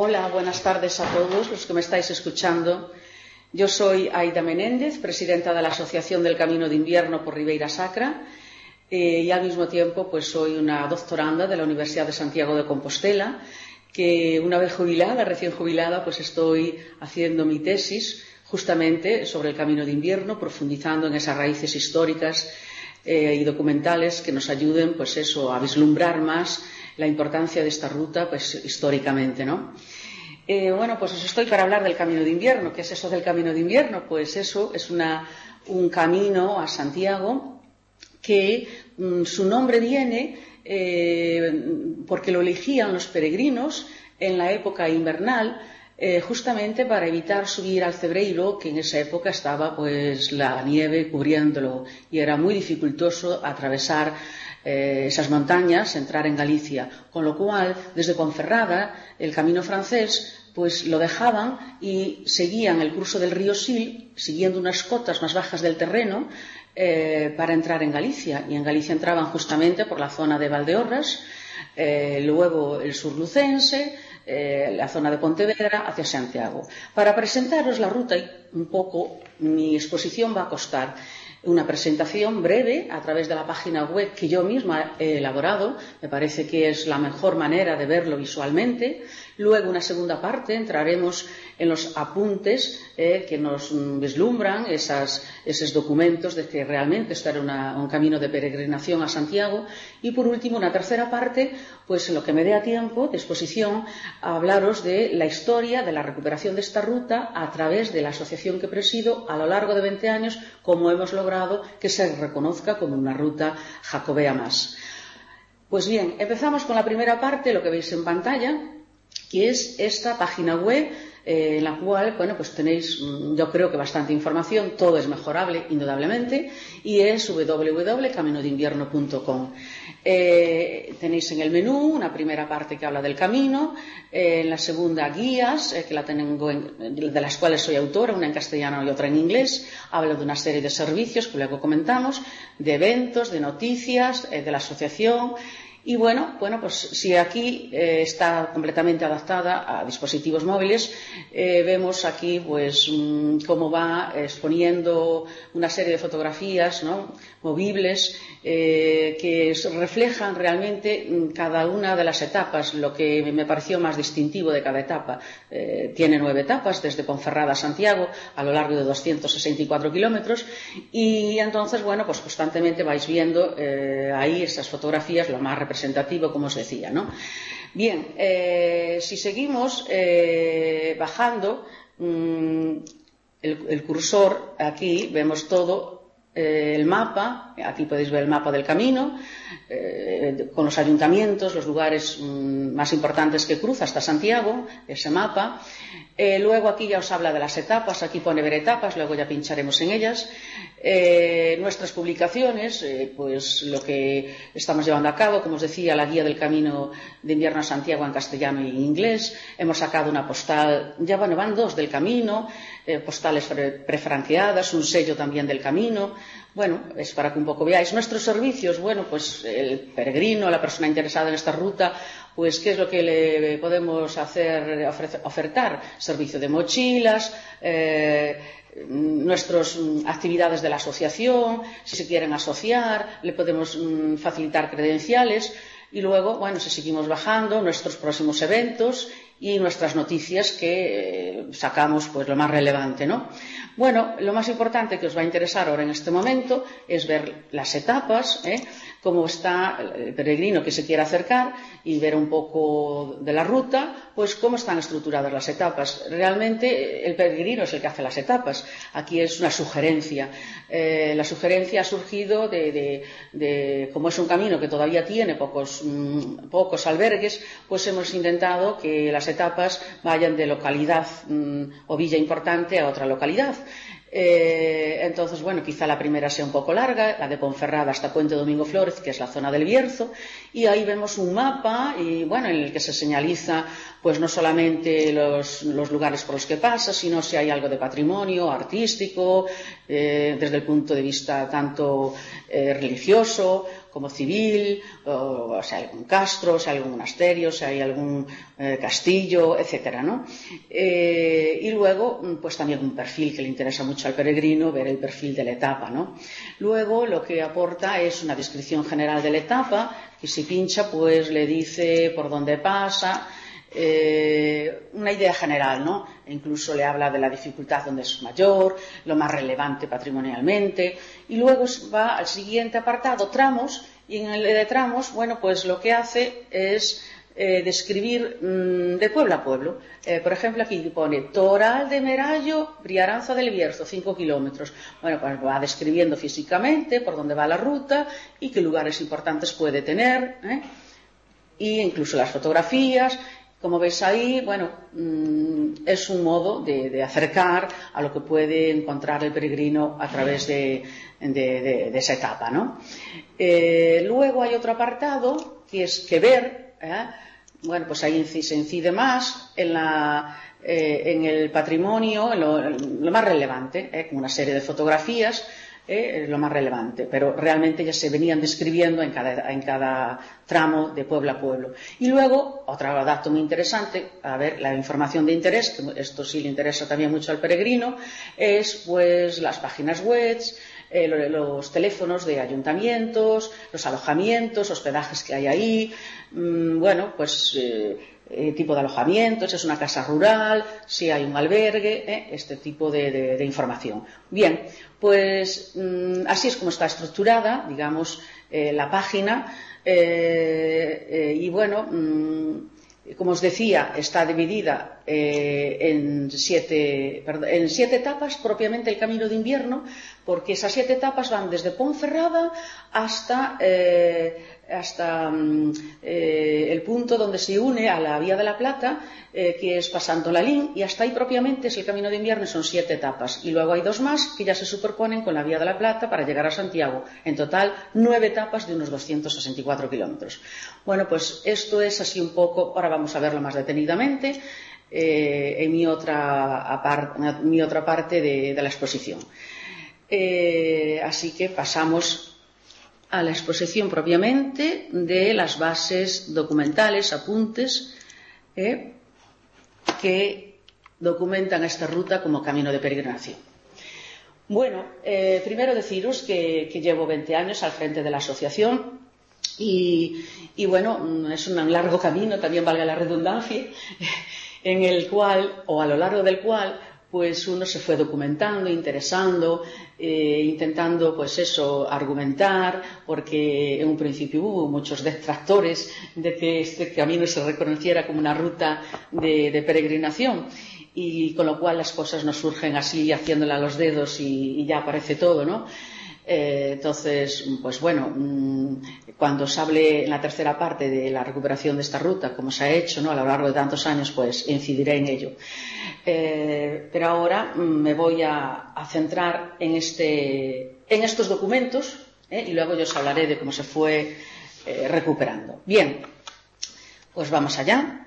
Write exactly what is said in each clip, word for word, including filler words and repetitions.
Hola, buenas tardes a todos los que me estáis escuchando. Yo soy Aida Menéndez, presidenta de la Asociación del Camino de Invierno por Ribeira Sacra, eh, y al mismo tiempo pues soy una doctoranda de la Universidad de Santiago de Compostela, que una vez jubilada, recién jubilada, pues estoy haciendo mi tesis justamente sobre el Camino de Invierno, profundizando en esas raíces históricas eh, y documentales que nos ayuden, pues eso, a vislumbrar más la importancia de esta ruta, pues históricamente, ¿no? Eh, bueno, pues os estoy para hablar del Camino de Invierno. ¿Qué es eso del Camino de Invierno? Pues eso es una, un camino a Santiago que mm, su nombre viene eh, porque lo elegían los peregrinos en la época invernal, eh, justamente para evitar subir al Cebreiro, que en esa época estaba pues la nieve cubriéndolo y era muy dificultoso atravesar eh, esas montañas, entrar en Galicia, con lo cual desde Ponferrada el camino francés pues lo dejaban y seguían el curso del río Sil, siguiendo unas cotas más bajas del terreno, eh, para entrar en Galicia, y en Galicia entraban justamente por la zona de Valdeorras, eh, luego el sur lucense, eh, la zona de Pontevedra hacia Santiago. Para presentaros la ruta, y un poco mi exposición va a costar una presentación breve a través de la página web que yo misma he elaborado, me parece que es la mejor manera de verlo visualmente. Luego, una segunda parte, entraremos en los apuntes eh, que nos vislumbran esas, esos documentos de que realmente esto era una, un camino de peregrinación a Santiago. Y por último, una tercera parte, pues en lo que me dé a tiempo de exposición, a hablaros de la historia de la recuperación de esta ruta a través de la asociación que presido a lo largo de veinte años, como hemos logrado que se reconozca como una ruta jacobea más. Pues bien, empezamos con la primera parte, lo que veis en pantalla, que es esta página web eh, en la cual, bueno, pues tenéis, yo creo que bastante información, todo es mejorable, indudablemente, y es w w w punto camino de invierno punto com. Eh, tenéis en el menú una primera parte que habla del camino, eh, en la segunda guías, eh, que la tengo en, de las cuales soy autora, una en castellano y otra en inglés, habla de una serie de servicios que luego comentamos, de eventos, de noticias, eh, de la asociación. Y bueno, bueno, pues si aquí eh, está completamente adaptada a dispositivos móviles, eh, vemos aquí pues mmm, cómo va exponiendo una serie de fotografías, ¿no?, movibles, eh, que reflejan realmente cada una de las etapas, lo que me pareció más distintivo de cada etapa. Eh, tiene nueve etapas, desde Ponferrada a Santiago, a lo largo de doscientos sesenta y cuatro kilómetros, y entonces, bueno, pues constantemente vais viendo eh, ahí esas fotografías, lo más representativo, como os decía, ¿no? Bien, eh, si seguimos eh, bajando, mmm, el, el cursor, aquí vemos todo. Eh, el mapa, aquí podéis ver el mapa del camino, eh, con los ayuntamientos, los lugares mmm, más importantes que cruza hasta Santiago, ese mapa. Eh, luego aquí ya os habla de las etapas, aquí pone ver etapas, luego ya pincharemos en ellas. Eh, nuestras publicaciones, eh, pues lo que estamos llevando a cabo, como os decía, la guía del Camino de Invierno a Santiago en castellano y en inglés. Hemos sacado una postal, ya bueno, van dos del camino, eh, postales pre prefranqueadas, un sello también del camino. Bueno, es para que un poco veáis nuestros servicios. Bueno, pues el peregrino, la persona interesada en esta ruta, pues qué es lo que le podemos hacer, ofertar: servicio de mochilas, eh, nuestras actividades de la asociación, si se quieren asociar, le podemos mm, facilitar credenciales. Y luego, bueno, si seguimos bajando, nuestros próximos eventos y nuestras noticias que eh, sacamos, pues lo más relevante, ¿no? Bueno, lo más importante que os va a interesar ahora en este momento es ver las etapas, ¿eh? Cómo está el peregrino que se quiera acercar y ver un poco de la ruta, pues cómo están estructuradas las etapas. Realmente el peregrino es el que hace las etapas. Aquí es una sugerencia. Eh, la sugerencia ha surgido de, de, de, como es un camino que todavía tiene pocos, mmm, pocos albergues, pues hemos intentado que las etapas vayan de localidad mmm, o villa importante a otra localidad. Eh, entonces, bueno, quizá la primera sea un poco larga, la de Ponferrada hasta Puente Domingo Flórez, que es la zona del Bierzo, y ahí vemos un mapa y, bueno, en el que se señaliza pues no solamente los, los lugares por los que pasa, sino si hay algo de patrimonio artístico, eh, desde el punto de vista tanto eh, religioso como civil, o, o sea, algún castro, o sea, algún monasterio, o sea, hay algún eh, castillo, etcétera, ¿no? Eh, y luego, pues también un perfil que le interesa mucho al peregrino, ver el perfil de la etapa, ¿no? Luego, lo que aporta es una descripción general de la etapa, que si pincha, pues le dice por dónde pasa, Eh, una idea general, ¿no? E incluso le habla de la dificultad donde es mayor, lo más relevante patrimonialmente, y luego va al siguiente apartado, tramos, y en el de tramos, bueno, pues lo que hace es eh, describir mmm, de pueblo a pueblo. Eh, por ejemplo, aquí pone Toral de Merallo, Briaranza del Bierzo, cinco kilómetros. Bueno, pues va describiendo físicamente por dónde va la ruta y qué lugares importantes puede tener, ¿eh? Y incluso las fotografías. Como veis ahí, bueno, mmm, es un modo de, de acercar a lo que puede encontrar el peregrino a través de, de, de, de esa etapa, ¿no? Eh, luego hay otro apartado que es que ver, ¿eh? Bueno, pues ahí se incide más en, la, eh, en el patrimonio, en lo, en lo más relevante, ¿eh? Con una serie de fotografías. Eh, lo más relevante, pero realmente ya se venían describiendo en cada, en cada tramo de pueblo a pueblo. Y luego, otro dato muy interesante, a ver, la información de interés, que esto sí le interesa también mucho al peregrino, es pues las páginas web, eh, los teléfonos de ayuntamientos, los alojamientos, hospedajes que hay ahí, mmm, bueno, pues eh, Eh, tipo de alojamientos, es una casa rural, si hay un albergue, eh, este tipo de, de, de información. Bien, pues mmm, así es como está estructurada, digamos, eh, la página, eh, eh, y bueno, mmm, como os decía, está dividida eh, en, siete, perdón, en siete etapas, propiamente el Camino de Invierno, porque esas siete etapas van desde Ponferrada hasta, eh, hasta eh, el punto donde se une a la Vía de la Plata, eh, que es pasando la Lin, y hasta ahí propiamente es el Camino de Invierno, son siete etapas. Y luego hay dos más que ya se superponen con la Vía de la Plata para llegar a Santiago. En total, nueve etapas de unos doscientos sesenta y cuatro kilómetros. Bueno, pues esto es así un poco, ahora vamos a verlo más detenidamente, eh, en mi otra, apart, mi otra parte de, de la exposición. Eh, así que pasamos a la exposición propiamente de las bases documentales, apuntes, eh, que documentan esta ruta como camino de peregrinación. Bueno, eh, primero deciros que, que llevo veinte años al frente de la asociación y, y bueno, es un largo camino, también valga la redundancia, en el cual, o a lo largo del cual, pues uno se fue documentando, interesando, eh, intentando, pues eso, argumentar, porque en un principio hubo muchos detractores de que este camino se reconociera como una ruta de, de peregrinación, y con lo cual las cosas no surgen así, haciéndola a los dedos y, y ya aparece todo, ¿no? Eh, entonces, pues bueno, mmm, cuando se hable en la tercera parte de la recuperación de esta ruta, como se ha hecho, ¿no?, a lo largo de tantos años, pues incidiré en ello. Eh, pero ahora mmm, me voy a, a centrar en, este, en estos documentos, ¿eh? Y luego yo os hablaré de cómo se fue eh, recuperando. Bien, pues vamos allá.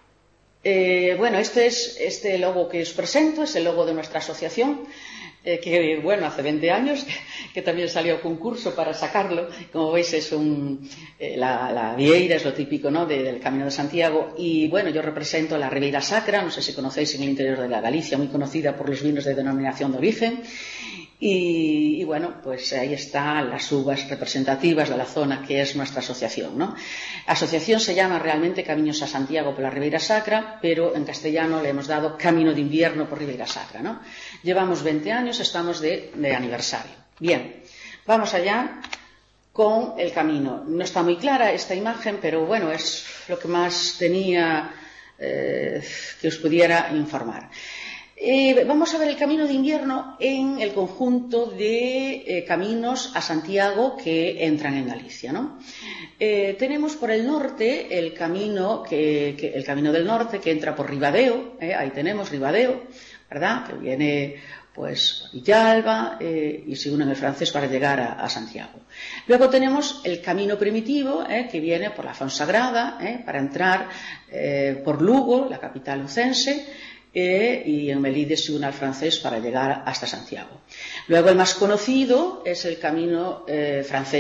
Eh, bueno, este es este logo que os presento, es el logo de nuestra asociación. Eh, que bueno, hace veinte años que, que también salió a concurso para sacarlo. Como veis es un, eh, la, la vieira es lo típico, ¿no?, de, del Camino de Santiago, y bueno, yo represento la Ribeira Sacra, no sé si conocéis, en el interior de la Galicia, muy conocida por los vinos de denominación de origen. Y, y bueno, pues ahí están las uvas representativas de la zona que es nuestra asociación, ¿no? La asociación se llama realmente Caminos a Santiago por la Ribeira Sacra, pero en castellano le hemos dado Camino de Invierno por Ribeira Sacra, ¿no? Llevamos veinte años, estamos de, de aniversario. Bien, vamos allá con el camino. No está muy clara esta imagen, pero bueno, es lo que más tenía eh, que os pudiera informar. Eh, vamos a ver el Camino de Invierno en el conjunto de eh, caminos a Santiago que entran en Galicia, ¿no? Eh, tenemos por el norte el camino, que, que, el camino del norte que entra por Ribadeo, eh, ahí tenemos Ribadeo, ¿verdad?, que viene pues a Villalba eh, y se une en el francés para llegar a, a Santiago. Luego tenemos el camino primitivo, eh, que viene por la Fonsagrada, eh, para entrar eh, por Lugo, la capital lucense, Eh, y en Melide se une al francés para llegar hasta Santiago. Luego el más conocido es el camino eh, francés,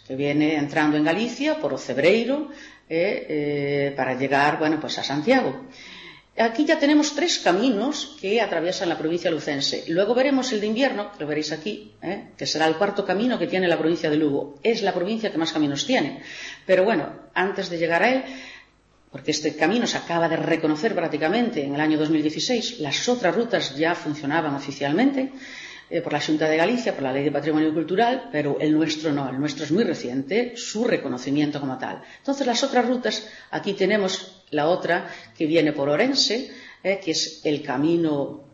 que viene entrando en Galicia por o Cebreiro eh, eh, para llegar, bueno, pues a Santiago. Aquí ya tenemos tres caminos que atraviesan la provincia lucense. Luego veremos el de invierno, que lo veréis aquí, ¿eh? que será el cuarto camino que tiene la provincia de Lugo. Es la provincia que más caminos tiene. Pero bueno, antes de llegar a él, porque este camino se acaba de reconocer prácticamente en el año dos mil dieciséis, las otras rutas ya funcionaban oficialmente eh, por la Xunta de Galicia, por la Ley de Patrimonio Cultural, pero el nuestro no, el nuestro es muy reciente, su reconocimiento como tal. Entonces las otras rutas, aquí tenemos la otra que viene por Orense, eh, que es el camino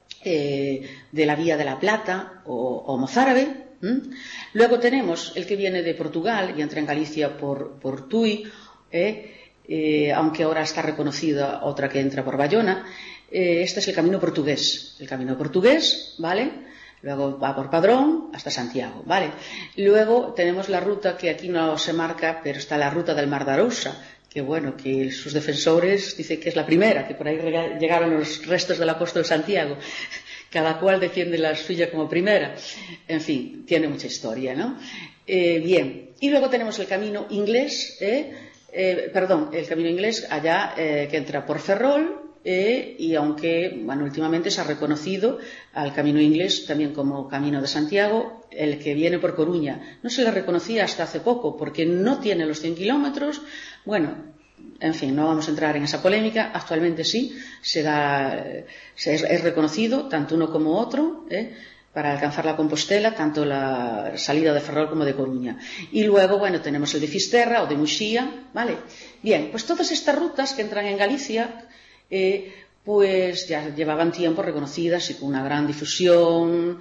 eh, de la Vía de la Plata o, o mozárabe. ¿Mm? Luego tenemos el que viene de Portugal y entra en Galicia por, por Tui, eh, eh, aunque ahora está reconocida otra que entra por Bayona. Eh, este es el camino portugués, el camino portugués, ¿vale? Luego va por Padrón hasta Santiago, ¿vale? Luego tenemos la ruta que aquí no se marca, pero está la ruta del Mar de Arousa, que bueno, que sus defensores dicen que es la primera, que por ahí llegaron los restos del apóstol Santiago. Cada cual defiende la suya como primera. En fin, tiene mucha historia, ¿no? Eh, bien, y luego tenemos el camino inglés, ¿eh? Eh, perdón, el camino inglés allá eh, que entra por Ferrol, eh, y aunque, bueno, últimamente se ha reconocido al camino inglés también como camino de Santiago, el que viene por Coruña. No se le reconocía hasta hace poco, porque no tiene los cien kilómetros. Bueno, en fin, no vamos a entrar en esa polémica. Actualmente sí, se da, se es, es reconocido tanto uno como otro, ¿eh? para alcanzar la Compostela, tanto la salida de Ferrol como de Coruña. Y luego, bueno, tenemos el de Fisterra o de Muxía, ¿vale? Bien, pues todas estas rutas que entran en Galicia, eh, pues ya llevaban tiempo reconocidas y con una gran difusión,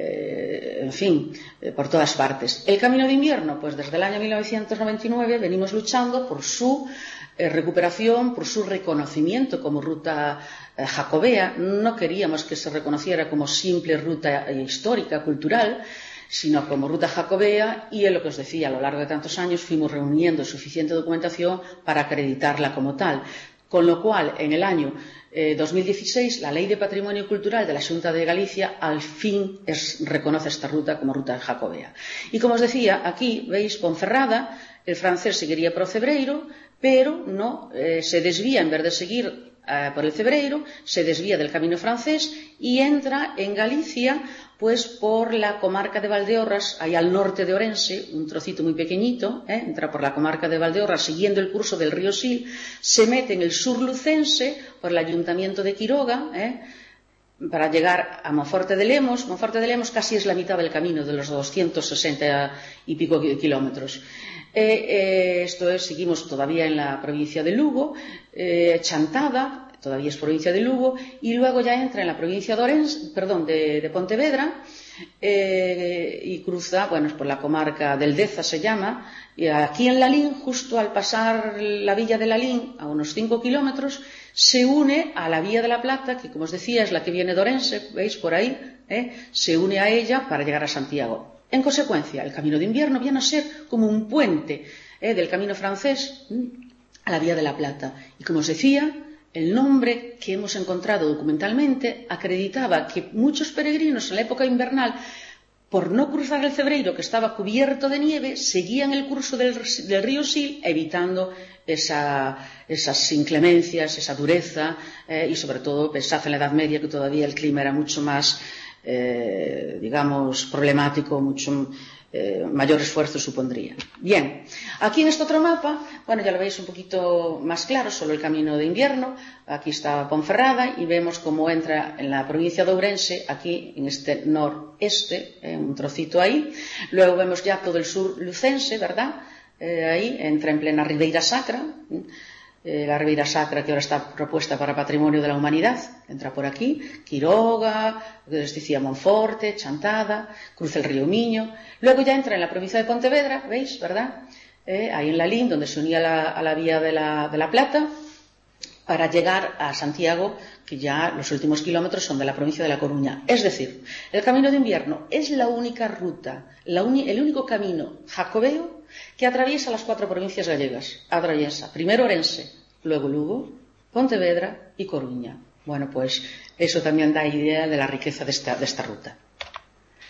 eh, en fin, eh, por todas partes. El camino de invierno, pues desde el año mil novecientos noventa y nueve venimos luchando por su eh, recuperación, por su reconocimiento como ruta eh, jacobea. No queríamos que se reconociera como simple ruta eh, histórica, cultural, sino como ruta jacobea, y en lo que os decía, a lo largo de tantos años fuimos reuniendo suficiente documentación para acreditarla como tal. Con lo cual, en el año eh, dos mil dieciséis, la Ley de Patrimonio Cultural de la Xunta de Galicia al fin es, reconoce esta ruta como ruta jacobea. Y como os decía, aquí veis Ponferrada, el francés seguiría por o Cebreiro, pero no eh, se desvía, en vez de seguir eh, por el Cebreiro, se desvía del camino francés y entra en Galicia pues por la comarca de Valdeorras, ahí al norte de Orense, un trocito muy pequeñito, ¿eh? entra por la comarca de Valdeorras siguiendo el curso del río Sil, se mete en el sur lucense por el ayuntamiento de Quiroga, ¿eh? para llegar a Monforte de Lemos. Monforte de Lemos casi es la mitad del camino, de los doscientos sesenta y pico kilómetros. Eh, eh, esto es, seguimos todavía en la provincia de Lugo, eh, Chantada, todavía es provincia de Lugo, y luego ya entra en la provincia de, Orense, perdón, de, de Pontevedra, eh, y cruza, bueno, por la comarca del Deza se llama, y aquí en Lalín, justo al pasar la villa de Lalín, a unos cinco kilómetros, se une a la Vía de la Plata, que como os decía es la que viene de Orense, veis por ahí, ¿eh? se une a ella para llegar a Santiago. En consecuencia, el camino de invierno viene a ser como un puente ¿eh? del camino francés ¿eh? a la Vía de la Plata. Y como os decía, el nombre que hemos encontrado documentalmente acreditaba que muchos peregrinos en la época invernal, por no cruzar el Cebreiro, que estaba cubierto de nieve, seguían el curso del, del río Sil, evitando esa, esas inclemencias, esa dureza, eh, y sobre todo pensad en la Edad Media, que todavía el clima era mucho más, eh, digamos, problemático, mucho eh, mayor esfuerzo supondría. Bien, aquí en este otro mapa, bueno, ya lo veis un poquito más claro, solo el camino de invierno. Aquí está Ponferrada y vemos cómo entra en la provincia de Ourense, aquí en este noreste, eh, un trocito ahí. Luego vemos ya todo el sur lucense, ¿verdad? Eh, ahí entra en plena Ribeira Sacra, eh, la Ribeira Sacra que ahora está propuesta para Patrimonio de la Humanidad, entra por aquí, Quiroga, les decía Monforte, Chantada, cruza el río Miño. Luego ya entra en la provincia de Pontevedra, ¿veis? ¿Verdad? Eh, ahí en Lalín, donde se unía la, a la Vía de la, de la Plata, para llegar a Santiago, que ya los últimos kilómetros son de la provincia de La Coruña. Es decir, el camino de invierno es la única ruta, la uni, el único camino jacobeo que atraviesa las cuatro provincias gallegas. Atraviesa primero Orense, luego Lugo, Pontevedra y Coruña. Bueno, pues eso también da idea de la riqueza de esta, de esta ruta.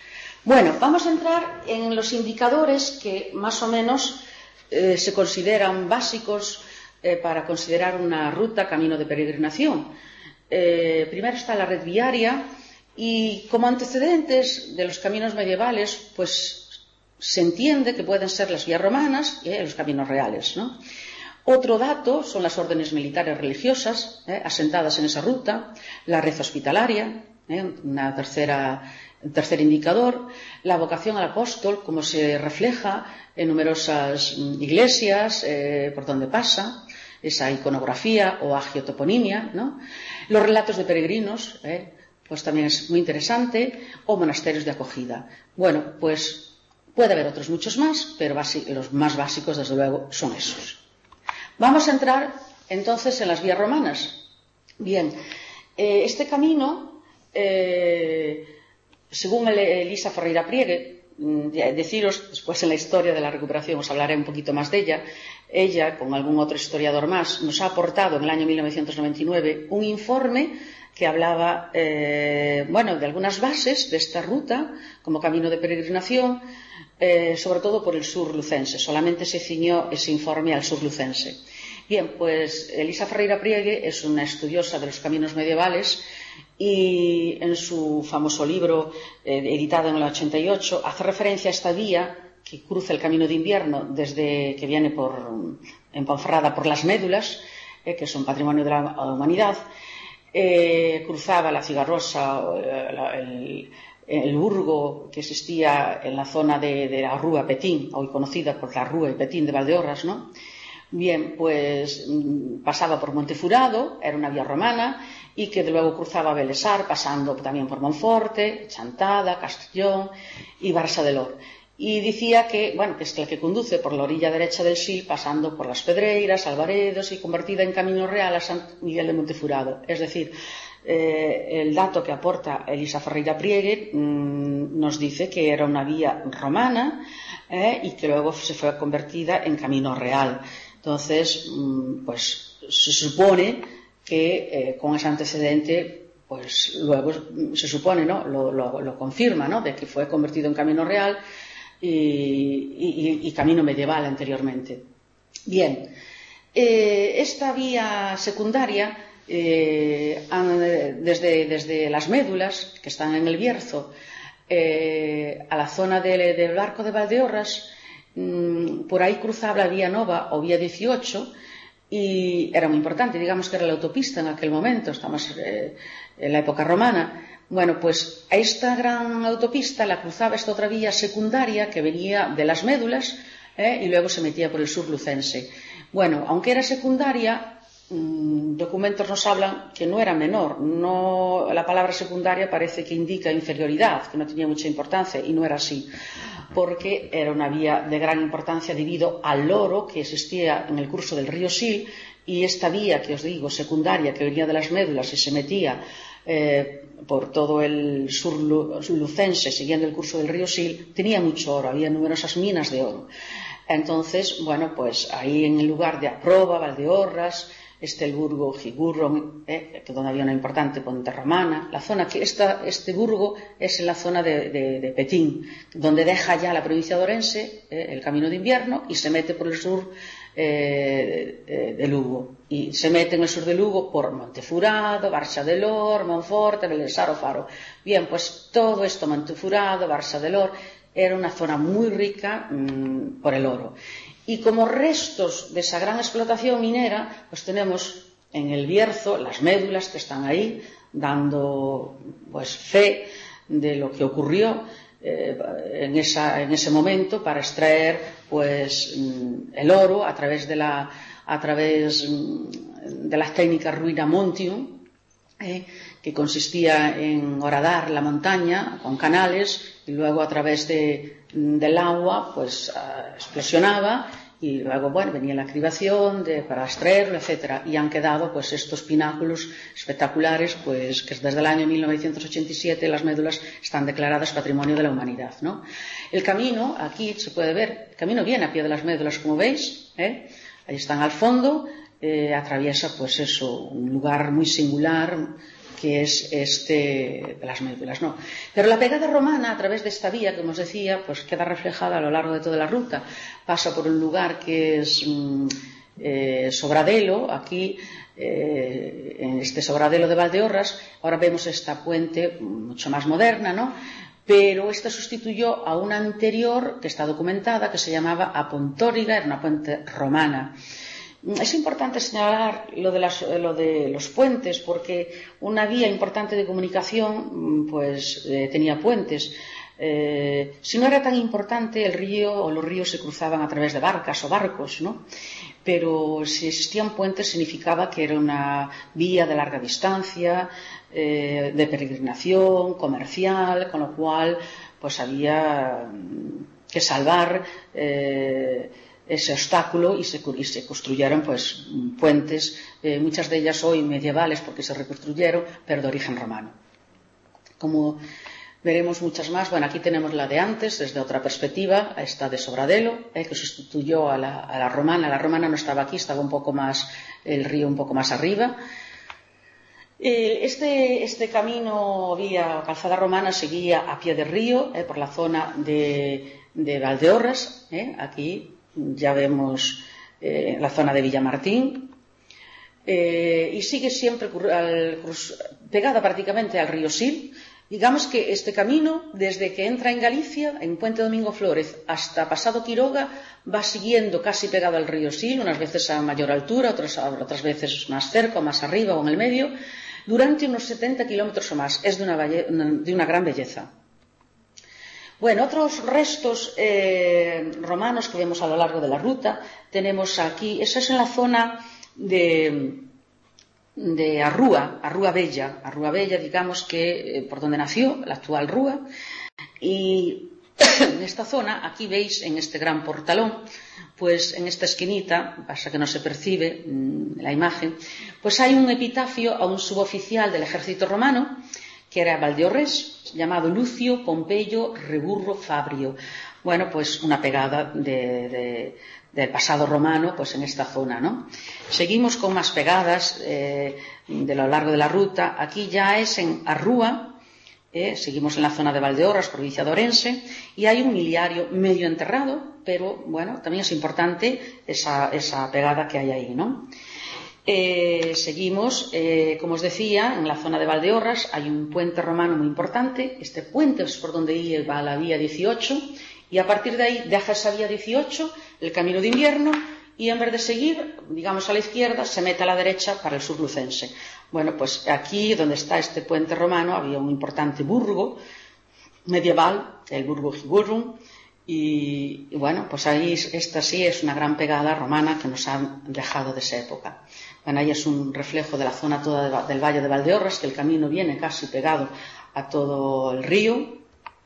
Bueno, vamos a entrar en los indicadores que más o menos eh, se consideran básicos eh, para considerar una ruta camino de peregrinación. Eh, primero está la red viaria y como antecedentes de los caminos medievales, pues se entiende que pueden ser las vías romanas y eh, los caminos reales, ¿no? Otro dato son las órdenes militares religiosas eh, asentadas en esa ruta, la red hospitalaria, eh, una tercera, un tercer indicador, la vocación al apóstol, como se refleja en numerosas iglesias eh, por donde pasa, esa iconografía o agiotoponimia, ¿no? Los relatos de peregrinos, eh, pues también es muy interesante, o monasterios de acogida. Bueno, pues puede haber otros muchos más, pero los más básicos, desde luego, son esos. Vamos a entrar entonces en las vías romanas. Bien, eh, este camino, eh, según Elisa Ferreira Priegue, deciros, después en la historia de la recuperación os hablaré un poquito más de ella, ella, con algún otro historiador más, nos ha aportado en el año mil novecientos noventa y nueve un informe que hablaba, eh, bueno, de algunas bases de esta ruta como camino de peregrinación, eh, sobre todo por el sur lucense. Solamente se ciñó ese informe al sur lucense. Bien, pues Elisa Ferreira Priegue es una estudiosa de los caminos medievales y en su famoso libro, eh, editado en el ochenta y ocho, hace referencia a esta vía que cruza el camino de invierno desde que viene por, en Ponferrada por las Médulas, eh, que son patrimonio de la humanidad. Eh, cruzaba la Cigarrosa, el, el burgo que existía en la zona de, de la Rúa Petín, hoy conocida por la Rúa y Petín de Valdeorras, ¿no? Bien, pues pasaba por Montefurado, era una vía romana, y que luego cruzaba Belesar, pasando también por Monforte, Chantada, Castellón y Barça del Or. Y decía que, bueno, que es la que conduce por la orilla derecha del Sil, pasando por las Pedreiras, Albaredos y convertida en camino real a San Miguel de Montefurado. Es decir, eh, el dato que aporta Elisa Ferreira Priegue mmm, nos dice que era una vía romana eh, y que luego se fue convertida en camino real. Entonces, mmm, pues se supone que eh, con ese antecedente, pues luego se supone, ¿no? Lo, lo, lo confirma, ¿no? De que fue convertido en camino real y, y, y camino medieval anteriormente. Bien, eh, esta vía secundaria, eh, desde, desde las Médulas, que están en el Bierzo, eh, a la zona de, del Barco de Valdeorras, mmm, por ahí cruzaba la vía Nova o vía dieciocho, y era muy importante, digamos que era la autopista en aquel momento, estamos eh, en la época romana. Bueno, pues a esta gran autopista la cruzaba esta otra vía secundaria que venía de las Médulas eh, y luego se metía por el sur lucense. Bueno, aunque era secundaria, mmm, documentos nos hablan que no era menor. No, la palabra secundaria parece que indica inferioridad, que no tenía mucha importancia, y no era así, porque era una vía de gran importancia debido al loro que existía en el curso del río Sil, y esta vía que os digo, secundaria, que venía de las Médulas y se metía eh, por todo el sur lucense siguiendo el curso del río Sil, tenía mucho oro, había numerosas minas de oro. Entonces, bueno, pues ahí en el lugar de Aproba, Valdeorras, este el burgo Gigurro, eh, que donde había una importante ponte romana, la zona que esta, este burgo es en la zona de, de, de Petín, donde deja ya la provincia de Orense, eh, el camino de invierno, y se mete por el sur eh, de, de Lugo, y se mete en el sur de Lugo por Montefurado, Barça del Or, Monforte, Belesar o Faro. Bien, pues todo esto, Montefurado, Barça del Or, era una zona muy rica mmm, por el oro. Y como restos de esa gran explotación minera, pues tenemos en el Bierzo las Médulas que están ahí, dando pues fe de lo que ocurrió eh, en, esa, en ese momento para extraer pues el oro a través de la, a través de las técnicas ruinamontium, eh, que consistía en horadar la montaña con canales y luego a través de, del agua pues uh, explosionaba y luego bueno venía la cribación de, para extraerlo, etcétera, y han quedado pues estos pináculos espectaculares pues que desde el año mil novecientos ochenta y siete las Médulas están declaradas Patrimonio de la Humanidad, ¿no? El camino, aquí se puede ver, el camino viene a pie de las Médulas, como veis, ¿eh? Ahí están al fondo. Eh, atraviesa pues eso, un lugar muy singular, que es este de las Médulas, ¿no? Pero la pegada romana, a través de esta vía, como os decía, pues queda reflejada a lo largo de toda la ruta. Pasa por un lugar que es mmm, eh, Sobradelo, aquí, eh, en este Sobradelo de Valdeorras. Ahora vemos esta puente mucho más moderna, ¿no? Pero esta sustituyó a una anterior que está documentada, que se llamaba Apontóriga, era una puente romana. Es importante señalar lo de, las, lo de los puentes, porque una vía importante de comunicación pues eh, tenía puentes. Eh, si no era tan importante, el río o los ríos se cruzaban a través de barcas o barcos, ¿no? Pero si existían puentes significaba que era una vía de larga distancia, eh, de peregrinación, comercial, con lo cual pues había que salvar eh, ese obstáculo y se, y se construyeron pues puentes, eh, muchas de ellas hoy medievales porque se reconstruyeron, pero de origen romano. Como veremos muchas más, bueno, aquí tenemos la de antes, desde otra perspectiva, esta de Sobradelo, eh, que sustituyó a la, a la romana. La romana no estaba aquí, estaba un poco más, el río un poco más arriba. Eh, este, este camino, vía calzada romana, seguía a pie de río, eh, por la zona de, de Valdeorras, eh, aquí ya vemos eh, la zona de Villamartín, eh, y sigue siempre al, pegada prácticamente al río Sil. Digamos que este camino, desde que entra en Galicia, en Puente Domingo Flórez, hasta pasado Quiroga, va siguiendo casi pegado al río Sil, unas veces a mayor altura, otras, otras veces más cerca, o más arriba o en el medio, durante unos setenta kilómetros o más. Es de una, de una gran belleza. Bueno, otros restos eh, romanos que vemos a lo largo de la ruta, tenemos aquí, eso es en la zona de... de Arrúa, Arrúa Bella, Arrúa Bella, digamos que eh, por donde nació la actual Rúa, y en esta zona, aquí veis en este gran portalón, pues en esta esquinita, pasa que no se percibe mmm, la imagen, pues hay un epitafio a un suboficial del ejército romano, que era Valdeorres, llamado Lucio Pompeyo Reburro Fabrio. Bueno, pues una pegada de... de del pasado romano, pues en esta zona, ¿no? Seguimos con más pegadas eh, de lo largo de la ruta. Aquí ya es en Arrúa, eh, seguimos en la zona de Valdeorras, provincia de Orense, y hay un miliario medio enterrado, pero bueno, también es importante esa, esa pegada que hay ahí, ¿no? Eh, seguimos, eh, como os decía, en la zona de Valdeorras hay un puente romano muy importante. Este puente es por donde iba la vía dieciocho, y a partir de ahí deja esa vía dieciocho, el camino de invierno, y en vez de seguir, digamos, a la izquierda, se mete a la derecha para el sur lucense. Bueno, pues aquí donde está este puente romano había un importante burgo medieval, el Burgo Giburrum, y, y bueno, pues ahí esta sí es una gran pegada romana que nos han dejado de esa época. Bueno, ahí es un reflejo de la zona toda de, del Valle de Valdeorras, que el camino viene casi pegado a todo el río.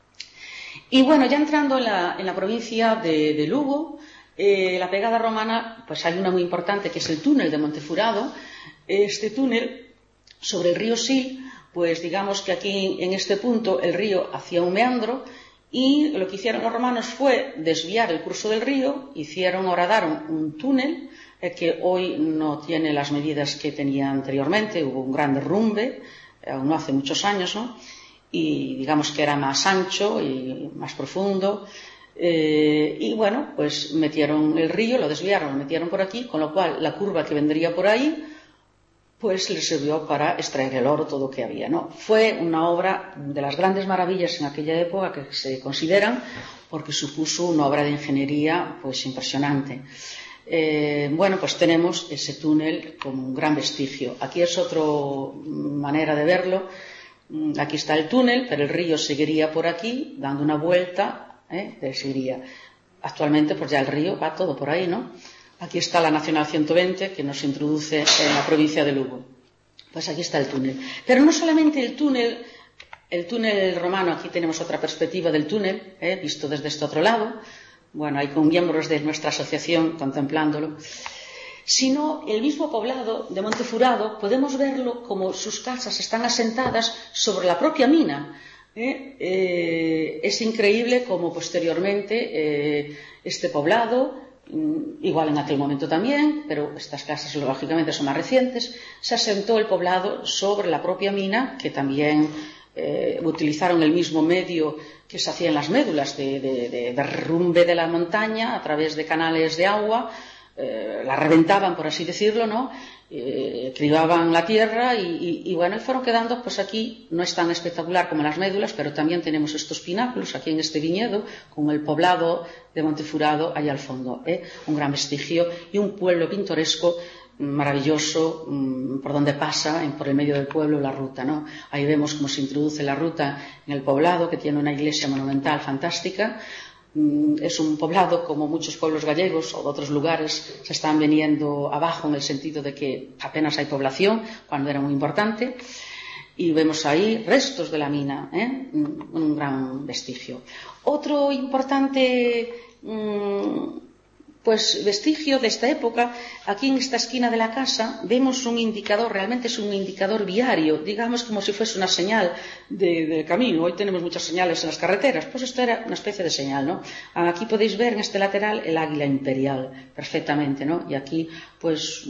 Y bueno, ya entrando en la, en la provincia de, de Lugo, eh, la pegada romana, pues hay una muy importante que es el túnel de Montefurado. Este túnel sobre el río Sil, pues digamos que aquí en este punto el río hacía un meandro, y lo que hicieron los romanos fue desviar el curso del río, hicieron, horadaron un túnel eh, que hoy no tiene las medidas que tenía anteriormente, hubo un gran derrumbe, eh, no hace muchos años, ¿no? Y digamos que era más ancho y más profundo, eh, y bueno, pues metieron el río, lo desviaron, lo metieron por aquí, con lo cual la curva que vendría por ahí pues les sirvió para extraer el oro, todo lo que había, ¿no? Fue una obra de las grandes maravillas en aquella época que se consideran, porque supuso una obra de ingeniería pues impresionante. Eh, bueno, pues tenemos ese túnel como un gran vestigio. Aquí es otra manera de verlo. Aquí está el túnel, pero el río seguiría por aquí, dando una vuelta, ¿eh? seguiría. Actualmente, pues ya el río va todo por ahí, ¿no? Aquí está la Nacional ciento veinte, que nos introduce en la provincia de Lugo. Pues aquí está el túnel. Pero no solamente el túnel, el túnel romano, aquí tenemos otra perspectiva del túnel, ¿eh? visto desde este otro lado. Bueno, hay con miembros de nuestra asociación contemplándolo. Sino el mismo poblado de Montefurado, podemos verlo como sus casas están asentadas sobre la propia mina. ¿eh? Eh, es increíble como posteriormente eh, este poblado, igual en aquel momento también, pero estas casas lógicamente son más recientes, se asentó el poblado sobre la propia mina, que también eh, utilizaron el mismo medio que se hacía en las médulas, de, de, de derrumbe de la montaña a través de canales de agua, eh, la reventaban, por así decirlo, ¿no? Eh, cribaban la tierra y, y, y bueno, y fueron quedando, pues aquí no es tan espectacular como las médulas, pero también tenemos estos pináculos aquí en este viñedo, con el poblado de Montefurado allá al fondo, ¿eh? Un gran vestigio y un pueblo pintoresco maravilloso, mmm, por donde pasa, en, por el medio del pueblo, la ruta, ¿no? Ahí vemos cómo se introduce la ruta en el poblado, que tiene una iglesia monumental fantástica. Es un poblado, como muchos pueblos gallegos o de otros lugares, se están viniendo abajo en el sentido de que apenas hay población, cuando era muy importante, y vemos ahí restos de la mina, ¿eh? un, un gran vestigio. Otro importante mmm, pues vestigio de esta época, aquí en esta esquina de la casa vemos un indicador, realmente es un indicador viario, digamos como si fuese una señal de, de camino. Hoy tenemos muchas señales en las carreteras, pues esto era una especie de señal, ¿no? Aquí podéis ver en este lateral el águila imperial, perfectamente, ¿no? Y aquí, pues,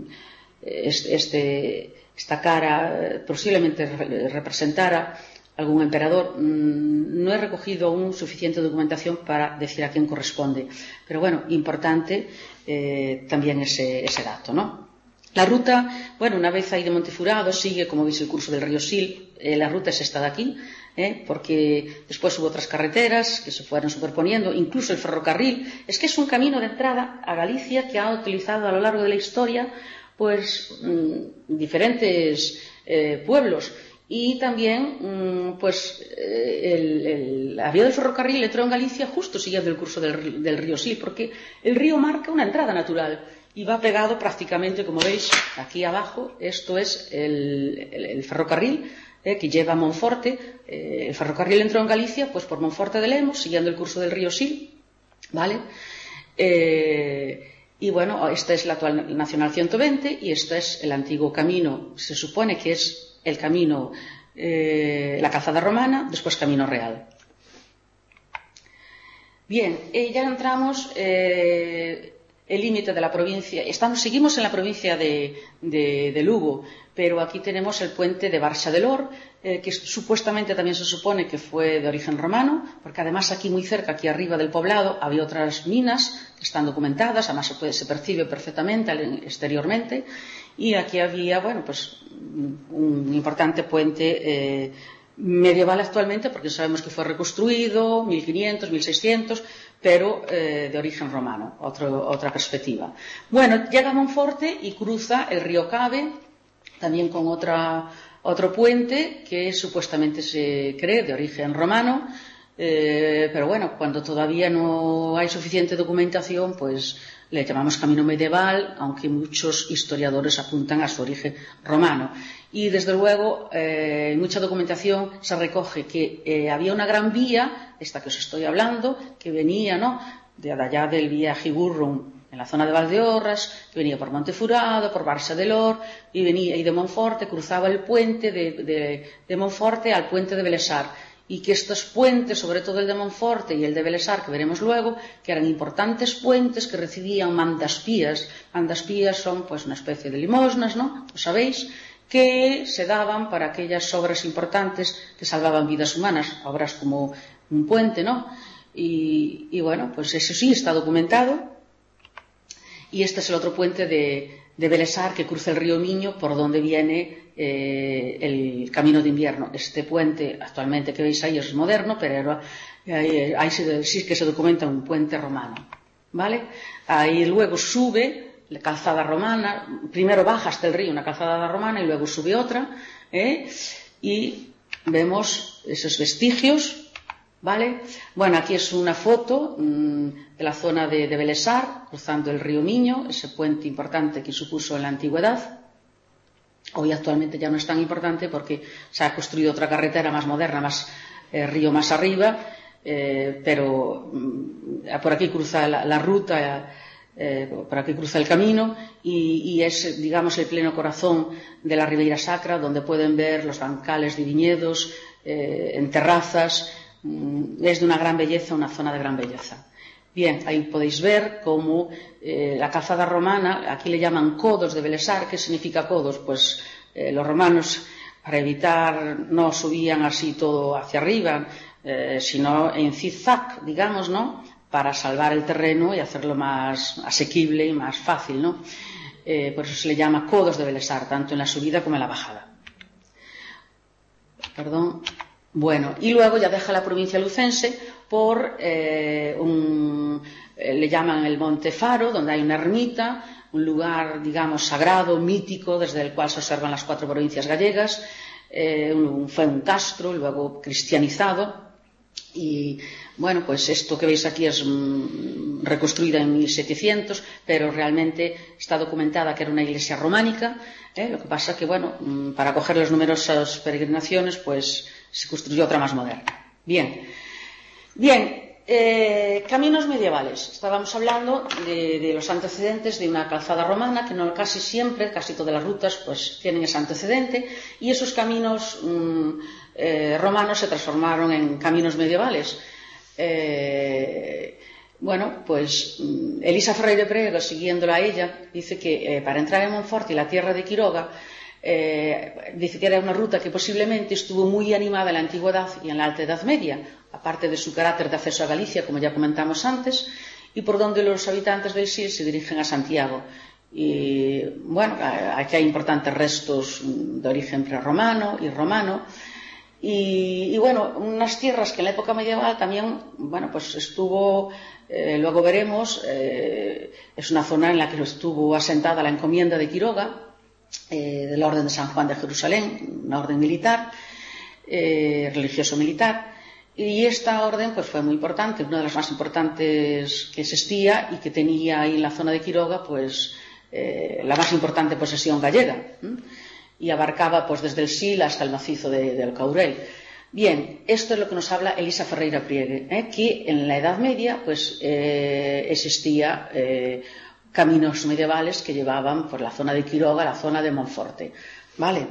este, esta cara posiblemente representara algún emperador. No he recogido aún suficiente documentación para decir a quién corresponde, pero bueno, importante eh, también ese, ese dato, ¿no? La ruta, bueno, una vez ahí de Montefurado, sigue, como veis, el curso del río Sil. Eh, la ruta es esta de aquí, eh, porque después hubo otras carreteras que se fueron superponiendo, incluso el ferrocarril. Es que es un camino de entrada a Galicia que ha utilizado a lo largo de la historia, pues, mmm, diferentes eh, pueblos. Y también, pues, el, el, la vía del ferrocarril entró en Galicia justo siguiendo el curso del, del río Sil, porque el río marca una entrada natural y va pegado prácticamente, como veis, aquí abajo. Esto es el, el, el ferrocarril eh, que lleva a Monforte. Eh, el ferrocarril entró en Galicia, pues, por Monforte de Lemos, siguiendo el curso del río Sil, ¿vale? Eh, y bueno, esta es la actual Nacional ciento veinte y este es el antiguo camino. Se supone que es el camino, eh, la calzada romana, después camino real. Bien, eh, ya entramos, eh, el límite de la provincia, estamos, seguimos en la provincia de, de, de Lugo, pero aquí tenemos el puente de Barxa del Or, eh, que supuestamente también se supone que fue de origen romano, porque además aquí muy cerca, aquí arriba del poblado, había otras minas que están documentadas, además se, puede, se percibe perfectamente exteriormente. Y aquí había, bueno, pues un importante puente eh, medieval actualmente, porque sabemos que fue reconstruido, mil quinientos, mil seiscientos, pero eh, de origen romano, otro, otra perspectiva. Bueno, llega a Monforte y cruza el río Cave, también con otra, otro puente que supuestamente se cree de origen romano, eh, pero bueno, cuando todavía no hay suficiente documentación, pues le llamamos camino medieval, aunque muchos historiadores apuntan a su origen romano. Y desde luego, eh, en mucha documentación se recoge que eh, había una gran vía, esta que os estoy hablando, que venía, ¿no?, de allá del vía Gigurrum, en la zona de Valdeorras, que venía por Montefurado, por Barxa del Or, y venía y de Monforte, cruzaba el puente de, de, de Monforte al puente de Belesar. Y que estos puentes, sobre todo el de Monforte y el de Belesar, que veremos luego, que eran importantes puentes que recibían mandaspías. Mandaspías son, pues, una especie de limosnas, ¿no?, lo sabéis, que se daban para aquellas obras importantes que salvaban vidas humanas, obras como un puente, ¿no? Y, y bueno, pues eso sí está documentado. Y este es el otro puente de, de Belesar, que cruza el río Miño, por donde viene Eh, el camino de invierno. Este puente actualmente que veis ahí es moderno, pero ahí, ahí sí, sí que se documenta un puente romano, ¿vale? Ahí luego sube la calzada romana, primero baja hasta el río una calzada romana y luego sube otra, ¿eh? Y vemos esos vestigios, ¿vale? Bueno, aquí es una foto mmm, de la zona de, de Belesar, cruzando el río Miño, ese puente importante que supuso en la antigüedad. Hoy actualmente ya no es tan importante porque se ha construido otra carretera más moderna, más eh, río más arriba, eh, pero mm, por aquí cruza la, la ruta, eh, por aquí cruza el camino y, y es, digamos, el pleno corazón de la Ribeira Sacra, donde pueden ver los bancales de viñedos eh, en terrazas. Mm, es de una gran belleza, una zona de gran belleza. Bien, ahí podéis ver cómo eh, la calzada romana, aquí le llaman codos de Belesar. ¿Qué significa codos? Pues eh, los romanos, para evitar, no subían así todo hacia arriba, eh, sino en zigzag, digamos, ¿no?, para salvar el terreno y hacerlo más asequible y más fácil, ¿no? Eh, por eso se le llama codos de Belesar, tanto en la subida como en la bajada. Perdón. Bueno, y luego ya deja la provincia lucense por eh, un, eh, le llaman el Monte Faro, donde hay una ermita, un lugar, digamos, sagrado, mítico, desde el cual se observan las cuatro provincias gallegas. Eh, un, fue un castro, luego cristianizado. Y bueno, pues esto que veis aquí es mmm, reconstruida en mil setecientos, pero realmente está documentada que era una iglesia románica. ¿eh? Lo que pasa que, bueno, mmm, para acoger las numerosas peregrinaciones, pues se construyó otra más moderna. Bien, bien, eh, caminos medievales. Estábamos hablando de, de los antecedentes de una calzada romana, que no casi siempre, casi todas las rutas, pues tienen ese antecedente, y esos caminos mmm, Eh, romanos se transformaron en caminos medievales. Eh, bueno, pues Elisa Ferreira Priego, siguiéndola a ella, dice que eh, para entrar en Monforte y la tierra de Quiroga, eh, dice que era una ruta que posiblemente estuvo muy animada en la antigüedad y en la alta edad media, aparte de su carácter de acceso a Galicia, como ya comentamos antes, y por donde los habitantes del Sil se dirigen a Santiago. Y bueno, aquí hay importantes restos de origen prerromano y romano. Y, y bueno, unas tierras que en la época medieval también, bueno, pues estuvo, eh, luego veremos, eh, es una zona en la que estuvo asentada la encomienda de Quiroga, eh, de la Orden de San Juan de Jerusalén, una orden militar, eh, religioso-militar, y esta orden pues fue muy importante, una de las más importantes que existía y que tenía ahí en la zona de Quiroga, pues eh, la más importante posesión gallega. ¿eh? Y abarcaba pues desde el Sil hasta el macizo de, del Caurel. Bien, esto es lo que nos habla Elisa Ferreira Priego, ¿eh? que en la Edad Media pues eh, existía eh, caminos medievales que llevaban por la zona de Quiroga, la zona de Monforte. ¿Vale?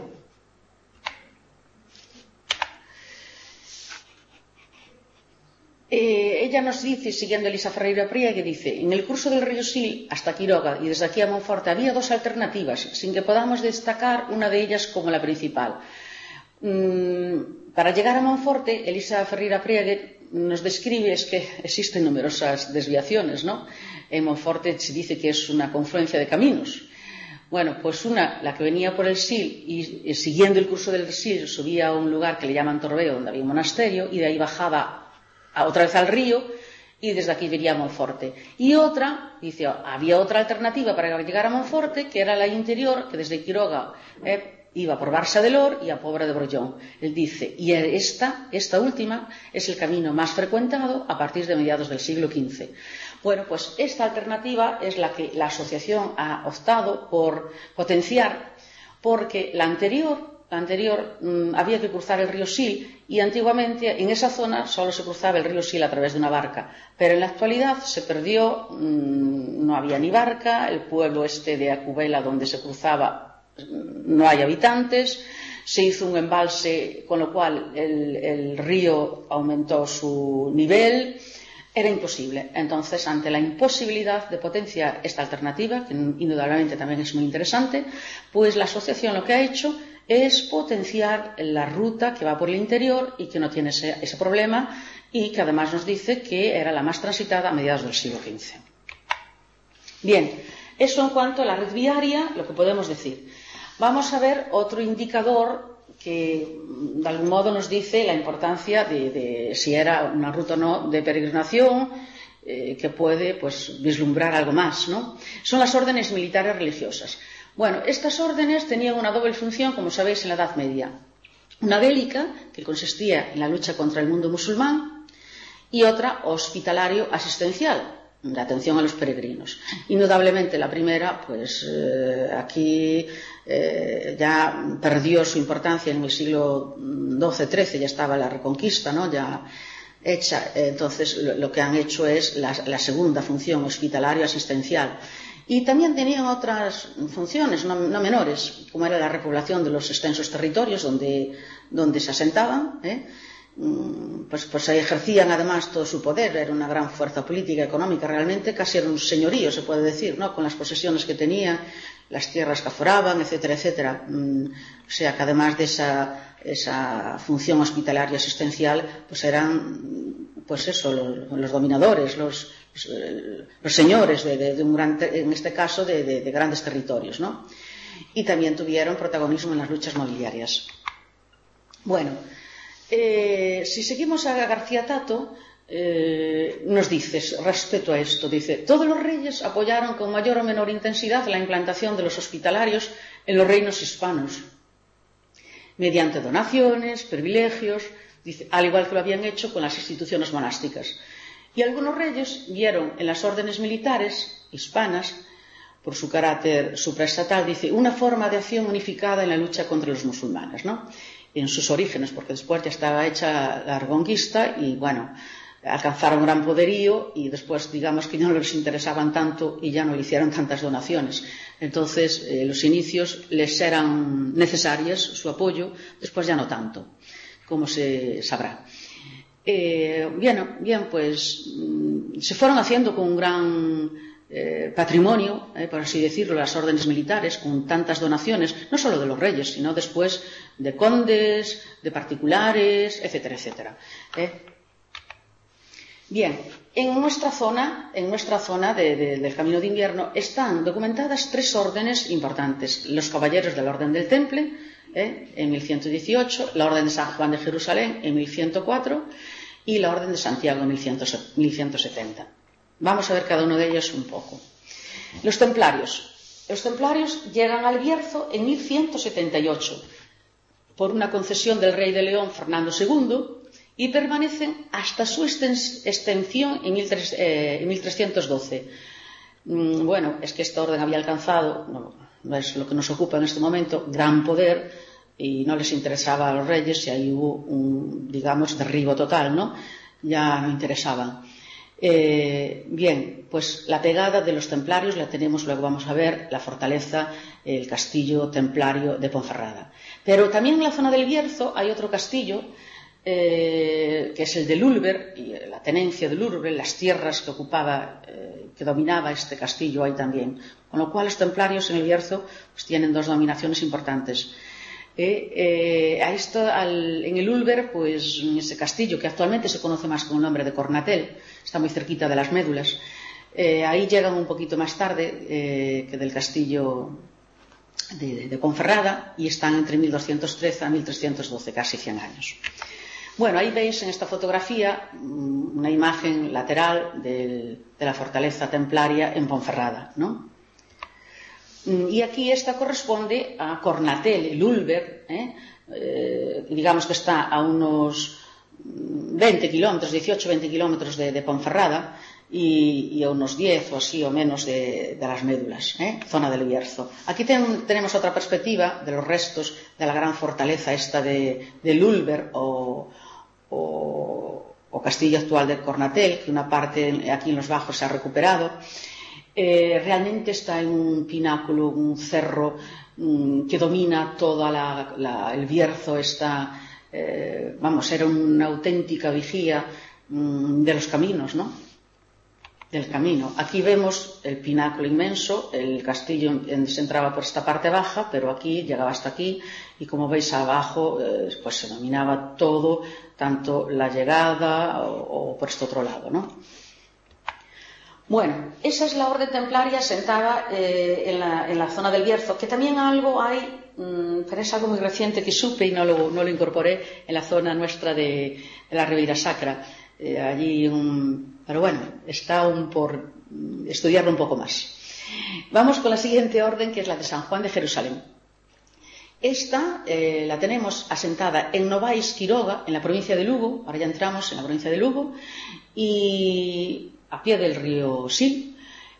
Eh, ella nos dice, siguiendo Elisa Ferreira Priego, dice: en el curso del río Sil hasta Quiroga y desde aquí a Monforte había dos alternativas, sin que podamos destacar una de ellas como la principal. Mm, para llegar a Monforte, Elisa Ferreira Priego nos describe es que existen numerosas desviaciones, ¿no? En Monforte se dice que es una confluencia de caminos. Bueno, pues una, la que venía por el Sil y, y siguiendo el curso del Sil subía a un lugar que le llaman Torbeo, donde había un monasterio, y de ahí bajaba a otra vez al río y desde aquí vería Monforte. Y otra, dice, había otra alternativa para llegar a Monforte, que era la interior, que desde Quiroga eh, iba por Barça del Or y a Pobra de Brollón. Él dice, y esta, esta última es el camino más frecuentado a partir de mediados del siglo quince. Bueno, pues esta alternativa es la que la asociación ha optado por potenciar, porque la anterior La anterior mmm, había que cruzar el río Sil y antiguamente en esa zona solo se cruzaba el río Sil a través de una barca, pero en la actualidad se perdió, mmm, no había ni barca, el pueblo este de Acubela donde se cruzaba no hay habitantes, se hizo un embalse con lo cual el, el río aumentó su nivel, era imposible. Entonces, ante la imposibilidad de potenciar esta alternativa, que indudablemente también es muy interesante, pues la asociación lo que ha hecho es potenciar la ruta que va por el interior y que no tiene ese, ese problema y que además nos dice que era la más transitada a mediados del siglo quince. Bien, eso en cuanto a la red viaria, lo que podemos decir. Vamos a ver otro indicador que de algún modo nos dice la importancia de, de si era una ruta o no de peregrinación, eh, que puede pues vislumbrar algo más, ¿no? Son las órdenes militares religiosas. Bueno, estas órdenes tenían una doble función, como sabéis, en la Edad Media. Una bélica, que consistía en la lucha contra el mundo musulmán, y otra hospitalario-asistencial, la atención a los peregrinos. Indudablemente la primera, pues eh, aquí eh, ya perdió su importancia en el siglo doce trece, ya estaba la Reconquista, ¿no? Ya hecha. Entonces lo, lo que han hecho es la, la segunda función, hospitalario-asistencial. Y también tenían otras funciones no, no menores, como era la repoblación de los extensos territorios donde, donde se asentaban, ¿eh? pues, pues ejercían además todo su poder, era una gran fuerza política, económica, realmente casi era un señorío, se puede decir, ¿no? Con las posesiones que tenía, las tierras que aforaban, etcétera, etcétera. O sea que además de esa, esa función hospitalaria asistencial, pues eran, pues eso, los, los dominadores, los, los, los señores de, de, de un gran, en este caso, de, de, de grandes territorios, ¿no? Y también tuvieron protagonismo en las luchas nobiliarias. Bueno, eh, si seguimos a García Tato, eh, nos dice, respecto a esto, dice, todos los reyes apoyaron con mayor o menor intensidad la implantación de los hospitalarios en los reinos hispanos, mediante donaciones, privilegios, dice, al igual que lo habían hecho con las instituciones monásticas. Y algunos reyes vieron en las órdenes militares hispanas, por su carácter supraestatal, dice, una forma de acción unificada en la lucha contra los musulmanes, ¿no? En sus orígenes, porque después ya estaba hecha la reconquista y, bueno, alcanzaron gran poderío y después, digamos que ya no les interesaban tanto y ya no le hicieron tantas donaciones. Entonces, eh, los inicios les eran necesarias, su apoyo, después ya no tanto, como se sabrá. Eh, bien, bien, pues se fueron haciendo con un gran eh, patrimonio, eh, por así decirlo, las órdenes militares, con tantas donaciones, no solo de los reyes, sino después de condes, de particulares, etcétera, etcétera. Eh. Bien, en nuestra zona, en nuestra zona de, de, del Camino de Invierno están documentadas tres órdenes importantes: los caballeros de la Orden del Temple, eh, en mil ciento dieciocho, la Orden de San Juan de Jerusalén en mil ciento cuatro y la Orden de Santiago en mil ciento setenta. Vamos a ver cada uno de ellos un poco. Los templarios. Los templarios llegan al Bierzo en mil ciento setenta y ocho por una concesión del rey de León, Fernando segundo, y permanecen hasta su extensión en mil trescientos doce. Bueno, es que esta orden había alcanzado, no, no es lo que nos ocupa en este momento, gran poder, y no les interesaba a los reyes, y ahí hubo un, digamos, derribo total, ¿no? Ya no interesaban. Eh, bien, pues la pegada de los templarios la tenemos, luego vamos a ver la fortaleza, el castillo templario de Ponferrada. Pero también en la zona del Bierzo hay otro castillo, eh, que es el de Lulber, y la tenencia de Lulber, las tierras que ocupaba, eh, que dominaba este castillo ahí también. Con lo cual los templarios en el Bierzo pues, tienen dos dominaciones importantes. Eh, eh, a esto, al, en el Ulver, pues en ese castillo que actualmente se conoce más con el nombre de Cornatel, está muy cerquita de las Médulas, eh, ahí llegan un poquito más tarde eh, que del castillo de, de, de Ponferrada, y están entre mil doscientos trece a mil trescientos doce, casi cien años. Bueno, ahí veis en esta fotografía una imagen lateral del, de la fortaleza templaria en Ponferrada, ¿no? Y aquí esta corresponde a Cornatel, el Ulver, ¿eh? Eh, digamos que está a unos veinte kilómetros, dieciocho a veinte kilómetros de, de Ponferrada y, y a unos diez o así o menos de, de las Médulas, ¿eh? Zona del Bierzo. Aquí ten, tenemos otra perspectiva de los restos de la gran fortaleza esta de, del Ulver o, o, o castillo actual de Cornatel, que una parte aquí en los bajos se ha recuperado. Eh, realmente está en un pináculo, un cerro mmm, que domina todo el Bierzo. Está, eh, vamos, era una auténtica vigía mmm, de los caminos, ¿no? Del camino. Aquí vemos el pináculo inmenso, el castillo se entraba por esta parte baja, pero aquí llegaba hasta aquí, y como veis abajo, eh, pues se dominaba todo, tanto la llegada o, o por este otro lado, ¿no? Bueno, esa es la orden templaria sentada eh, en, la, en la zona del Bierzo, que también algo hay, mmm, pero es algo muy reciente que supe y no lo, no lo incorporé en la zona nuestra de, de la Ribeira Sacra. Eh, allí, un, pero bueno, está aún por estudiarlo un poco más. Vamos con la siguiente orden, que es la de San Juan de Jerusalén. Esta eh, la tenemos asentada en Novais Quiroga, en la provincia de Lugo. Ahora ya entramos en la provincia de Lugo, y a pie del río Sil,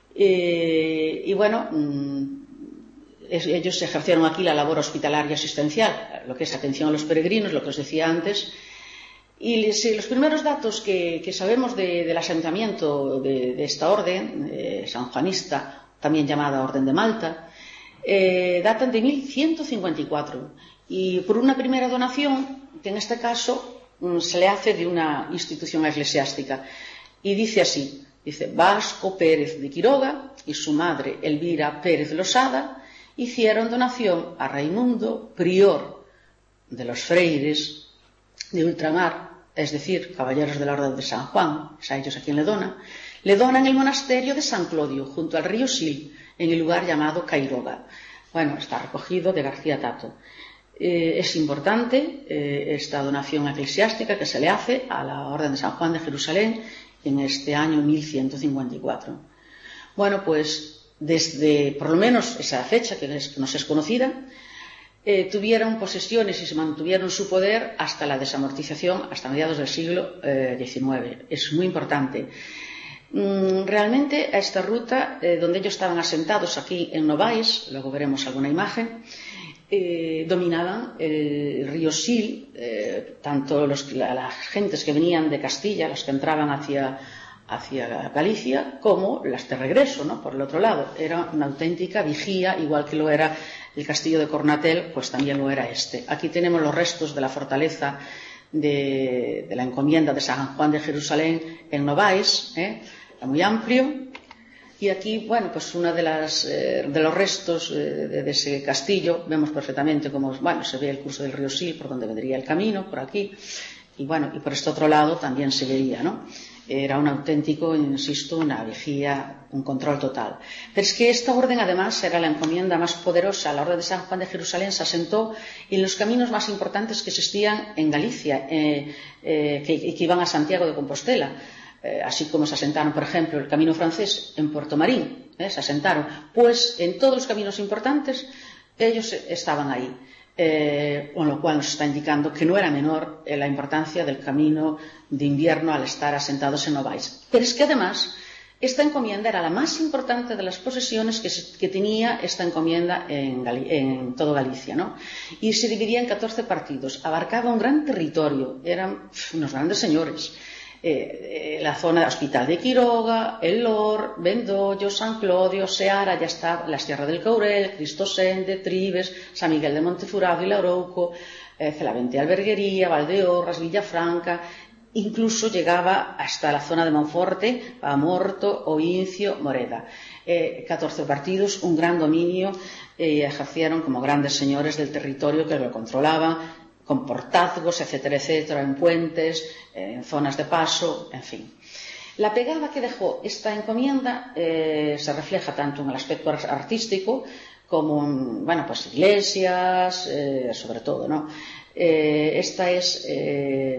eh, y bueno, mmm, es, ellos ejercieron aquí la labor hospitalaria asistencial, lo que es atención a los peregrinos, lo que os decía antes. Y si, los primeros datos que, que sabemos de, del asentamiento de, de esta orden, eh, sanjuanista, también llamada Orden de Malta, eh, datan de mil ciento cincuenta y cuatro, y por una primera donación, que en este caso se le hace de una institución eclesiástica. Y dice así, dice, Vasco Pérez de Quiroga y su madre Elvira Pérez Losada hicieron donación a Raimundo, prior de los freires de ultramar, es decir, caballeros de la Orden de San Juan, es a ellos a quien le dona, le donan el monasterio de San Clodio, junto al río Sil, en el lugar llamado Cairoga. Bueno, está recogido de García Tato. Eh, es importante eh, esta donación eclesiástica que se le hace a la Orden de San Juan de Jerusalén en este año mil ciento cincuenta y cuatro. Bueno, pues desde por lo menos esa fecha, que, es, que nos es conocida, eh, tuvieron posesiones y se mantuvieron su poder hasta la desamortización, hasta mediados del siglo eh, diecinueve. Es muy importante. Mm, realmente a esta ruta, eh, donde ellos estaban asentados aquí en Novais, luego veremos alguna imagen, Eh, dominaban el río Sil, eh, tanto los, la, las gentes que venían de Castilla, los que entraban hacia, hacia Galicia, como las de regreso, ¿no? Por el otro lado. Era una auténtica vigía, igual que lo era el castillo de Cornatel, pues también lo era este. Aquí tenemos los restos de la fortaleza de, de la encomienda de San Juan de Jerusalén en Novais, ¿eh? Muy amplio. Y aquí, bueno, pues uno de, las, eh, de los restos eh, de, de ese castillo, vemos perfectamente cómo, bueno, se ve el curso del río Sil, por donde vendría el camino, por aquí, y bueno, y por este otro lado también se veía, ¿no? Era un auténtico, insisto, una vigía, un control total. Pero es que esta orden, además, era la encomienda más poderosa. La Orden de San Juan de Jerusalén se asentó en los caminos más importantes que existían en Galicia, eh, eh, que, que iban a Santiago de Compostela. Eh, así como se asentaron, por ejemplo, el camino francés en Puerto Marín, eh, se asentaron, pues en todos los caminos importantes ellos estaban ahí, eh, con lo cual nos está indicando que no era menor eh, la importancia del camino de invierno al estar asentados en Novais. Pero es que además esta encomienda era la más importante de las posesiones que, se, que tenía esta encomienda en, Gali en todo Galicia, ¿no? Y se dividía en catorce partidos, abarcaba un gran territorio, eran pf, unos grandes señores. Eh, eh, la zona de Hospital de Quiroga, El Lor, Vendollo, San Clodio, Seara, ya está la Sierra del Courel, Cristosende, Tribes, San Miguel de Montefurado y Lourouco, eh, Celavente Alberguería, Valdeorras, Villafranca, incluso llegaba hasta la zona de Monforte, Amorto, Oincio, Moreda. Eh, catorce partidos, un gran dominio, eh, ejercieron como grandes señores del territorio que lo controlaban, con portazgos, etcétera, etcétera, en puentes, en zonas de paso, en fin. La pegada que dejó esta encomienda eh, se refleja tanto en el aspecto artístico como en, bueno, pues iglesias, eh, sobre todo, ¿no? Eh, esta es eh,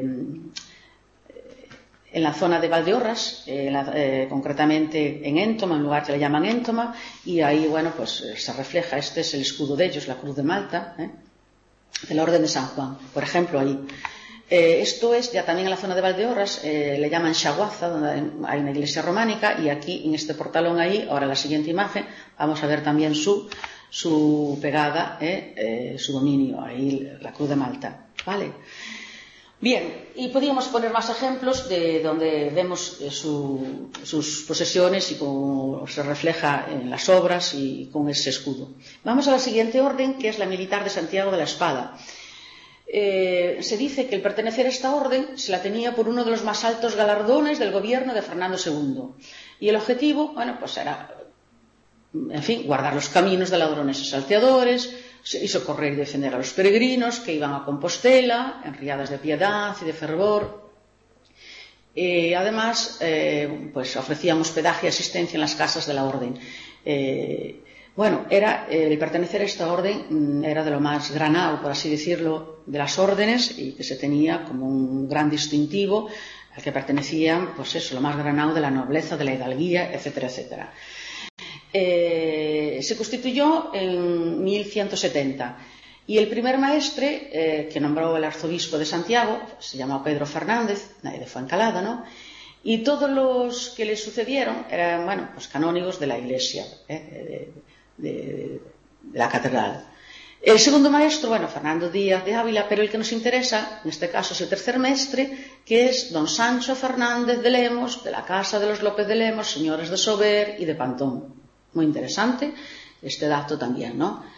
en la zona de Valdeorras, eh, la, eh, concretamente en Éntoma, un lugar que le llaman Éntoma, y ahí, bueno, pues se refleja, este es el escudo de ellos, la Cruz de Malta, ¿eh? De la Orden de San Juan, por ejemplo, ahí. Eh, esto es ya también en la zona de Valdeorras, eh, le llaman Xaguaza, donde hay una iglesia románica, y aquí en este portalón ahí, ahora la siguiente imagen, vamos a ver también su, su pegada, eh, eh, su dominio, ahí la Cruz de Malta, ¿vale? Bien, y podríamos poner más ejemplos de donde vemos eh, su, sus posesiones y cómo se refleja en las obras y con ese escudo. Vamos a la siguiente orden, que es la militar de Santiago de la Espada. Eh, se dice que el pertenecer a esta orden se la tenía por uno de los más altos galardones del gobierno de Fernando segundo. Y el objetivo, bueno, pues era, en fin, guardar los caminos de ladrones y salteadores, y socorrer y defender a los peregrinos que iban a Compostela, en riadas de piedad y de fervor. Eh, además, eh, pues ofrecían hospedaje y asistencia en las casas de la orden. Eh, bueno, era, eh, el pertenecer a esta orden era de lo más granado, por así decirlo, de las órdenes, y que se tenía como un gran distintivo al que pertenecían, pues eso, lo más granado de la nobleza, de la hidalguía, etcétera, etcétera. Eh, se constituyó en mil ciento setenta y el primer maestre eh, que nombró el arzobispo de Santiago se llamó Pedro Fernández, de Fuencalada, ¿no? Y todos los que le sucedieron eran, bueno, pues canónigos de la iglesia, eh, de, de, de la catedral. El segundo maestro, bueno, Fernando Díaz de Ávila, pero el que nos interesa, en este caso, es el tercer maestre, que es don Sancho Fernández de Lemos, de la casa de los López de Lemos, señores de Sober y de Pantón. Muy interesante este dato también, ¿no?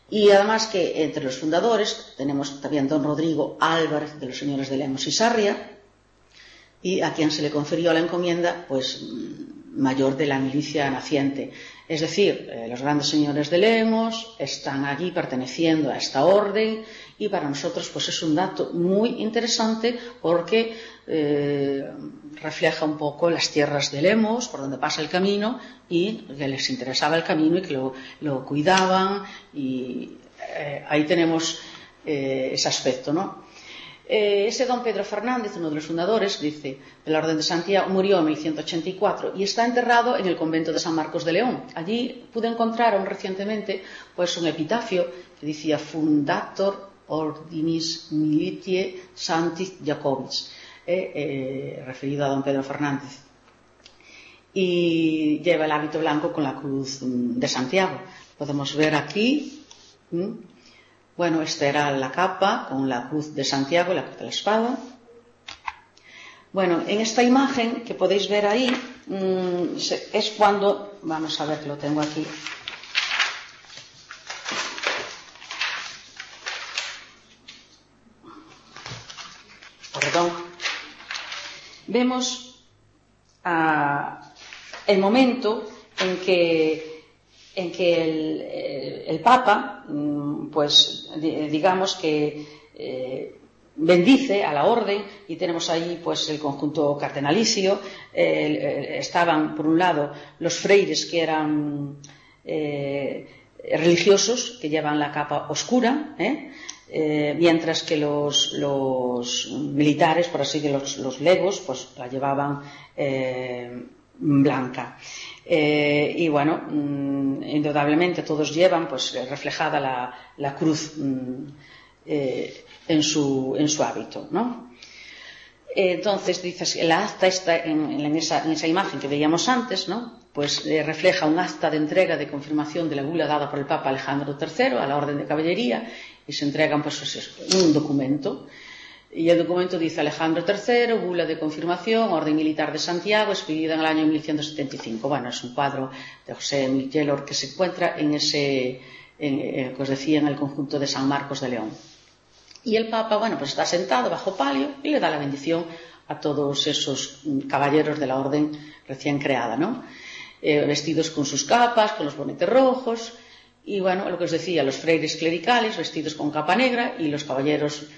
Y además que entre los fundadores tenemos también don Rodrigo Álvarez de los señores de Lemos y Sarria, y a quien se le confirió la encomienda pues mayor de la milicia naciente. Es decir, eh, los grandes señores de Lemos están allí perteneciendo a esta orden, y para nosotros pues es un dato muy interesante porque eh, refleja un poco las tierras de Lemos, por donde pasa el camino, y que les interesaba el camino y que lo, lo cuidaban, y eh, ahí tenemos eh, ese aspecto, ¿no? Eh, ese don Pedro Fernández, uno de los fundadores, dice, de la Orden de Santiago, murió en mil ciento ochenta y cuatro y está enterrado en el convento de San Marcos de León. Allí pude encontrar aún recientemente pues un epitafio que decía Fundator Ordinis Militiae Sanctis Jacobis, eh, eh, referido a don Pedro Fernández. Y lleva el hábito blanco con la cruz de Santiago. Podemos ver aquí... ¿m? Bueno, esta era la capa con la cruz de Santiago, la cruz de la espada. Bueno, en esta imagen que podéis ver ahí, mmm, es cuando, vamos a ver que lo tengo aquí. Perdón. Vemos uh, el momento en que en que el, el, el Papa, pues digamos que eh, bendice a la orden, y tenemos ahí pues el conjunto cardenalicio. Eh, estaban por un lado los freires, que eran eh, religiosos, que llevan la capa oscura, ¿eh? Eh, mientras que los, los militares, por así decirlo, los, los legos, pues la llevaban eh, blanca. Eh, y bueno, mmm, indudablemente todos llevan pues reflejada la, la cruz mmm, eh, en, su, en su hábito, ¿no? Eh, entonces dices, la acta está en, en, esa, en esa imagen que veíamos antes, ¿no? Pues eh, refleja un acta de entrega de confirmación de la bula dada por el Papa Alejandro tercero a la Orden de Caballería, y se entregan pues un documento. Y el documento dice Alejandro tercero, bula de confirmación, Orden Militar de Santiago, expedida en el año mil ciento setenta y cinco. Bueno, es un cuadro de José Millelor que se encuentra en ese, en, eh, que os decía, en el conjunto de San Marcos de León. Y el Papa, bueno, pues está sentado bajo palio y le da la bendición a todos esos caballeros de la orden recién creada, ¿no? Eh, vestidos con sus capas, con los bonetes rojos, y bueno, lo que os decía, los freires clericales vestidos con capa negra, y los caballeros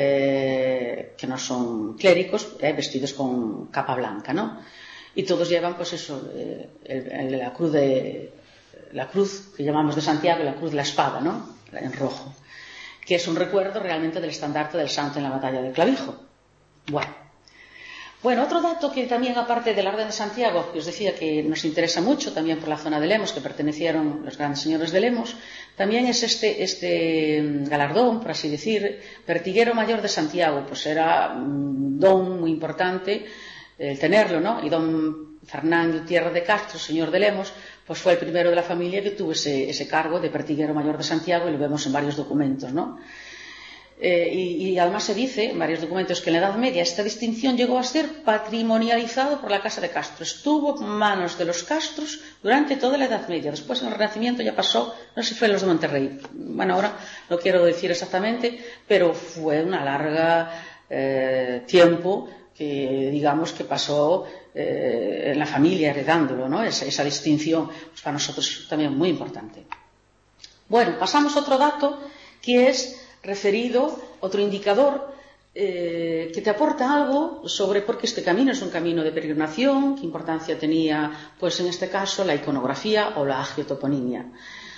Eh, que no son clérigos, eh, vestidos con capa blanca, ¿no? Y todos llevan pues eso, eh, el, el, la cruz de la cruz que llamamos de Santiago, la cruz de la espada, ¿no? En rojo, que es un recuerdo realmente del estandarte del santo en la batalla de Clavijo. Bueno, bueno, otro dato que también, aparte de la Orden de Santiago, que os decía que nos interesa mucho también por la zona de Lemos, que pertenecieron los grandes señores de Lemos, también es este, este galardón, por así decir, Pertiguero Mayor de Santiago. Pues era un don muy importante el tenerlo, ¿no? Y don Fernando Tierra de Castro, señor de Lemos, pues fue el primero de la familia que tuvo ese, ese cargo de Pertiguero Mayor de Santiago, y lo vemos en varios documentos, ¿no? Eh, y, y además se dice en varios documentos que en la Edad Media esta distinción llegó a ser patrimonializado por la Casa de Castro. Estuvo en manos de los Castros durante toda la Edad Media. Después, en el Renacimiento, ya pasó, no sé si fue en los de Monterrey. Bueno, ahora no quiero decir exactamente, pero fue una larga eh, tiempo que, digamos, que pasó eh, en la familia heredándolo, ¿no? Esa, esa distinción, pues para nosotros también muy importante. Bueno, pasamos a otro dato que es referido, otro indicador eh, que te aporta algo sobre por qué este camino es un camino de peregrinación, qué importancia tenía, pues en este caso, la iconografía o la agiotoponimia.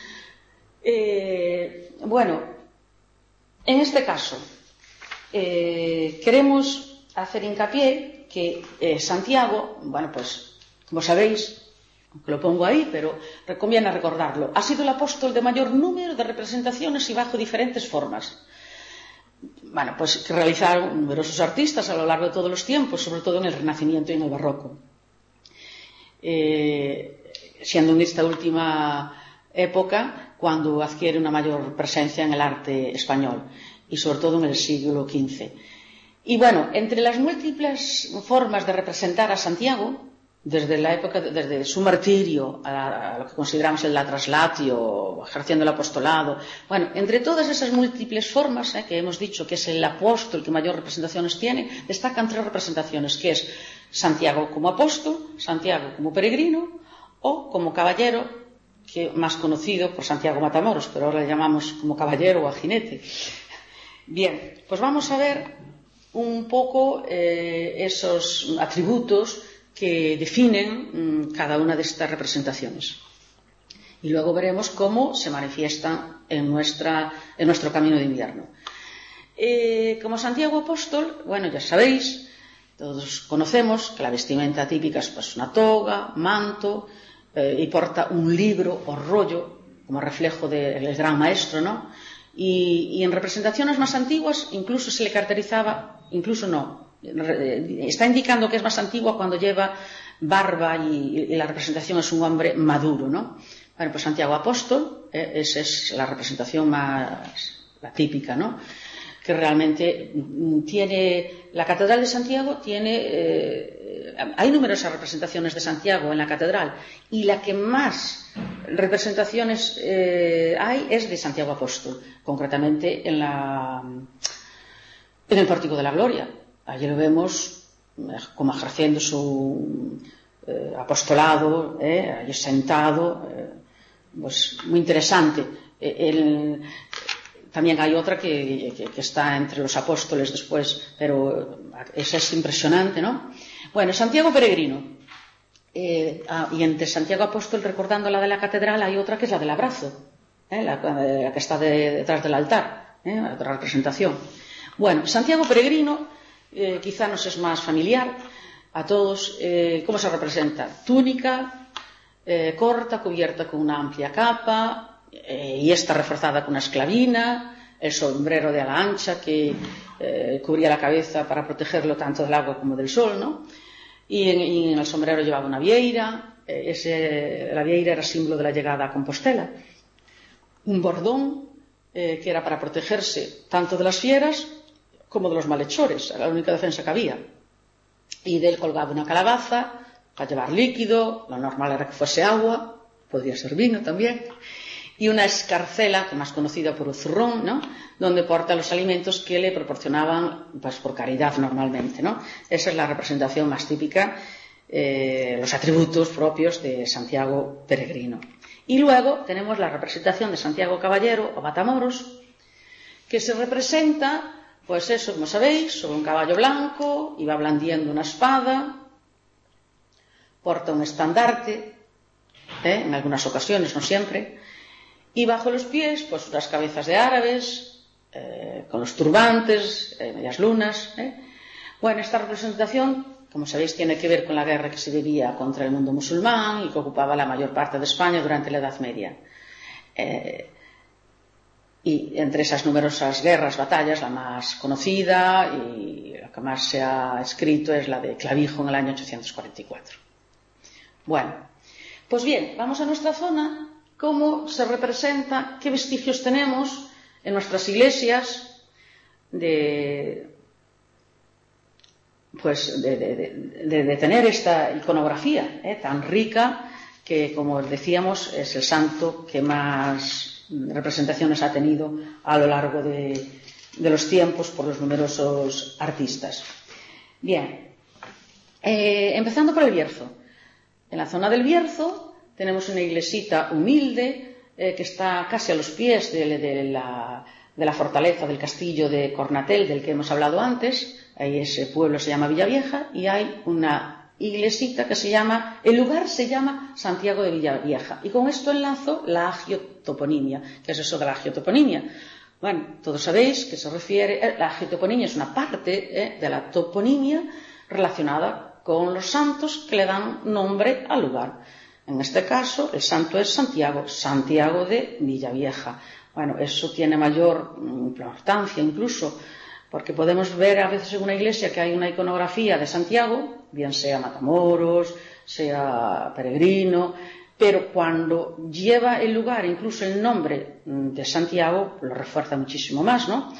Eh, bueno, en este caso eh, queremos hacer hincapié que eh, Santiago, bueno, pues como sabéis, lo pongo ahí, pero conviene recordarlo, ha sido el apóstol de mayor número de representaciones y bajo diferentes formas. Bueno, pues que realizaron numerosos artistas a lo largo de todos los tiempos, sobre todo en el Renacimiento y en el Barroco. Eh, siendo en esta última época cuando adquiere una mayor presencia en el arte español, y sobre todo en el siglo quince. Y bueno, entre las múltiples formas de representar a Santiago, desde la época, desde su martirio a, a lo que consideramos el latratio, ejerciendo el apostolado. Bueno, entre todas esas múltiples formas eh, que hemos dicho que es el apóstol que mayor representaciones tiene, destacan tres representaciones, que es Santiago como apóstol, Santiago como peregrino o como caballero, que más conocido por Santiago Matamoros, pero ahora le llamamos como caballero o a jinete. Bien, pues vamos a ver un poco eh, esos atributos que definen mmm, cada una de estas representaciones. Y luego veremos cómo se manifiestan en, nuestra, en nuestro camino de invierno. Eh, como Santiago Apóstol, bueno, ya sabéis, todos conocemos que la vestimenta típica es pues, una toga, manto, eh, y porta un libro o rollo, como reflejo del gran maestro, ¿no? Y, y en representaciones más antiguas incluso se le caracterizaba, incluso no, está indicando que es más antigua cuando lleva barba y, y la representación es un hombre maduro, ¿no? Bueno, pues Santiago Apóstol, eh, esa es la representación más, la típica, ¿no? Que realmente tiene, la Catedral de Santiago tiene, eh, hay numerosas representaciones de Santiago en la Catedral y la que más representaciones eh, hay es de Santiago Apóstol, concretamente en, la, en el Pórtico de la Gloria. Allí lo vemos como ejerciendo su eh, apostolado, eh, allí sentado, eh, pues muy interesante. El, también hay otra que, que, que está entre los apóstoles después, pero esa es impresionante, ¿no? Bueno, Santiago Peregrino. Eh, ah, y entre Santiago Apóstol, recordando la de la catedral, hay otra que es la del abrazo, ¿eh? la, la que está de, detrás del altar, ¿eh? Otra representación. Bueno, Santiago Peregrino eh, quizá nos es más familiar a todos. Eh, ¿Cómo se representa? Túnica eh, corta, cubierta con una amplia capa, Eh, y esta reforzada con una esclavina, el sombrero de ala ancha que eh, cubría la cabeza para protegerlo tanto del agua como del sol, ¿no? Y en, y en el sombrero llevaba una vieira, eh, ese, la vieira era símbolo de la llegada a Compostela, un bordón eh, que era para protegerse tanto de las fieras como de los malhechores, era la única defensa que había, y de él colgaba una calabaza para llevar líquido, lo normal era que fuese agua, podría ser vino también, y una escarcela, más conocida por un zurrón, ¿no? Donde porta los alimentos que le proporcionaban pues, por caridad normalmente, ¿no? Esa es la representación más típica, eh, los atributos propios de Santiago Peregrino. Y luego tenemos la representación de Santiago Caballero o Matamoros, que se representa, pues eso, como sabéis, sobre un caballo blanco, y va blandiendo una espada, porta un estandarte, ¿eh? En algunas ocasiones, no siempre, y bajo los pies, pues unas cabezas de árabes, eh, con los turbantes, eh, medias lunas. ¿eh? Bueno, esta representación, como sabéis, tiene que ver con la guerra que se vivía contra el mundo musulmán y que ocupaba la mayor parte de España durante la Edad Media. Eh, y entre esas numerosas guerras, batallas, la más conocida y la que más se ha escrito es la de Clavijo en el año ochocientos cuarenta y cuatro. Bueno, pues bien, vamos a nuestra zona. ¿Cómo se representa? ¿Qué vestigios tenemos en nuestras iglesias de, pues de, de, de, de tener esta iconografía eh, tan rica que, como decíamos, es el santo que más representaciones ha tenido a lo largo de, de los tiempos por los numerosos artistas? Bien, eh, empezando por el Bierzo. En la zona del Bierzo tenemos una iglesita humilde eh, que está casi a los pies de, de, la, de la fortaleza del castillo de Cornatel, del que hemos hablado antes. Ahí ese pueblo se llama Villavieja y hay una iglesita que se llama, el lugar se llama Santiago de Villavieja. Y con esto enlazo la agiotoponimia. ¿Qué es eso de la agiotoponimia? Bueno, todos sabéis que se refiere, eh, la agiotoponimia es una parte eh, de la toponimia relacionada con los santos que le dan nombre al lugar. En este caso, el santo es Santiago, Santiago de Villavieja. Bueno, eso tiene mayor importancia incluso, porque podemos ver a veces en una iglesia que hay una iconografía de Santiago, bien sea Matamoros, sea Peregrino, pero cuando lleva el lugar, incluso el nombre de Santiago, lo refuerza muchísimo más, ¿no?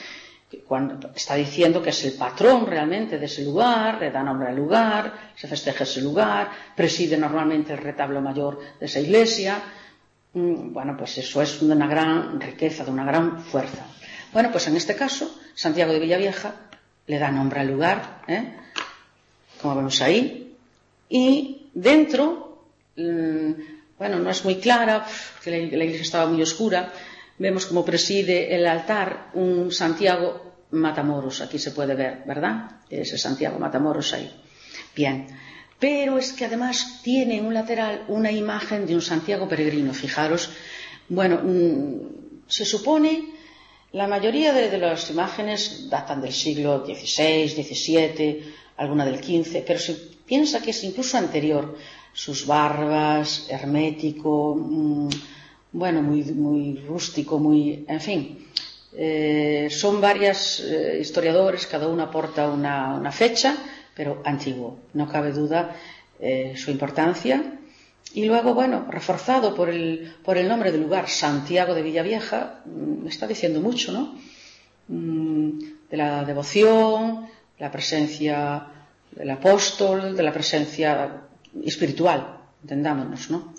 que cuando está diciendo que es el patrón realmente de ese lugar, le da nombre al lugar, se festeja ese lugar, preside normalmente el retablo mayor de esa iglesia. Bueno, pues eso es de una gran riqueza, de una gran fuerza. Bueno, pues en este caso, Santiago de Villavieja le da nombre al lugar, ¿eh? Como vemos ahí, y dentro, bueno, no es muy clara, porque la iglesia estaba muy oscura, vemos como preside el altar un Santiago Matamoros, aquí se puede ver, ¿verdad? Ese Santiago Matamoros ahí. Bien, pero es que además tiene en un lateral una imagen de un Santiago peregrino, fijaros. Bueno, se supone, la mayoría de, de las imágenes datan del siglo dieciséis, diecisiete, alguna del quince, pero se piensa que es incluso anterior. Sus barbas, hermético, mmm, bueno, muy, muy rústico, muy, en fin, eh, son varios eh, historiadores, cada uno aporta una, una fecha, pero antiguo, no cabe duda eh, su importancia. Y luego, bueno, reforzado por el, por el nombre del lugar, Santiago de Villavieja, me está diciendo mucho, ¿no? De la devoción, la presencia del apóstol, de la presencia espiritual, entendámonos, ¿no?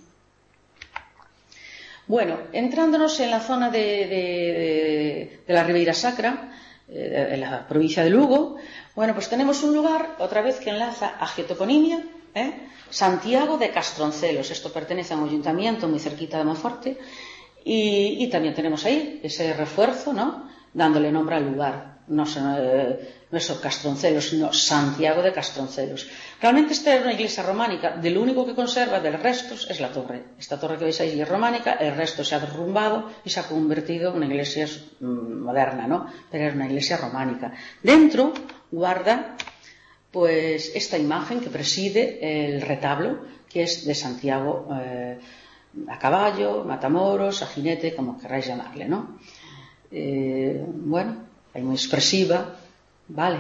Bueno, entrándonos en la zona de, de, de, de la Ribeira Sacra, eh, en la provincia de Lugo, bueno, pues tenemos un lugar, otra vez, que enlaza a Geotoponimia, ¿eh? Santiago de Castroncelos. Esto pertenece a un ayuntamiento muy cerquita de Monforte, y, y también tenemos ahí ese refuerzo, ¿no? Dándole nombre al lugar. No, eh, no es Castroncelos, sino Santiago de Castroncelos. Realmente esta es una iglesia románica. De lo único que conserva de los restos es la torre. Esta torre que veis ahí es románica, el resto se ha derrumbado y se ha convertido en una iglesia mmm, moderna, ¿no? Pero era una iglesia románica. Dentro guarda pues esta imagen que preside el retablo, que es de Santiago eh, a caballo, matamoros, a jinete, como queráis llamarle, ¿no? Eh, bueno, es muy expresiva, vale.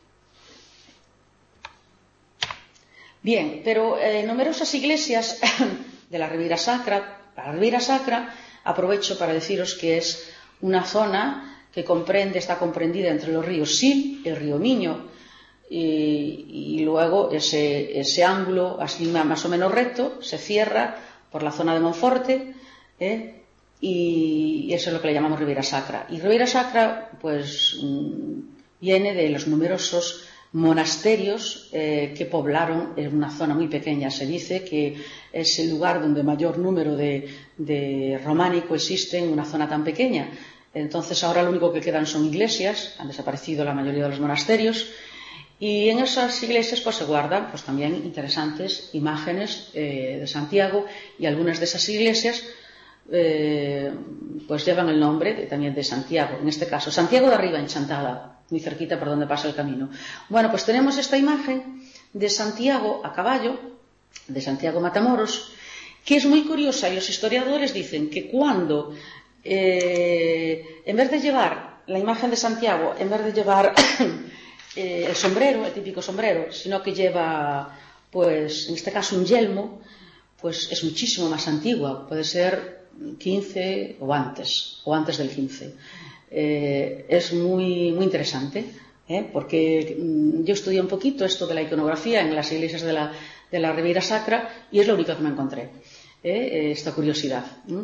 Bien, pero eh, numerosas iglesias de la Ribeira Sacra, la Ribeira Sacra, aprovecho para deciros que es una zona que comprende, está comprendida entre los ríos Sil y el río Miño, y, y luego ese, ese ángulo así más o menos recto se cierra por la zona de Monforte, ¿eh? Y eso es lo que le llamamos Ribeira Sacra. Y Ribeira Sacra pues mmm, viene de los numerosos monasterios eh, que poblaron en una zona muy pequeña. Se dice que es el lugar donde mayor número de, de románico existe en una zona tan pequeña. Entonces ahora lo único que quedan son iglesias, han desaparecido la mayoría de los monasterios, y en esas iglesias pues se guardan pues también interesantes imágenes eh, de Santiago, y algunas de esas iglesias eh, pues llevan el nombre de, también de Santiago, en este caso Santiago de Arriba, en Chantada, muy cerquita por donde pasa el camino. Bueno, pues tenemos esta imagen de Santiago a caballo, de Santiago Matamoros, que es muy curiosa, y los historiadores dicen que cuando eh, en vez de llevar la imagen de Santiago, en vez de llevar eh, el sombrero, el típico sombrero, sino que lleva, pues en este caso un yelmo, pues es muchísimo más antigua, puede ser quince o antes, o antes del quince. Eh, es muy, muy interesante, ¿eh? Porque mmm, yo estudié un poquito esto de la iconografía en las iglesias de la, de la Ribeira Sacra, y es lo único que me encontré, ¿eh? Esta curiosidad. ¿Mm?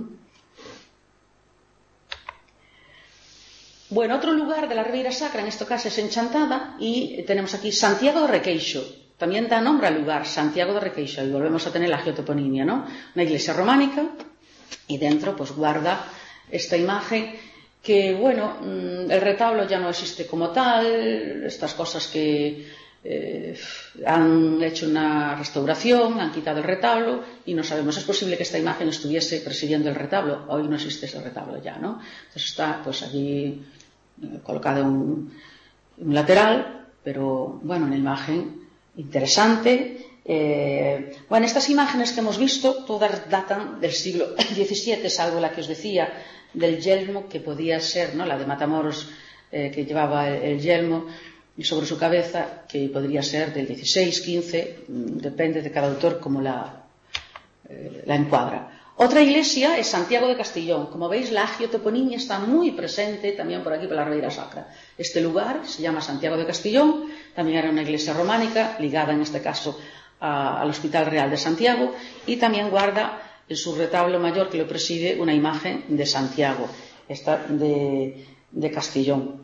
Bueno, otro lugar de la Ribeira Sacra, en este caso es en Chantada, y tenemos aquí Santiago de Requeixo. También da nombre al lugar, Santiago de Requeixo, y volvemos a tener la geotoponimia, ¿no? Una iglesia románica, y dentro pues guarda esta imagen que, bueno, el retablo ya no existe como tal, estas cosas que eh, han hecho una restauración, han quitado el retablo y no sabemos, es posible que esta imagen estuviese presidiendo el retablo, hoy no existe ese retablo ya, ¿no? Entonces está pues allí eh, colocado en un, un lateral, pero bueno, una imagen interesante. Eh, bueno, estas imágenes que hemos visto todas datan del siglo diecisiete, salvo la que os decía del yelmo, que podía ser, ¿no?, la de Matamoros, eh, que llevaba el, el yelmo sobre su cabeza, que podría ser del dieciséis, quince, depende de cada autor como la, eh, la encuadra. Otra iglesia es Santiago de Castillón. Como veis, la agiotoponimia está muy presente también por aquí, por la Ribeira Sacra. Este lugar se llama Santiago de Castillón, también era una iglesia románica, ligada en este caso a, al Hospital Real de Santiago, y también guarda en su retablo mayor que lo preside una imagen de Santiago, esta de, de Castillón.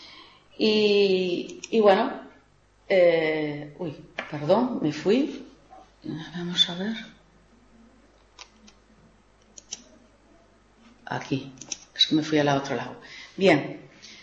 Y, y bueno, eh, uy, perdón, me fui. Vamos a ver. Aquí, es que me fui al otro lado. Bien.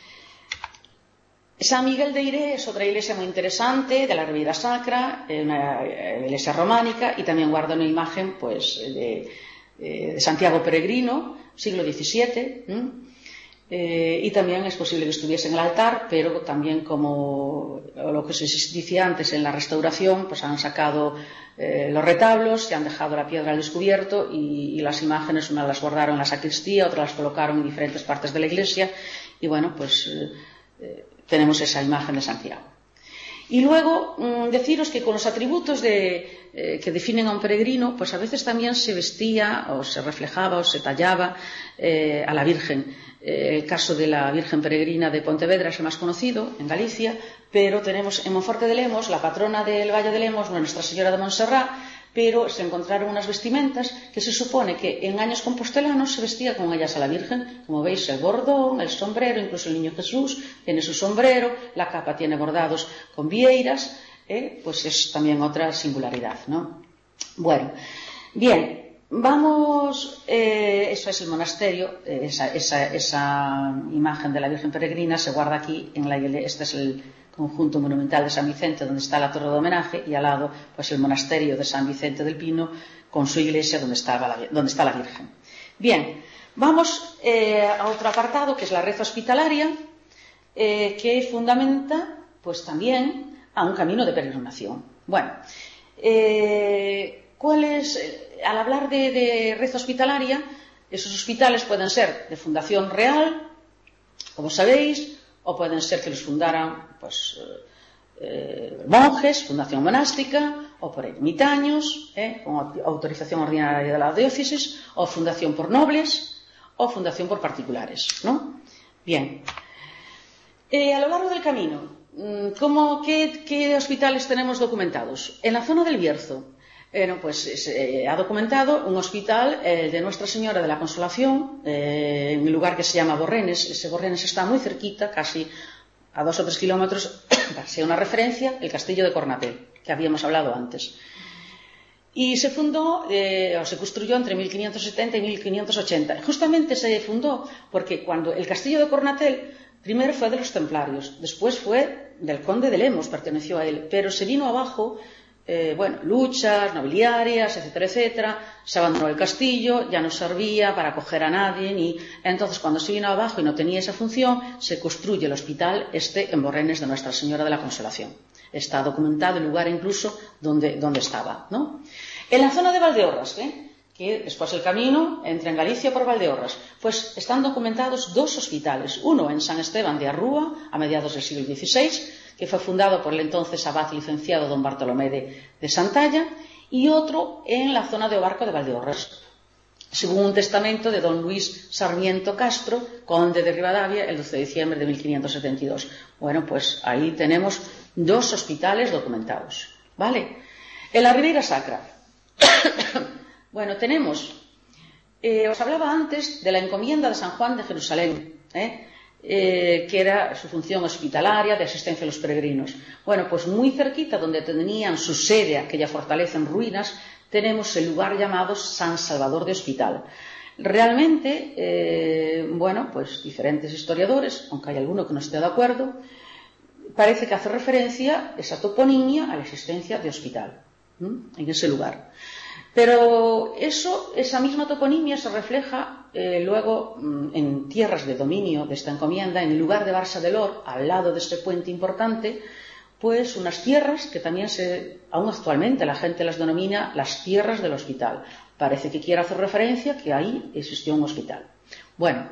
San Miguel de Iré es otra iglesia muy interesante de la Ribeira Sacra, una iglesia románica, y también guarda una imagen pues de, de Santiago Peregrino, siglo diecisiete, ¿eh? Eh, y también es posible que estuviese en el altar, pero también, como lo que se decía antes, en la restauración pues han sacado eh, los retablos, se han dejado la piedra al descubierto, y, y las imágenes unas las guardaron en la sacristía, otras las colocaron en diferentes partes de la iglesia, y bueno, pues eh, eh, tenemos esa imagen de Santiago. Y luego mmm, deciros que con los atributos de, eh, que definen a un peregrino, pues a veces también se vestía o se reflejaba o se tallaba eh, a la Virgen. Eh, el caso de la Virgen Peregrina de Pontevedra es el más conocido en Galicia, pero tenemos en Monforte de Lemos, la patrona del Valle de Lemos, Nuestra Señora de Montserrat, pero se encontraron unas vestimentas que se supone que en años compostelanos se vestía con ellas a la Virgen. Como veis, el bordón, el sombrero, incluso el Niño Jesús tiene su sombrero, la capa tiene bordados con vieiras, ¿eh? Pues es también otra singularidad, ¿no? Bueno, bien, vamos, eh, eso es el monasterio, eh, esa, esa, esa imagen de la Virgen Peregrina se guarda aquí, en la iglesia. Este es el conjunto monumental de San Vicente, donde está la torre de homenaje, y al lado pues el monasterio de San Vicente del Pino con su iglesia donde está la, donde está la Virgen. Bien, vamos eh, a otro apartado, que es la red hospitalaria, eh, que fundamenta pues también a un camino de peregrinación. Bueno, eh, ¿cuál es? Al hablar de, de red hospitalaria, esos hospitales pueden ser de fundación real, como sabéis, o pueden ser que los fundaran pues, eh, monjes, fundación monástica, o por ermitaños, eh, con autorización ordinaria de la diócesis, o fundación por nobles, o fundación por particulares, ¿no? Bien. Eh, a lo largo del camino, ¿cómo, qué, ¿qué hospitales tenemos documentados? En la zona del Bierzo, Bueno, pues se ha documentado un hospital eh, de Nuestra Señora de la Consolación, eh, en un lugar que se llama Borrenes. Ese Borrenes está muy cerquita, casi a dos o tres kilómetros, para ser una referencia, el castillo de Cornatel, que habíamos hablado antes. Y se fundó, eh, o se construyó entre mil quinientos setenta y mil quinientos ochenta. Justamente se fundó porque cuando el castillo de Cornatel primero fue de los templarios, después fue del conde de Lemos, perteneció a él, pero se vino abajo. Eh, bueno, luchas nobiliarias, etcétera, etcétera, se abandonó el castillo, ya no servía para acoger a nadie, y entonces cuando se vino abajo y no tenía esa función, se construye el hospital este en Borrenes de Nuestra Señora de la Consolación. Está documentado el lugar incluso donde, donde estaba, ¿no? En la zona de Valdeorras, ¿eh? que después el camino entra en Galicia por Valdeorras, pues están documentados dos hospitales, uno en San Esteban de Arrúa, a mediados del siglo dieciséis, que fue fundado por el entonces abad licenciado don Bartolomé de, de Santalla, y otro en la zona de Obarco de Valdeorras, según un testamento de don Luis Sarmiento Castro, conde de Ribadavia, el doce de diciembre de mil quinientos setenta y dos. Bueno, pues ahí tenemos dos hospitales documentados, ¿vale? En la Ribeira Sacra, bueno, tenemos, eh, os hablaba antes de la encomienda de San Juan de Jerusalén, ¿eh? Eh, que era su función hospitalaria de asistencia a los peregrinos. Bueno, pues muy cerquita, donde tenían su sede, aquella fortaleza en ruinas, tenemos el lugar llamado San Salvador de Hospital. Realmente, eh, bueno, pues diferentes historiadores, aunque hay alguno que no esté de acuerdo, parece que hace referencia esa toponimia a la existencia de hospital, ¿m? en ese lugar. Pero eso, esa misma toponimia se refleja eh, luego mmm, en tierras de dominio de esta encomienda, en el lugar de Barça del Or, al lado de este puente importante, pues unas tierras que también se, aún actualmente la gente las denomina las tierras del hospital. Parece que quiere hacer referencia que ahí existió un hospital. Bueno,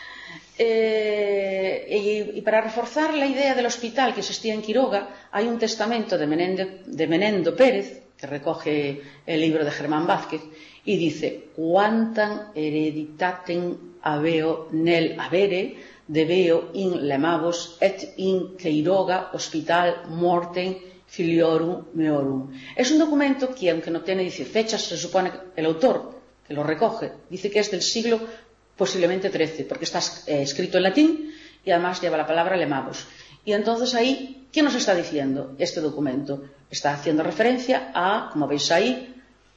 eh, y, y para reforzar la idea del hospital que existía en Quiroga, hay un testamento de Menendo, de Menendo Pérez, que recoge el libro de Germán Vázquez, y dice: quantam hereditatem aveo nel avere, debeo in lemavos et in Queiroga hospital mortem filiorum meorum. Es un documento que, aunque no tiene, dice, fechas, se supone que el autor que lo recoge dice que es del siglo posiblemente trece, porque está eh, escrito en latín y además lleva la palabra lemavos. Y entonces ahí, ¿qué nos está diciendo este documento? Está haciendo referencia a, como veis ahí,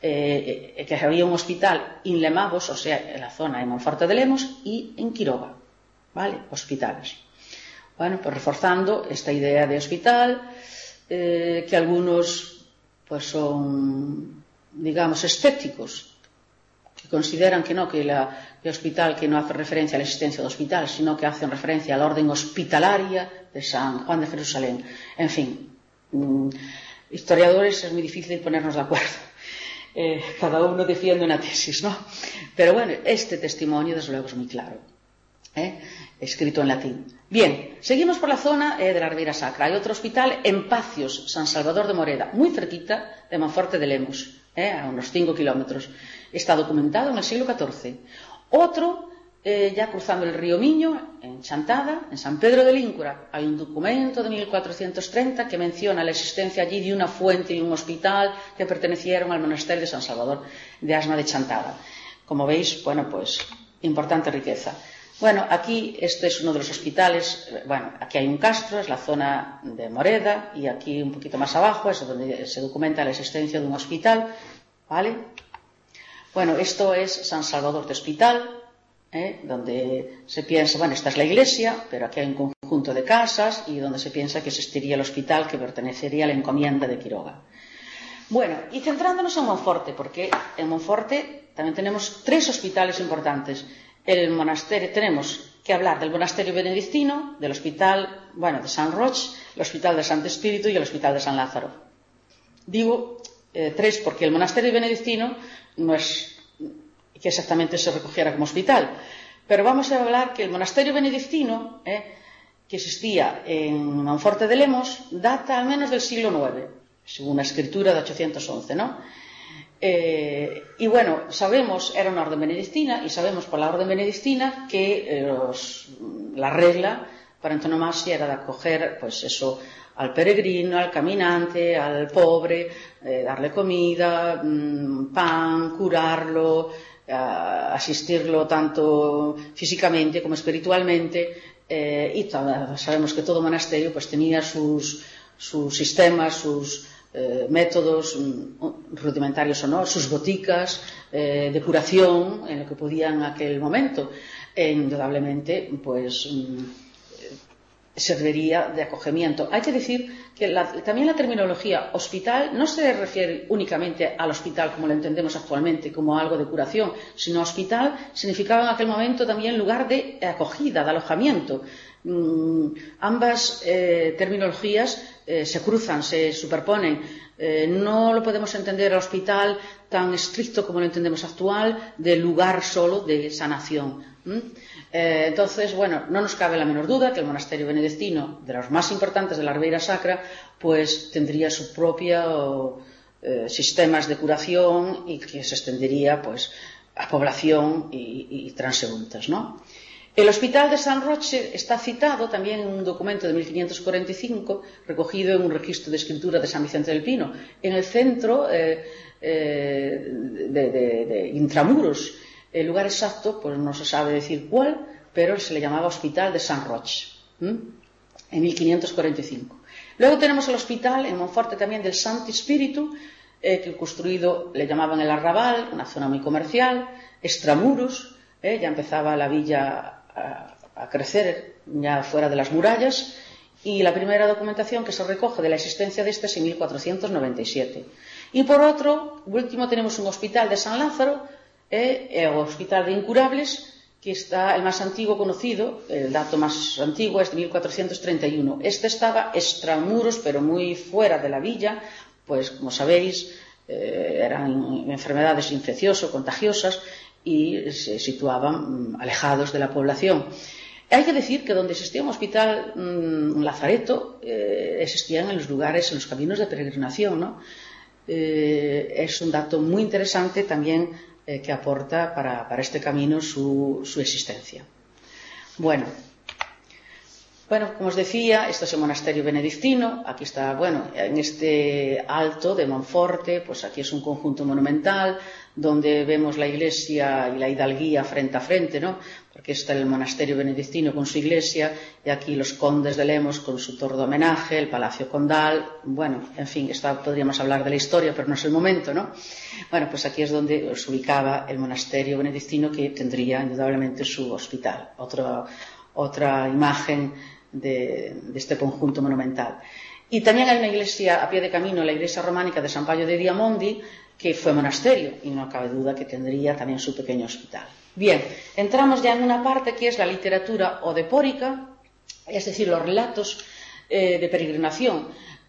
eh, que había un hospital en Lemavos, o sea, en la zona de Monforte de Lemos, y en Quiroga, ¿vale? Hospitales. Bueno, pues reforzando esta idea de hospital, eh, que algunos pues son, digamos, escépticos, que consideran que no, que la, el hospital que no hace referencia a la existencia de hospital, sino que hacen referencia a la orden hospitalaria de San Juan de Jerusalén. En fin, mmm, historiadores es muy difícil ponernos de acuerdo. Eh, cada uno defiende una tesis, ¿no? Pero bueno, este testimonio desde luego es muy claro, ¿eh? Escrito en latín. Bien, seguimos por la zona eh, de la Ribeira Sacra. Hay otro hospital en Pacios, San Salvador de Moreda, muy cerquita de Monforte de Lemos, eh, a unos cinco kilómetros. Está documentado en el siglo catorce. Otro, eh, ya cruzando el río Miño, en Chantada, en San Pedro de Líncora, hay un documento de mil cuatrocientos treinta que menciona la existencia allí de una fuente y un hospital que pertenecieron al monasterio de San Salvador de Asma de Chantada. Como veis, bueno, pues importante riqueza. Bueno, aquí este es uno de los hospitales. Bueno, aquí hay un castro, es la zona de Moreda, y aquí un poquito más abajo es donde se documenta la existencia de un hospital, ¿vale? Bueno, esto es San Salvador de Hospital, ¿eh? Donde se piensa, bueno, esta es la iglesia, pero aquí hay un conjunto de casas y donde se piensa que existiría el hospital que pertenecería a la encomienda de Quiroga. Bueno, y centrándonos en Monforte, porque en Monforte también tenemos tres hospitales importantes. El monasterio, tenemos que hablar del monasterio benedictino, del hospital, bueno, de San Roch, el hospital de Santo Espíritu y el hospital de San Lázaro. Digo eh, tres porque el monasterio benedictino no es que exactamente se recogiera como hospital, pero vamos a hablar que el monasterio benedictino, eh, que existía en Monforte de Lemos, data al menos del siglo nueve, según la escritura de ochocientos once, ¿no? Eh, y bueno, sabemos, era una orden benedictina, y sabemos por la orden benedictina que eh, los, la regla para antonomasia era de acoger, pues eso, al peregrino, al caminante, al pobre, eh, darle comida, mmm, pan, curarlo, eh, asistirlo tanto físicamente como espiritualmente, eh, y todo, sabemos que todo monasterio pues tenía sus, sus sistemas, sus Eh, métodos mm, rudimentarios o no, sus boticas eh, de curación en lo que podían en aquel momento. E, indudablemente, pues mm, serviría de acogimiento. Hay que decir que la, también la terminología hospital no se refiere únicamente al hospital como lo entendemos actualmente, como algo de curación, sino hospital significaba en aquel momento también lugar de acogida, de alojamiento. Mm, ambas eh, terminologías eh, se cruzan, se superponen. Eh, no lo podemos entender al hospital tan estricto como lo entendemos actual, de lugar solo de sanación. ¿Mm? Eh, entonces, bueno, no nos cabe la menor duda que el monasterio benedictino, de los más importantes de la Ribeira Sacra, pues tendría su propio eh, sistemas de curación y que se extendería pues a población y, y transeúntes, ¿no? El hospital de San Roche está citado también en un documento de mil quinientos cuarenta y cinco, recogido en un registro de escritura de San Vicente del Pino, en el centro eh, eh, de, de, de Intramuros. El lugar exacto, pues no se sabe decir cuál, pero se le llamaba Hospital de San Roche, ¿m? En mil quinientos cuarenta y cinco. Luego tenemos el hospital en Monforte también del Santo Espíritu, eh, que construido, le llamaban el Arrabal, una zona muy comercial, extramuros, eh, ya empezaba la villa A, a crecer ya fuera de las murallas, y la primera documentación que se recoge de la existencia de este es en mil cuatrocientos noventa y siete. Y por otro, último, tenemos un hospital de San Lázaro, eh, el hospital de incurables, que está el más antiguo conocido, el dato más antiguo es de mil cuatrocientos treinta y uno. Este estaba extramuros, pero muy fuera de la villa, pues como sabéis, eh, eran enfermedades infecciosas, contagiosas, y se situaban alejados de la población. Hay que decir que donde existía un hospital, un lazareto, eh, existían en los lugares, en los caminos de peregrinación, ¿no? eh, es un dato muy interesante también eh, que aporta para, para este camino su, su existencia. Bueno, bueno, como os decía, esto es el monasterio benedictino. Aquí está, bueno, en este alto de Monforte, pues aquí es un conjunto monumental donde vemos la iglesia y la hidalguía frente a frente, ¿no? Porque está el monasterio benedictino con su iglesia y aquí los condes de Lemos con su torre de homenaje, el palacio condal. Bueno, en fin, está, podríamos hablar de la historia, pero no es el momento, ¿no? Bueno, pues aquí es donde se ubicaba el monasterio benedictino, que tendría indudablemente su hospital. Otra, otra imagen de, de este conjunto monumental. Y también hay una iglesia a pie de camino, la iglesia románica de San Paio de Diamondi, que fue monasterio y no cabe duda que tendría también su pequeño hospital. Bien, entramos ya en una parte que es la literatura odepórica, es decir, los relatos eh, de peregrinación.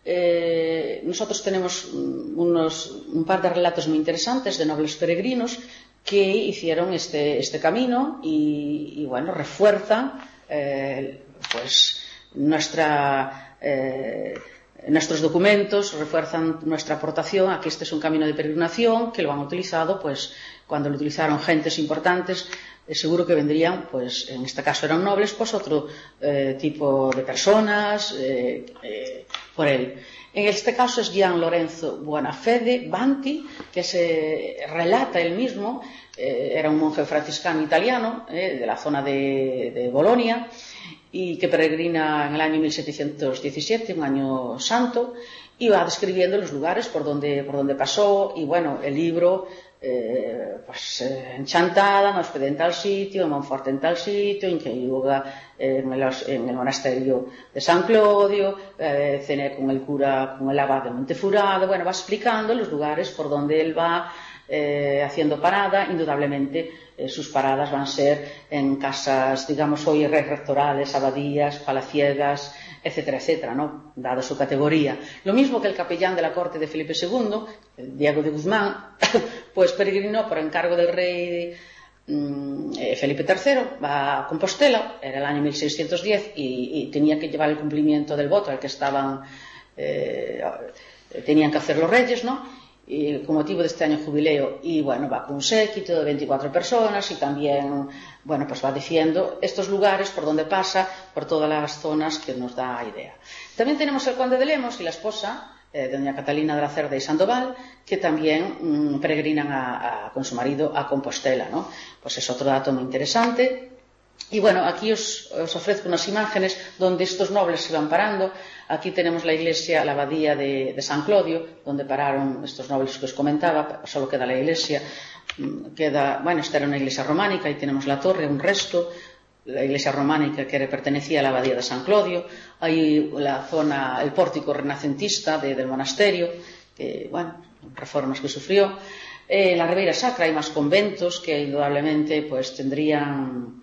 Eh, nosotros tenemos unos, un par de relatos muy interesantes de nobles peregrinos que hicieron este, este camino y, y bueno, refuerzan eh, pues nuestra... Eh, Nuestros documentos refuerzan nuestra aportación a que este es un camino de peregrinación, que lo han utilizado, pues, cuando lo utilizaron gentes importantes, eh, seguro que vendrían, pues, en este caso eran nobles, pues otro eh, tipo de personas eh, eh, por él. En este caso es Gian Lorenzo Buonafede Banti, que se relata él mismo, eh, era un monje franciscano italiano, eh, de la zona de, de Bolonia, y que peregrina en el año mil setecientos diecisiete, un año santo, y va describiendo los lugares por donde, por donde pasó, y bueno, el libro, eh, pues eh, en Chantada, me hospedé en tal sitio, en Monforte en tal sitio, en Cayuga, eh, en, el, en el monasterio de San Clodio, eh, cené con el cura, con el abad de Montefurado, bueno, va explicando los lugares por donde él va eh, haciendo parada. Indudablemente eh, sus paradas van a ser en casas, digamos hoy rectorales, abadías, palaciegas, etcétera, etcétera, ¿no? Dado su categoría. Lo mismo que el capellán de la corte de Felipe segundo, Diego de Guzmán, pues peregrinó por encargo del rey mmm, eh, Felipe tercero, va a Compostela, era el año mil seiscientos diez, y, y tenía que llevar el cumplimiento del voto al que estaban, eh, tenían que hacer los reyes, ¿no? Y con motivo de este año jubileo, y bueno, va con un séquito de veinticuatro personas y también, bueno, pues va diciendo estos lugares por donde pasa, por todas las zonas que nos da idea. También tenemos el conde de Lemos y la esposa, eh, doña Catalina de la Cerda y Sandoval, que también mmm, peregrinan a, a, con su marido a Compostela, ¿no? Pues es otro dato muy interesante. Y bueno, aquí os, os ofrezco unas imágenes donde estos nobles se van parando. Aquí tenemos la iglesia, la abadía de, de San Clodio, donde pararon estos nobles que os comentaba. Solo queda la iglesia. Queda, bueno, esta era una iglesia románica, y tenemos la torre, un resto. La iglesia románica que pertenecía a la abadía de San Clodio. Hay la zona, el pórtico renacentista de, del monasterio, que, bueno, reformas que sufrió. En la Ribeira Sacra hay más conventos que indudablemente pues tendrían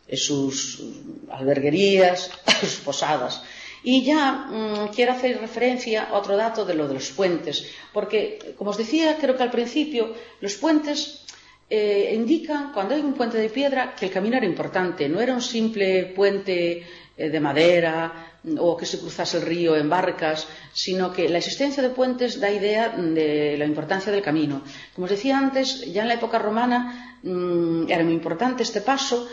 sus alberguerías, sus posadas. Y ya mmm, quiero hacer referencia a otro dato de lo de los puentes, porque, como os decía, creo que al principio, los puentes eh, indican, cuando hay un puente de piedra, que el camino era importante, no era un simple puente eh, de madera o que se cruzase el río en barcas, sino que la existencia de puentes da idea de la importancia del camino. Como os decía antes, ya en la época romana mmm, era muy importante este paso,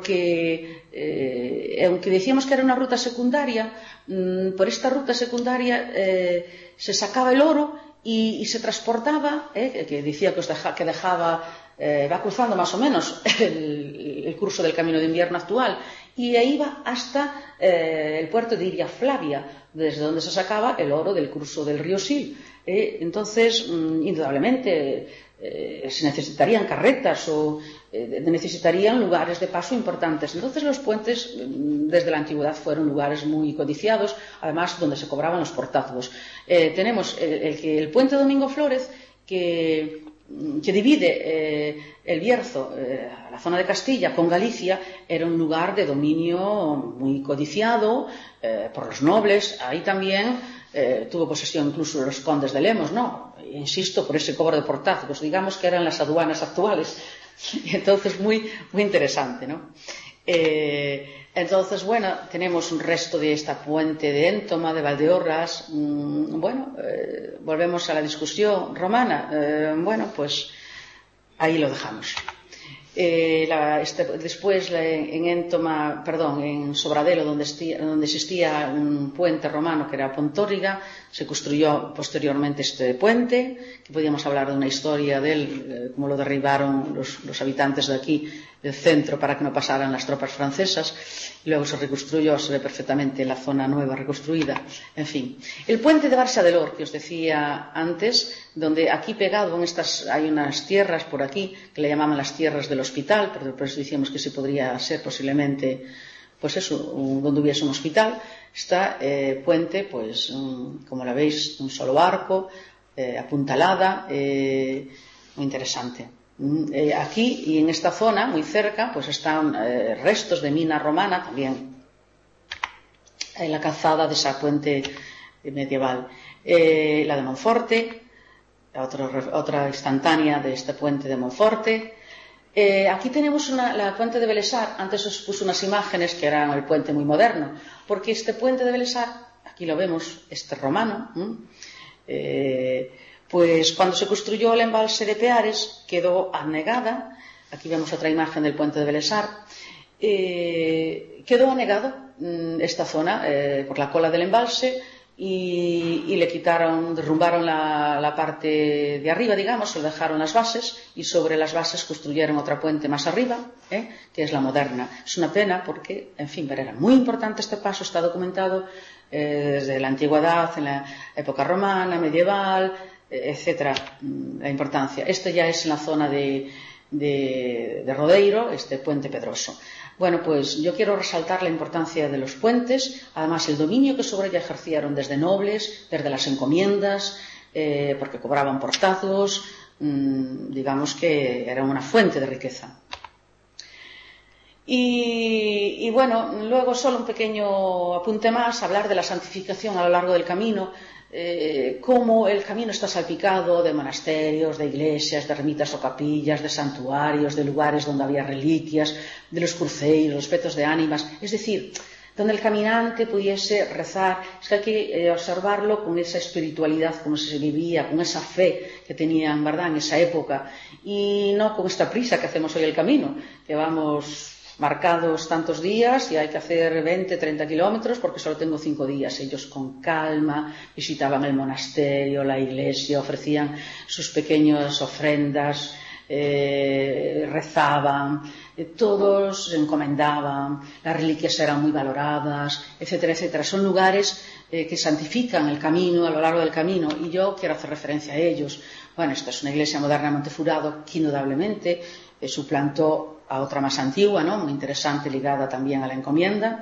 porque eh, aunque decíamos que era una ruta secundaria, mmm, por esta ruta secundaria eh, se sacaba el oro y, y se transportaba, eh, que decía que, os deja, que dejaba, eh, va cruzando más o menos el, el curso del camino de invierno actual, y ahí va hasta eh, el puerto de Iria Flavia, desde donde se sacaba el oro del curso del río Sil. Eh, entonces, mmm, indudablemente, eh, se necesitarían carretas o eh, necesitarían lugares de paso importantes. Entonces, los puentes, mmm, desde la antigüedad, fueron lugares muy codiciados, además donde se cobraban los portazgos. Eh, tenemos el, el, el puente Domingo Flórez, que... que divide eh, el Bierzo, eh, la zona de Castilla, con Galicia, era un lugar de dominio muy codiciado eh, por los nobles. Ahí también eh, tuvo posesión incluso de los condes de Lemos, ¿no? Insisto, por ese cobro de portazgos, digamos que eran las aduanas actuales. Y entonces muy, muy interesante, ¿no? Eh, entonces, bueno, tenemos un resto de esta puente de Éntoma, de Valdeorras. Mm, bueno, eh, volvemos a la discusión romana. Eh, bueno, pues ahí lo dejamos. Eh, la, este, después la, en Éntoma, perdón, en Sobradelo, donde, estía, donde existía un puente romano que era Pontóriga, se construyó posteriormente este puente, que podíamos hablar de una historia de él, eh, cómo lo derribaron los, los habitantes de aquí, del centro, para que no pasaran las tropas francesas, y luego se reconstruyó, se ve perfectamente la zona nueva reconstruida, en fin. El puente de Barça del Or, que os decía antes, donde aquí pegado en estas, hay unas tierras por aquí, que le llamaban las tierras del hospital, por eso decíamos que se podría ser posiblemente, pues eso, un, donde hubiese un hospital. Está eh, puente, pues, un, como la veis, un solo arco, eh, apuntalada, eh, muy interesante. Eh, aquí y en esta zona, muy cerca, pues están eh, restos de mina romana, también en la calzada de esa puente medieval. Eh, la de Monforte, otra, otra instantánea de este puente de Monforte. Eh, aquí tenemos una, la puente de Belesar. Antes os puse unas imágenes que eran el puente muy moderno, porque este puente de Belesar, aquí lo vemos, este romano, eh, pues cuando se construyó el embalse de Peares quedó anegada. Aquí vemos otra imagen del puente de Belesar. Eh, quedó anegado mmm, esta zona eh, por la cola del embalse. Y, y le quitaron, derrumbaron la, la parte de arriba, digamos, lo dejaron las bases y sobre las bases construyeron otra puente más arriba, ¿eh? que es la moderna. Es una pena porque, en fin, pero era muy importante este paso, está documentado eh, desde la antigüedad, en la época romana, medieval, eh, etcétera, la importancia. Esto ya es en la zona de, de, de Rodeiro, este puente pedroso. Bueno, pues yo quiero resaltar la importancia de los puentes, además el dominio que sobre ella ejercieron desde nobles, desde las encomiendas, eh, porque cobraban portazos, mmm, digamos que era una fuente de riqueza. Y, y bueno, luego solo un pequeño apunte más, hablar de la santificación a lo largo del camino. Eh, cómo el camino está salpicado de monasterios, de iglesias, de ermitas o capillas, de santuarios, de lugares donde había reliquias, de los cruceiros, los petos de ánimas, es decir, donde el caminante pudiese rezar. Es que hay que eh, observarlo con esa espiritualidad, como se vivía, con esa fe que tenían, ¿verdad?, en esa época, y no con esta prisa que hacemos hoy el camino, que vamos marcados tantos días y hay que hacer veinte, treinta kilómetros porque solo tengo cinco días. Ellos con calma visitaban el monasterio, la iglesia, ofrecían sus pequeñas ofrendas, eh, rezaban, eh, todos se encomendaban, las reliquias eran muy valoradas, etcétera, etcétera. Son lugares eh, que santifican el camino a lo largo del camino y yo quiero hacer referencia a ellos. Bueno, esta es una iglesia moderna de Montefurado que indudablemente eh, suplantó a otra más antigua, ¿no?, muy interesante, ligada también a la encomienda.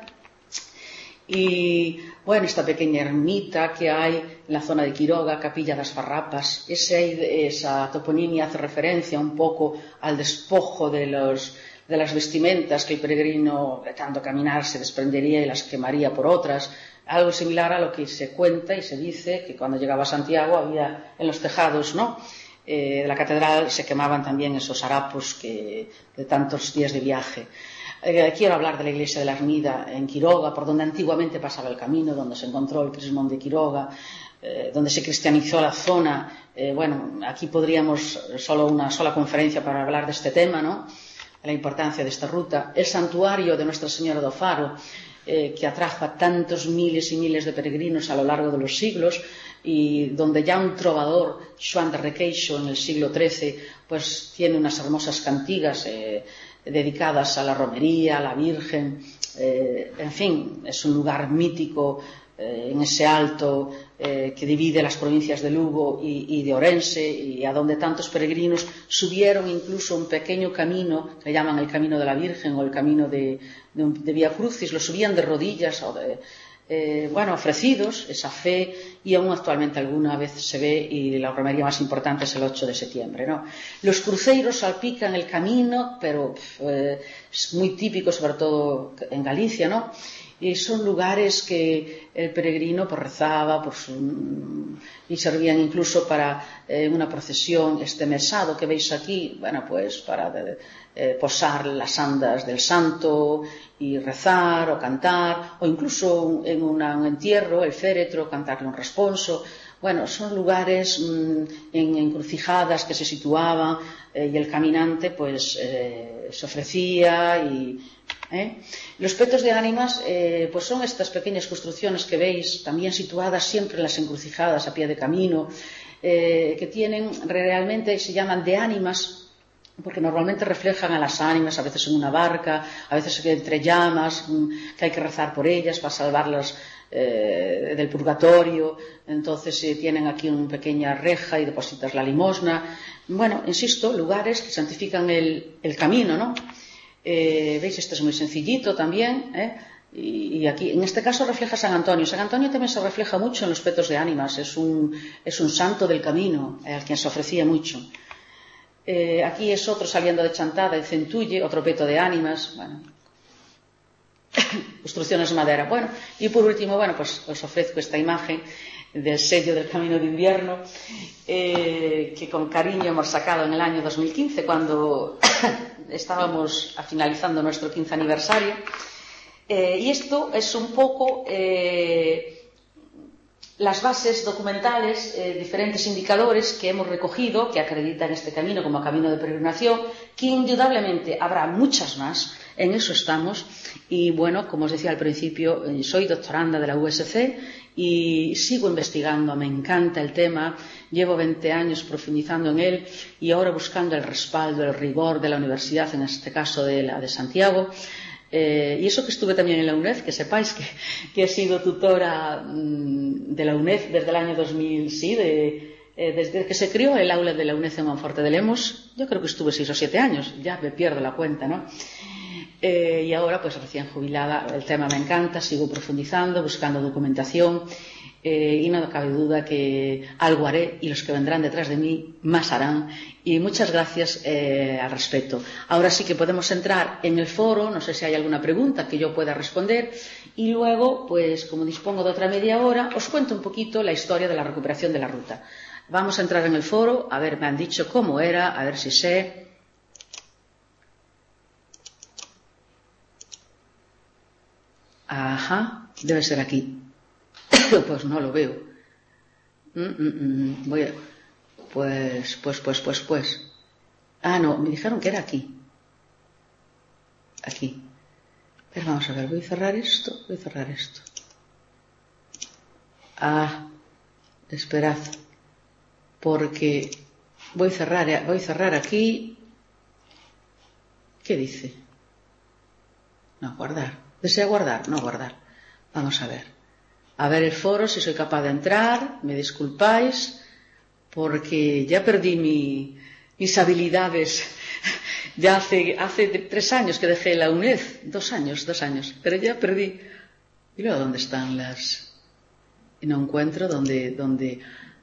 Y bueno, esta pequeña ermita que hay en la zona de Quiroga, Capilla das Farrapas, ese, esa toponimia hace referencia un poco al despojo de, los, de las vestimentas que el peregrino, de tanto caminar, se desprendería y las quemaría por otras. Algo similar a lo que se cuenta y se dice que cuando llegaba a Santiago había en los tejados, ¿no?, Eh, de la catedral se quemaban también esos harapos que, de tantos días de viaje. Eh, quiero hablar de la iglesia de la Ermida en Quiroga, por donde antiguamente pasaba el camino, donde se encontró el crismón de Quiroga, eh, donde se cristianizó la zona. Eh, bueno, aquí podríamos solo una sola conferencia para hablar de este tema, ¿no?, de la importancia de esta ruta. El santuario de Nuestra Señora do Faro, eh, que atrajo a tantos miles y miles de peregrinos a lo largo de los siglos, y donde ya un trovador, Xoán de Requeixo, en el siglo trece, pues tiene unas hermosas cantigas eh, dedicadas a la romería, a la Virgen, eh, en fin, es un lugar mítico eh, en ese alto eh, que divide las provincias de Lugo y, y de Orense, y a donde tantos peregrinos subieron incluso un pequeño camino que llaman el Camino de la Virgen o el Camino de, de, de Vía Crucis, lo subían de rodillas o de Eh, bueno, ofrecidos, esa fe, y aún actualmente alguna vez se ve, y la romería más importante es el ocho de septiembre, ¿no? Los cruceiros salpican el camino, pero eh, es muy típico, sobre todo en Galicia, ¿no? y son lugares que el peregrino pues, rezaba pues, y servían incluso para eh, una procesión, este mesado que veis aquí, bueno, pues para de, eh, posar las andas del santo y rezar o cantar, o incluso en una, un entierro, el féretro, cantarle un responso. Bueno, son lugares mmm, en encrucijadas que se situaban eh, y el caminante pues eh, se ofrecía y... ¿eh? Los petos de ánimas eh, pues son estas pequeñas construcciones que veis, también situadas siempre en las encrucijadas a pie de camino, eh, que tienen realmente, se llaman de ánimas, porque normalmente reflejan a las ánimas, a veces en una barca, a veces entre llamas, que hay que rezar por ellas para salvarlas eh, del purgatorio. Entonces eh, tienen aquí una pequeña reja y depositas la limosna. Bueno, insisto, lugares que santifican el, el camino, ¿no? Eh, veis, este es muy sencillito también, ¿eh? y, y aquí en este caso refleja San Antonio. San Antonio también se refleja mucho en los petos de ánimas, es un, es un santo del camino, eh, al quien se ofrecía mucho. Eh, aquí es otro saliendo de Chantada, el Centulle, otro peto de ánimas, bueno, construcciones de madera. Bueno, y por último, bueno, pues os ofrezco esta imagen del sello del Camino de Invierno, eh, que con cariño hemos sacado en el año dos mil quince, cuando estábamos finalizando nuestro quince aniversario. Eh, y esto es un poco eh, las bases documentales, eh, diferentes indicadores que hemos recogido, que acreditan este camino como camino de peregrinación, que indudablemente habrá muchas más, en eso estamos. Y bueno, como os decía al principio, soy doctoranda de la U S C y sigo investigando, me encanta el tema, llevo veinte años profundizando en él y ahora buscando el respaldo, el rigor de la universidad, en este caso de la de Santiago. Eh, y eso que estuve también en la UNED, que sepáis que, que he sido tutora mmm, de la UNED desde el año dos mil, sí, de, eh, desde que se creó el aula de la UNED en Monforte de Lemos. Yo creo que estuve seis o siete años, ya me pierdo la cuenta, ¿no? Eh, y ahora, pues recién jubilada, el tema me encanta, sigo profundizando, buscando documentación, eh, y no cabe duda que algo haré y los que vendrán detrás de mí más harán. Y muchas gracias eh, al respecto. Ahora sí que podemos entrar en el foro, no sé si hay alguna pregunta que yo pueda responder, y luego, pues como dispongo de otra media hora, os cuento un poquito la historia de la recuperación de la ruta. Vamos a entrar en el foro, a ver, me han dicho cómo era, a ver si sé. Ajá, debe ser aquí. Pues no lo veo. Mm, mm, mm. Voy a... Pues, pues, pues, pues, pues. Ah, no, me dijeron que era aquí. Aquí. Pero vamos a ver, voy a cerrar esto, voy a cerrar esto. Ah, esperad. Porque voy a cerrar, voy a cerrar aquí. ¿Qué dice? No, guardar. ¿Desea guardar? No, guardar. Vamos a ver. A ver el foro, si soy capaz de entrar. Me disculpáis, porque ya perdí mi, mis habilidades. Ya hace, hace tres años que dejé la UNED. Dos años, dos años. Pero ya perdí. ¿Y luego dónde están las...? Y no encuentro dónde, dónde,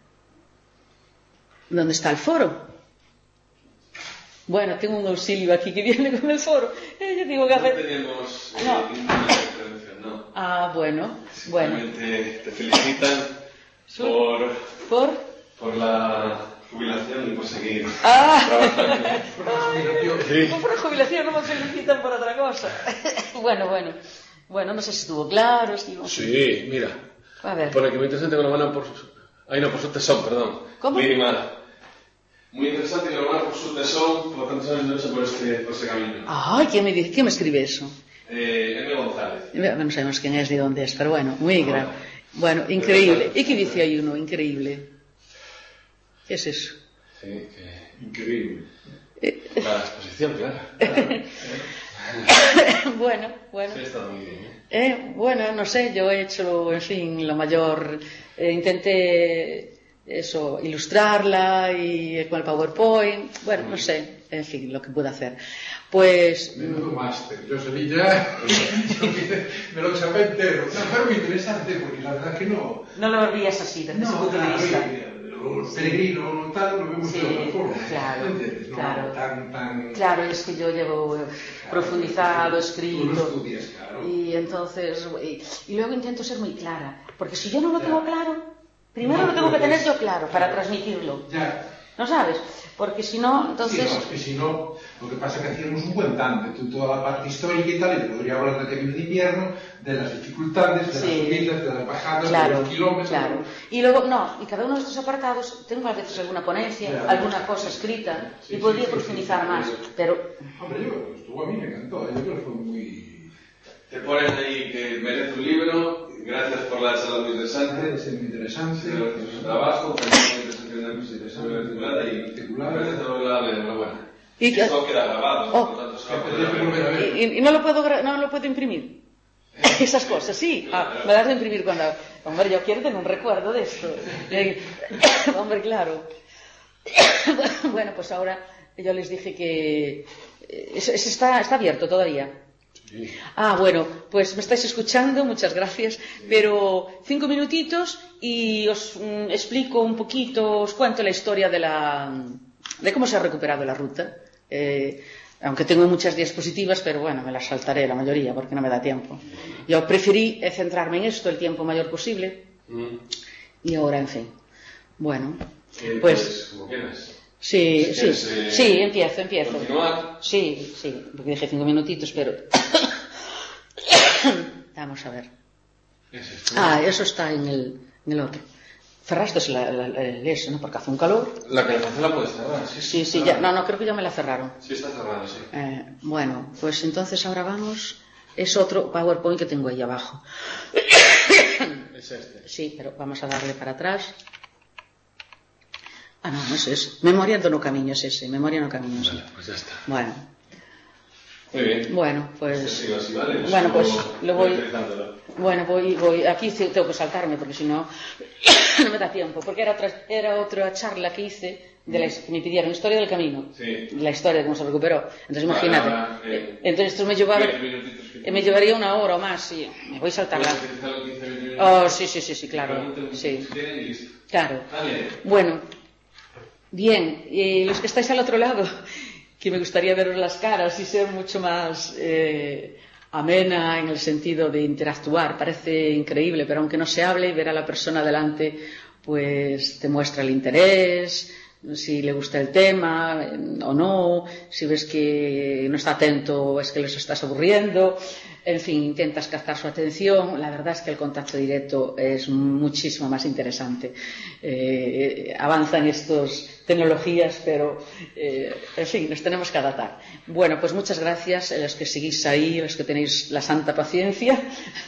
dónde está el foro. Bueno, tengo un auxilio aquí que viene con el foro. Eh, yo digo que no tenemos eh, no. ninguna intervención, ¿no? Ah, bueno, bueno. Simplemente te felicitan por, por por la jubilación y por seguir ah. trabajando. Por la jubilación. Sí. Por la jubilación no me felicitan por otra cosa. Bueno, bueno. Bueno, no sé si estuvo claro. Si no... Sí, mira. A ver. Pone que muy interesante que lo van a por... Ay, no, por su tesón, perdón. ¿Cómo? Mínima. Muy interesante que lo van a por su tesón, por tantos años de lucha por este, por este camino. Ay, ¿quién me dice? ¿Quién me escribe eso? Eh, Emilio González. No sabemos quién es ni dónde es, pero bueno, muy grave. Bueno, increíble. ¿Y qué dice ahí uno? Increíble. ¿Qué es eso? Sí, que increíble. La exposición, claro. claro. Bueno, bueno. Sí, ha estado muy bien, ¿eh? Eh, bueno, no sé, yo he hecho, en fin, lo mayor. Eh, intenté eso, ilustrarla y con el PowerPoint. Bueno, no sé, en fin, lo que puedo hacer. Pues. Menudo máster. Yo Sevilla, me lo chapé entero. Fue muy interesante porque la verdad que no. No lo veías así, desde no, ese punto de claro, vista. Lo los peregrinos tal, lo vemos sí, de otra forma. Claro, ¿Entiendes? No claro. tan, tan... Claro, es que yo llevo eh, profundizado, escrito. Tú lo estudias, claro. Y entonces, y, y luego intento ser muy clara. Porque si yo no lo tengo claro, primero No, lo tengo que tener pues, yo claro para claro. transmitirlo. Ya. ¿No sabes? Porque si no, entonces... Sí, no, es que si no, lo que pasa es que hacíamos un buen tanto, tú toda la parte histórica y tal, y te podría hablar del camino de invierno, de las dificultades, de sí. las subidas, de las bajadas, claro, de los kilómetros. Claro. Y luego, no, y cada uno de estos apartados, tengo a veces alguna ponencia, ya, alguna cosa escrita, sí, y podría sí, sí, profundizar sí, sí, más, sí. pero... Hombre, yo, estuvo a mí me encantó, yo creo que fue muy... Te ponen ahí que merece un libro, gracias por la charla muy interesante. Es muy interesante. Gracias por su trabajo, también muy interesante una cosa interesante y particular. merece la enhorabuena. Y que... Esto queda grabado, Oh. por lo tanto se va a poder ver. ¿Y, y no, lo puedo, gra- no lo puedo imprimir? Esas cosas, sí. Ah, me las de imprimir cuando... Hombre, yo quiero tener un recuerdo de esto. Hombre, claro. Bueno, pues ahora yo les dije que... Es, es, está, está abierto todavía. Sí. Ah, bueno, pues me estáis escuchando, muchas gracias, pero cinco minutitos y os mm, explico un poquito, os cuento la historia de la de cómo se ha recuperado la ruta, eh, aunque tengo muchas diapositivas, pero bueno, me las saltaré la mayoría porque no me da tiempo. Yo preferí eh, centrarme en esto el tiempo mayor posible Mm. y ahora, en fin, bueno, Eh, pues... pues como quieras. Sí, Si sí, quieres, eh, sí, empiezo, empiezo. Continuar. Sí, sí, porque dije cinco minutitos, pero... Vamos a ver. Es esto. Ah, eso está en el, en el otro. Cerraste la, la, la, el eso, ¿no? Porque hace un calor. La calefacción la puedes cerrar, sí. Sí, sí, ya, no, no, creo que ya me la cerraron. Sí, está cerrada, sí. Eh, bueno, pues entonces ahora vamos... Es otro PowerPoint que tengo ahí abajo. Es este. Sí, pero vamos a darle para atrás. Ah, no, no es ese. Memoria no camiño es ese. Memoria no camiño. Vale, pues ya está. Bueno. Muy bien. Bueno, pues... Sí, así, ¿vale? Bueno, pues lo voy... Utilizándolo. Bueno, voy, voy... Aquí tengo que saltarme porque si no, no me da tiempo. Porque era otra, era otra charla que hice de la, que me pidieron, Historia del Camino. Sí. La historia de cómo se recuperó. Entonces imagínate. Ahora, ahora, eh, Entonces esto me, llevaba, veinte minutitos que- me llevaría una hora o más y me voy a saltarla. Puedes utilizarlo quince, veinte minutos. Oh, sí, sí, sí, sí, claro. Pregunten Sí, si quieren y listo. claro. Dale. Bueno, bien, y los que estáis al otro lado, que me gustaría veros las caras y ser mucho más eh, amena en el sentido de interactuar. Parece increíble, pero aunque no se hable, ver a la persona delante, pues te muestra el interés, si le gusta el tema eh, o no, si ves que no está atento, es que les estás aburriendo. En fin, intentas captar su atención. La verdad es que el contacto directo es muchísimo más interesante. Eh, avanzan estas tecnologías, pero, eh, en fin, nos tenemos que adaptar. Bueno, pues muchas gracias a los que seguís ahí, a los que tenéis la santa paciencia.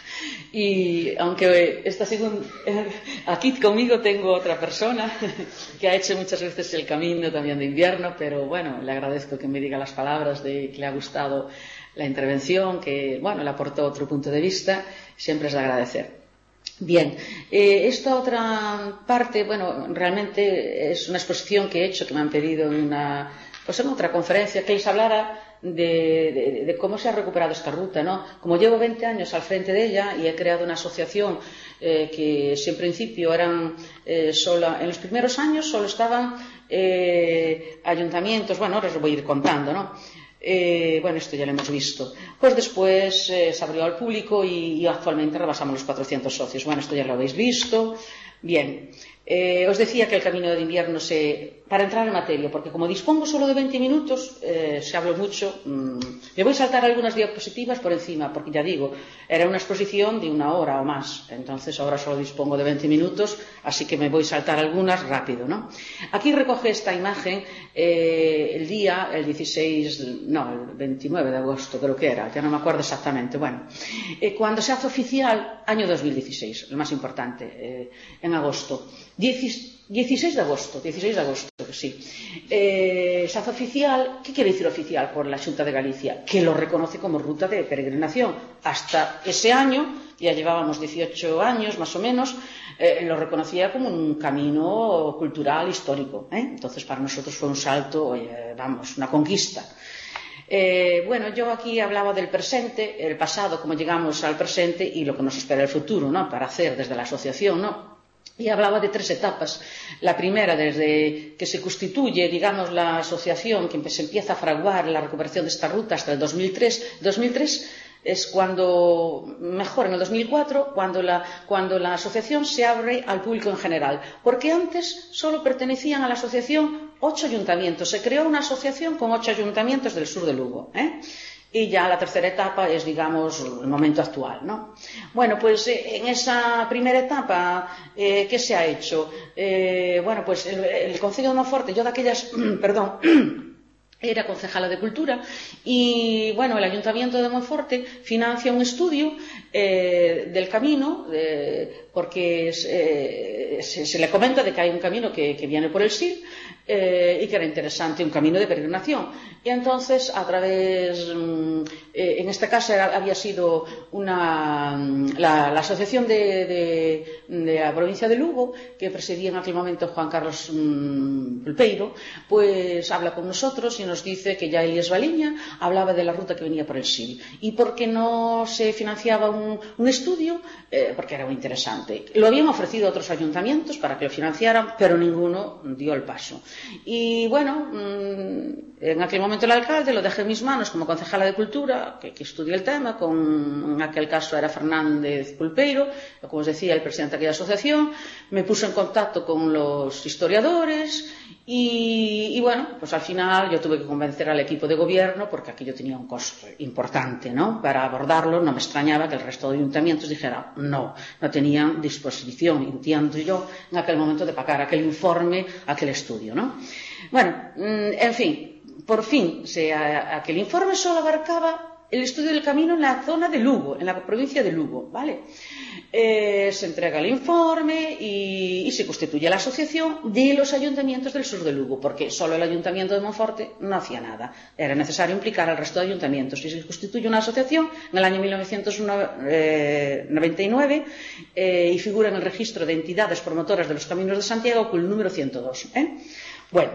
Y aunque esta segunda, aquí conmigo tengo otra persona que ha hecho muchas veces el camino también de invierno, pero bueno, le agradezco que me diga las palabras de que le ha gustado la intervención, que bueno, le aportó otro punto de vista, siempre es de agradecer. Bien, eh, esta otra parte, bueno, realmente es una exposición que he hecho, que me han pedido en una, pues en otra conferencia, que les hablara de, de, de cómo se ha recuperado esta ruta, ¿no? Como llevo veinte años al frente de ella y he creado una asociación eh, que si en principio eran eh, solo, en los primeros años solo estaban eh, ayuntamientos, bueno, ahora os lo voy a ir contando, ¿no? Eh, bueno, esto ya lo hemos visto. Pues después eh, se abrió al público y, y actualmente rebasamos los cuatrocientos socios. Bueno, esto ya lo habéis visto. Bien, eh, os decía que el camino de invierno se... Para entrar en materia, porque como dispongo solo de veinte minutos, eh, se hablo mucho, mmm, me voy a saltar algunas diapositivas por encima, porque ya digo, era una exposición de una hora o más, entonces ahora solo dispongo de veinte minutos, así que me voy a saltar algunas rápido, ¿no? Aquí recoge esta imagen eh, el día, el dieciséis, no, el veintinueve de agosto creo que era, ya no me acuerdo exactamente, bueno, eh, cuando se hace oficial, año dos mil dieciséis, lo más importante, eh, en agosto, dieciséis de agosto, dieciséis de agosto, sí. Eh, se hace oficial, ¿qué quiere decir oficial por la Xunta de Galicia? Que lo reconoce como ruta de peregrinación. Hasta ese año, ya llevábamos dieciocho años más o menos, eh, lo reconocía como un camino cultural, histórico, ¿eh? Entonces para nosotros fue un salto, eh, vamos, una conquista. Eh, bueno, yo aquí hablaba del presente, el pasado, cómo llegamos al presente y lo que nos espera el futuro, ¿no? Para hacer desde la asociación, ¿no? y hablaba de tres etapas. La primera, desde que se constituye, digamos, la asociación, que se empieza a fraguar la recuperación de esta ruta hasta el dos mil tres. dos mil tres es cuando, mejor, en el dos mil cuatro, cuando la, cuando la asociación se abre al público en general, porque antes solo pertenecían a la asociación ocho ayuntamientos. Se creó una asociación con ocho ayuntamientos del sur de Lugo, ¿eh? Y ya la tercera etapa es, digamos, el momento actual, ¿no? Bueno, pues eh, en esa primera etapa, eh, ¿qué se ha hecho? Eh, bueno, pues el, el Concello de Monforte, yo de aquellas, perdón, era concejala de Cultura y, bueno, el Ayuntamiento de Monforte financia un estudio eh, del camino, eh, porque eh, se, se le comenta de que hay un camino que, que viene por el S I R eh, y que era interesante, un camino de peregrinación. Y entonces, a través, eh, en este caso era, había sido una, la, la asociación de, de, de la provincia de Lugo, que presidía en aquel momento Juan Carlos um, Pulpeiro, pues habla con nosotros y nos dice que ya Elías Baliña hablaba de la ruta que venía por el S I R. ¿Y por qué no se financiaba un, un estudio? Eh, porque era muy interesante. Lo habían ofrecido a otros ayuntamientos para que lo financiaran, pero ninguno dio el paso. Y bueno, en aquel momento el alcalde lo dejé en mis manos como concejala de Cultura, que, que estudié el tema, con, en aquel caso era Fernández Pulpeiro, como os decía, el presidente de aquella asociación, me puso en contacto con los historiadores y, y bueno, pues al final yo tuve que convencer al equipo de gobierno porque aquello tenía un costo importante, ¿no? Para abordarlo no me extrañaba que el resto de ayuntamientos dijera no, no tenían disposición, entiendo yo, en aquel momento de pagar aquel informe, aquel estudio, ¿no? Bueno, en fin, por fin, se, aquel informe solo abarcaba el estudio del camino en la zona de Lugo, en la provincia de Lugo, ¿vale? Eh, se entrega el informe y, y se constituye la asociación de los ayuntamientos del sur de Lugo, porque solo el ayuntamiento de Monforte no hacía nada. Era necesario implicar al resto de ayuntamientos. Y se constituye una asociación en el año mil novecientos noventa y nueve eh, y figura en el registro de entidades promotoras de los caminos de Santiago con el número ciento dos. ¿eh? Bueno,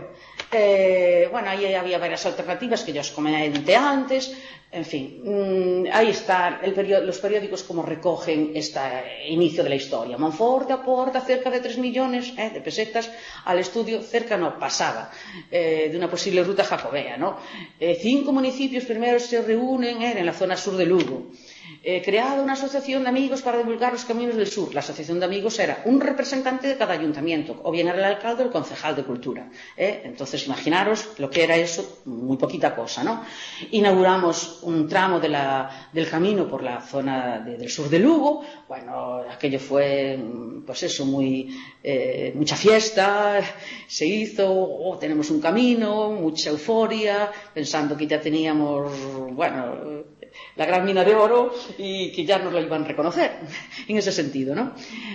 eh, bueno, ahí había varias alternativas que yo os comenté antes. En fin, mmm, ahí está el periódico, los periódicos como recogen este inicio de la historia. Monforte aporta cerca de tres millones eh, de pesetas al estudio, cerca no, pasaba, eh, de una posible ruta jacobea, ¿no? Eh, cinco municipios primero se reúnen eh, en la zona sur de Lugo. Eh, creada una asociación de amigos para divulgar los caminos del sur. La asociación de amigos era un representante de cada ayuntamiento, o bien era el alcalde o el concejal de Cultura. ¿eh? Entonces, imaginaros lo que era eso, muy poquita cosa, ¿no? Inauguramos un tramo de la, del camino por la zona de, del sur de Lugo. Bueno, aquello fue, pues eso, muy, eh, mucha fiesta, se hizo, oh, tenemos un camino, mucha euforia, pensando que ya teníamos, bueno, la gran mina de oro y que ya nos lo iban a reconocer en ese sentido, ¿no?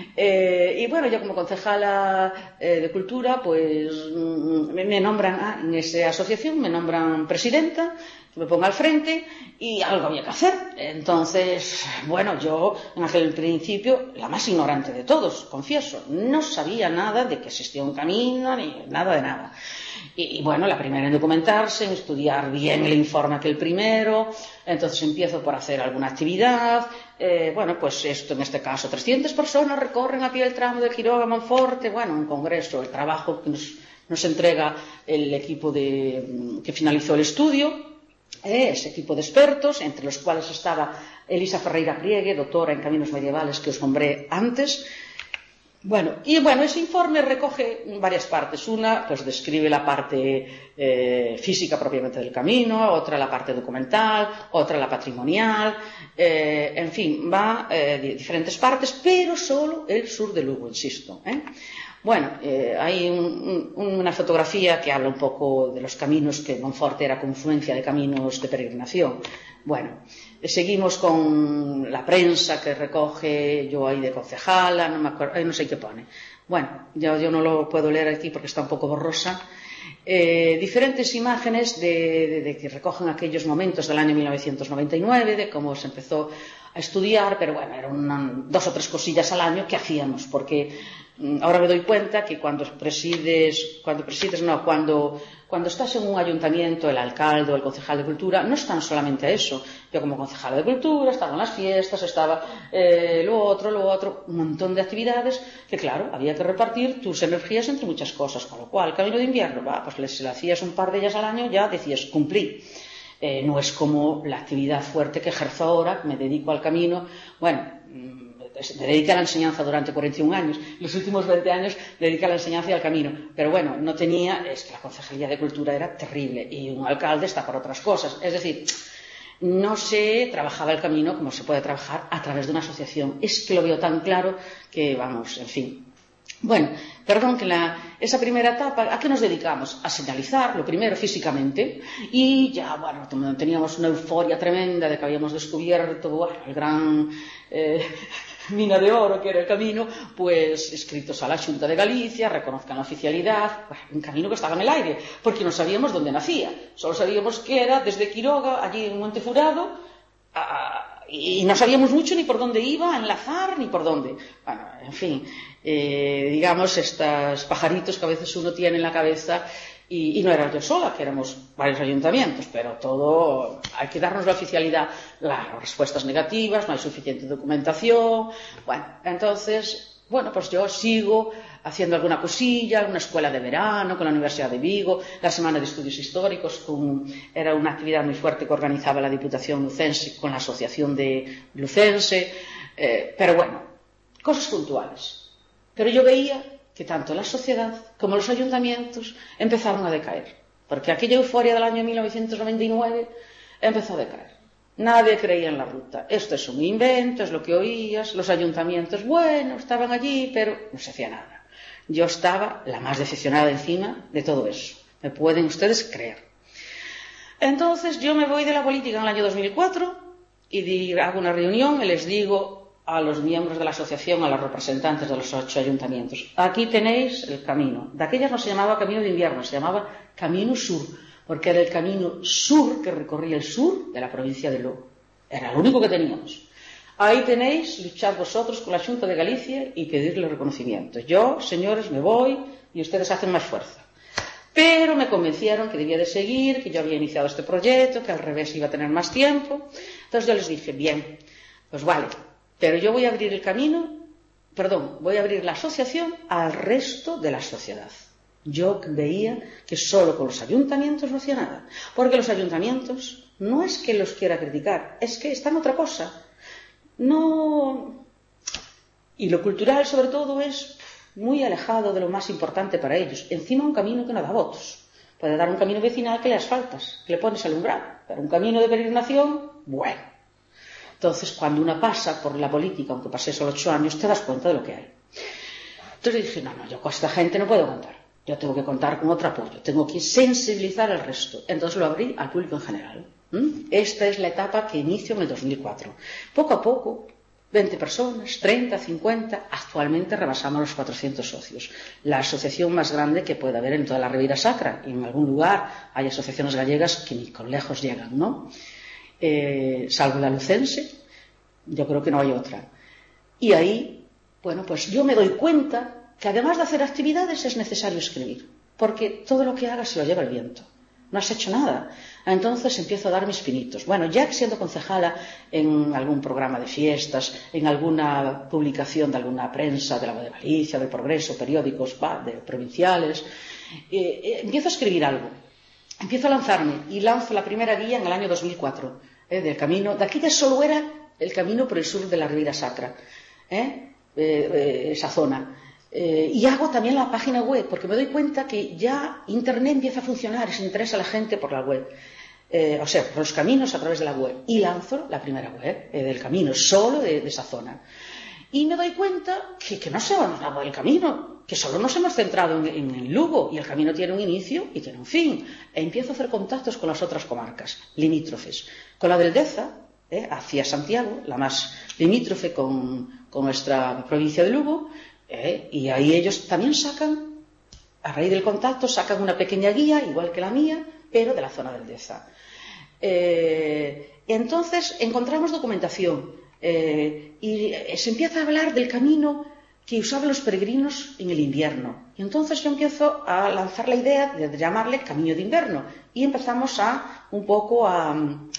Eh, y bueno, yo como concejala eh, de Cultura, pues me, me nombran ah, en esa asociación, me nombran presidenta, me pongo al frente y algo había que hacer. Entonces, bueno, yo en aquel principio, la más ignorante de todos, confieso, no sabía nada de que existía un camino ni nada de nada. Y, y bueno, la primera en documentarse, en estudiar bien el informe que el primero. Entonces empiezo por hacer alguna actividad. Eh, bueno, pues esto en este caso, trescientas personas recorren aquí el tramo de Quiroga a Monforte. Bueno, un congreso, el trabajo que nos, nos entrega el equipo de, que finalizó el estudio. Eh, ese equipo de expertos, entre los cuales estaba Elisa Ferreira Priegue, doctora en caminos medievales que os nombré antes. Bueno, y bueno, ese informe recoge varias partes. Una, pues describe la parte eh, física propiamente del camino, otra la parte documental, otra la patrimonial, eh, en fin, va eh, de diferentes partes, pero solo el sur de Lugo, insisto. ¿eh? Bueno, eh, hay un, un, una fotografía que habla un poco de los caminos, que Monforte era confluencia de caminos de peregrinación. Bueno, seguimos con la prensa que recoge, yo ahí de concejala, no me acuerdo, no sé qué pone. Bueno, yo, yo no lo puedo leer aquí porque está un poco borrosa. Eh, diferentes imágenes de, de, de que recogen aquellos momentos del año mil novecientos noventa y nueve, de cómo se empezó a estudiar, pero bueno, eran una, dos o tres cosillas al año que hacíamos, porque ahora me doy cuenta que cuando presides, cuando presides, no, cuando, cuando estás en un ayuntamiento, el alcalde o el concejal de cultura no están solamente a eso. Yo como concejal de cultura estaba en las fiestas, estaba eh, lo otro, lo otro, un montón de actividades que, claro, había que repartir tus energías entre muchas cosas, con lo cual, Camino de Invierno, va, pues si le hacías un par de ellas al año ya decías, cumplí. Eh, no es como la actividad fuerte que ejerzo ahora, me dedico al camino, bueno, me dediqué a la enseñanza durante cuarenta y un años, los últimos veinte años me dediqué a la enseñanza y al camino, pero bueno, no tenía, es que la Concejalía de Cultura era terrible y un alcalde está para otras cosas, es decir, no se trabajaba el camino como se puede trabajar a través de una asociación, es que lo veo tan claro que vamos, en fin. Bueno, perdón, que la, esa primera etapa, ¿a qué nos dedicamos? A señalizar, lo primero físicamente, y ya, bueno, teníamos una euforia tremenda de que habíamos descubierto, bueno, el gran eh, mina de oro que era el camino, pues escritos a la Xunta de Galicia, reconozcan la oficialidad, bueno, un camino que estaba en el aire, porque no sabíamos dónde nacía, solo sabíamos que era desde Quiroga, allí en Montefurado, a, y no sabíamos mucho ni por dónde iba a enlazar ni por dónde. Bueno, en fin, eh, digamos, estos pajaritos que a veces uno tiene en la cabeza y, y no era yo sola, que éramos varios ayuntamientos, pero todo, hay que darnos la oficialidad, las respuestas negativas, no hay suficiente documentación. Bueno, entonces, bueno, pues yo sigo haciendo alguna cosilla, alguna escuela de verano con la Universidad de Vigo, la Semana de Estudios Históricos, con, era una actividad muy fuerte que organizaba la Diputación Lucense con la Asociación de Lucense, eh, pero bueno, cosas puntuales. Pero yo veía que tanto la sociedad como los ayuntamientos empezaron a decaer, porque aquella euforia del año mil novecientos noventa y nueve empezó a decaer. Nadie creía en la ruta. Esto es un invento, es lo que oías. Los ayuntamientos, bueno, estaban allí, pero no se hacía nada. Yo estaba la más decepcionada encima de todo eso. Me pueden ustedes creer. Entonces yo me voy de la política en el año dos mil cuatro y hago una reunión y les digo a los miembros de la asociación, a los representantes de los ocho ayuntamientos, aquí tenéis el camino. De aquellas no se llamaba Camino de Invierno, se llamaba Camino Sur, porque era el camino sur que recorría el sur de la provincia de Lugo. Era lo único que teníamos. Ahí tenéis, luchad vosotros con la Xunta de Galicia y pedirle reconocimiento. Yo, señores, me voy y ustedes hacen más fuerza. Pero me convencieron que debía de seguir, que yo había iniciado este proyecto, que al revés iba a tener más tiempo. Entonces yo les dije, bien, pues vale, pero yo voy a abrir el camino, perdón, voy a abrir la asociación al resto de la sociedad. Yo veía que solo con los ayuntamientos no hacía nada, porque los ayuntamientos no es que los quiera criticar, es que están otra cosa. No, y lo cultural sobre todo es muy alejado de lo más importante para ellos. Encima un camino que no da votos. Puede dar un camino vecinal que le asfaltas, que le pones alumbrado, pero un camino de peregrinación, bueno. Entonces cuando una pasa por la política, aunque pasé solo ocho años, te das cuenta de lo que hay. Entonces dije, no, no, yo con esta gente no puedo contar. Yo tengo que contar con otro apoyo, tengo que sensibilizar al resto. Entonces lo abrí al público en general. Esta es la etapa que inicio en el dos mil cuatro. Poco a poco, veinte personas, treinta, cincuenta, actualmente rebasamos los cuatrocientos socios. La asociación más grande que puede haber en toda la Ribeira Sacra. Y en algún lugar hay asociaciones gallegas que ni con lejos llegan, ¿no? Eh, salvo la lucense, yo creo que no hay otra. Y ahí, bueno, pues yo me doy cuenta que además de hacer actividades es necesario escribir, porque todo lo que hagas se lo lleva el viento. No has hecho nada. Entonces empiezo a dar mis pinitos. Bueno, ya siendo concejala en algún programa de fiestas, en alguna publicación de alguna prensa, de la Voz de Galicia, del Progreso, periódicos va, de provinciales, eh, eh, empiezo a escribir algo. Empiezo a lanzarme y lanzo la primera guía en el año dos mil cuatro, eh, del camino. De aquella solo era el camino por el sur de la Ribeira Sacra, eh, eh, eh, esa zona. Eh, y hago también la página web, porque me doy cuenta que ya Internet empieza a funcionar y se interesa a la gente por la web. Eh, o sea, por los caminos a través de la web. Y lanzo la primera web eh, del camino, solo de, de esa zona. Y me doy cuenta que, que no se va a hablar del camino, que solo nos hemos centrado en, en el Lugo, y el camino tiene un inicio y tiene un fin. E empiezo a hacer contactos con las otras comarcas limítrofes. Con la del Deza, eh, hacia Santiago, la más limítrofe con, con nuestra provincia de Lugo, Eh, y ahí ellos también sacan, a raíz del contacto, sacan una pequeña guía, igual que la mía, pero de la zona del Deza. Eh, entonces encontramos documentación eh, y se empieza a hablar del camino que usaban los peregrinos en el invierno. Y entonces yo empiezo a lanzar la idea de llamarle Camino de Invierno. Y empezamos a un poco a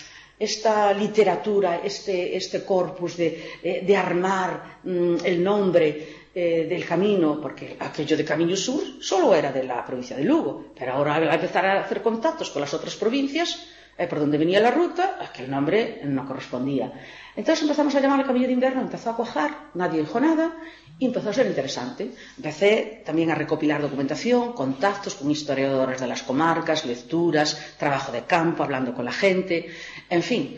esta literatura, este, este corpus de, de armar mm, el nombre eh, del camino, porque aquello de Camino Sur solo era de la provincia de Lugo, pero ahora al empezar a hacer contactos con las otras provincias, eh, por donde venía la ruta, aquel nombre no correspondía. Entonces empezamos a llamarle Camino de Invierno, empezó a cuajar, nadie dijo nada y empezó a ser interesante. Empecé también a recopilar documentación, contactos con historiadores de las comarcas, lecturas, trabajo de campo, hablando con la gente, en fin.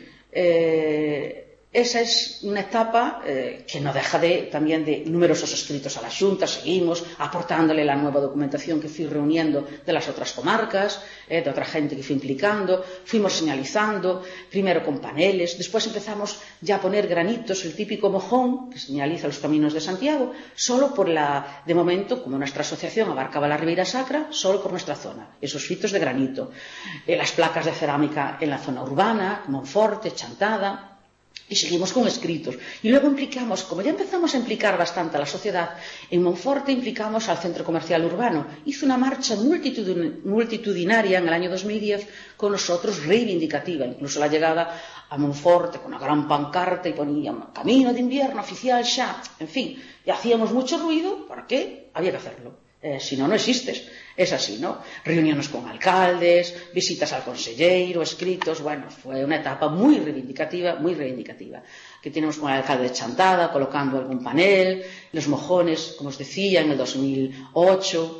Eh, esa es una etapa eh, que no deja de, también de numerosos escritos a la Xunta, seguimos aportándole la nueva documentación que fui reuniendo de las otras comarcas, eh, de otra gente que fui implicando, fuimos señalizando, primero con paneles, después empezamos ya a poner granitos, el típico mojón que señaliza los caminos de Santiago, solo por la, de momento, como nuestra asociación abarcaba la Ribeira Sacra, solo por nuestra zona, esos fitos de granito, eh, las placas de cerámica en la zona urbana, Monforte, Chantada. Y seguimos con escritos. Y luego implicamos, como ya empezamos a implicar bastante a la sociedad, en Monforte implicamos al Centro Comercial Urbano. Hizo una marcha multitudinaria en el año dos mil diez con nosotros, reivindicativa, incluso la llegada a Monforte con una gran pancarta y poníamos Camino de Invierno oficial xa. En fin, y hacíamos mucho ruido porque había que hacerlo. Eh, si no, no existes. Es así, ¿no? Reuniones con alcaldes, visitas al conselleiro, escritos, bueno, fue una etapa muy reivindicativa, muy reivindicativa. Que tenemos con el alcalde de Chantada, colocando algún panel, los mojones, como os decía, en el dos mil ocho,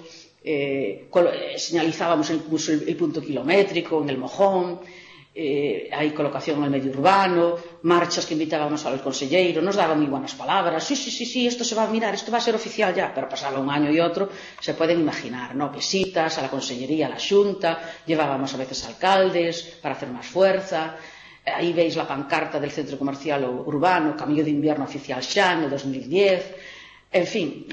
eh, señalizábamos incluso el, el punto kilométrico en el mojón, eh, hay colocación en el medio urbano, marchas que invitábamos al consellero, nos daban muy buenas palabras, sí, sí, sí, sí, esto se va a mirar, esto va a ser oficial ya, pero pasaba un año y otro, se pueden imaginar, ¿no? Visitas a la consellería, a la Xunta, llevábamos a veces alcaldes para hacer más fuerza, ahí veis la pancarta del Centro Comercial Urbano, Camino de Invierno oficial xa, en el dos mil diez, en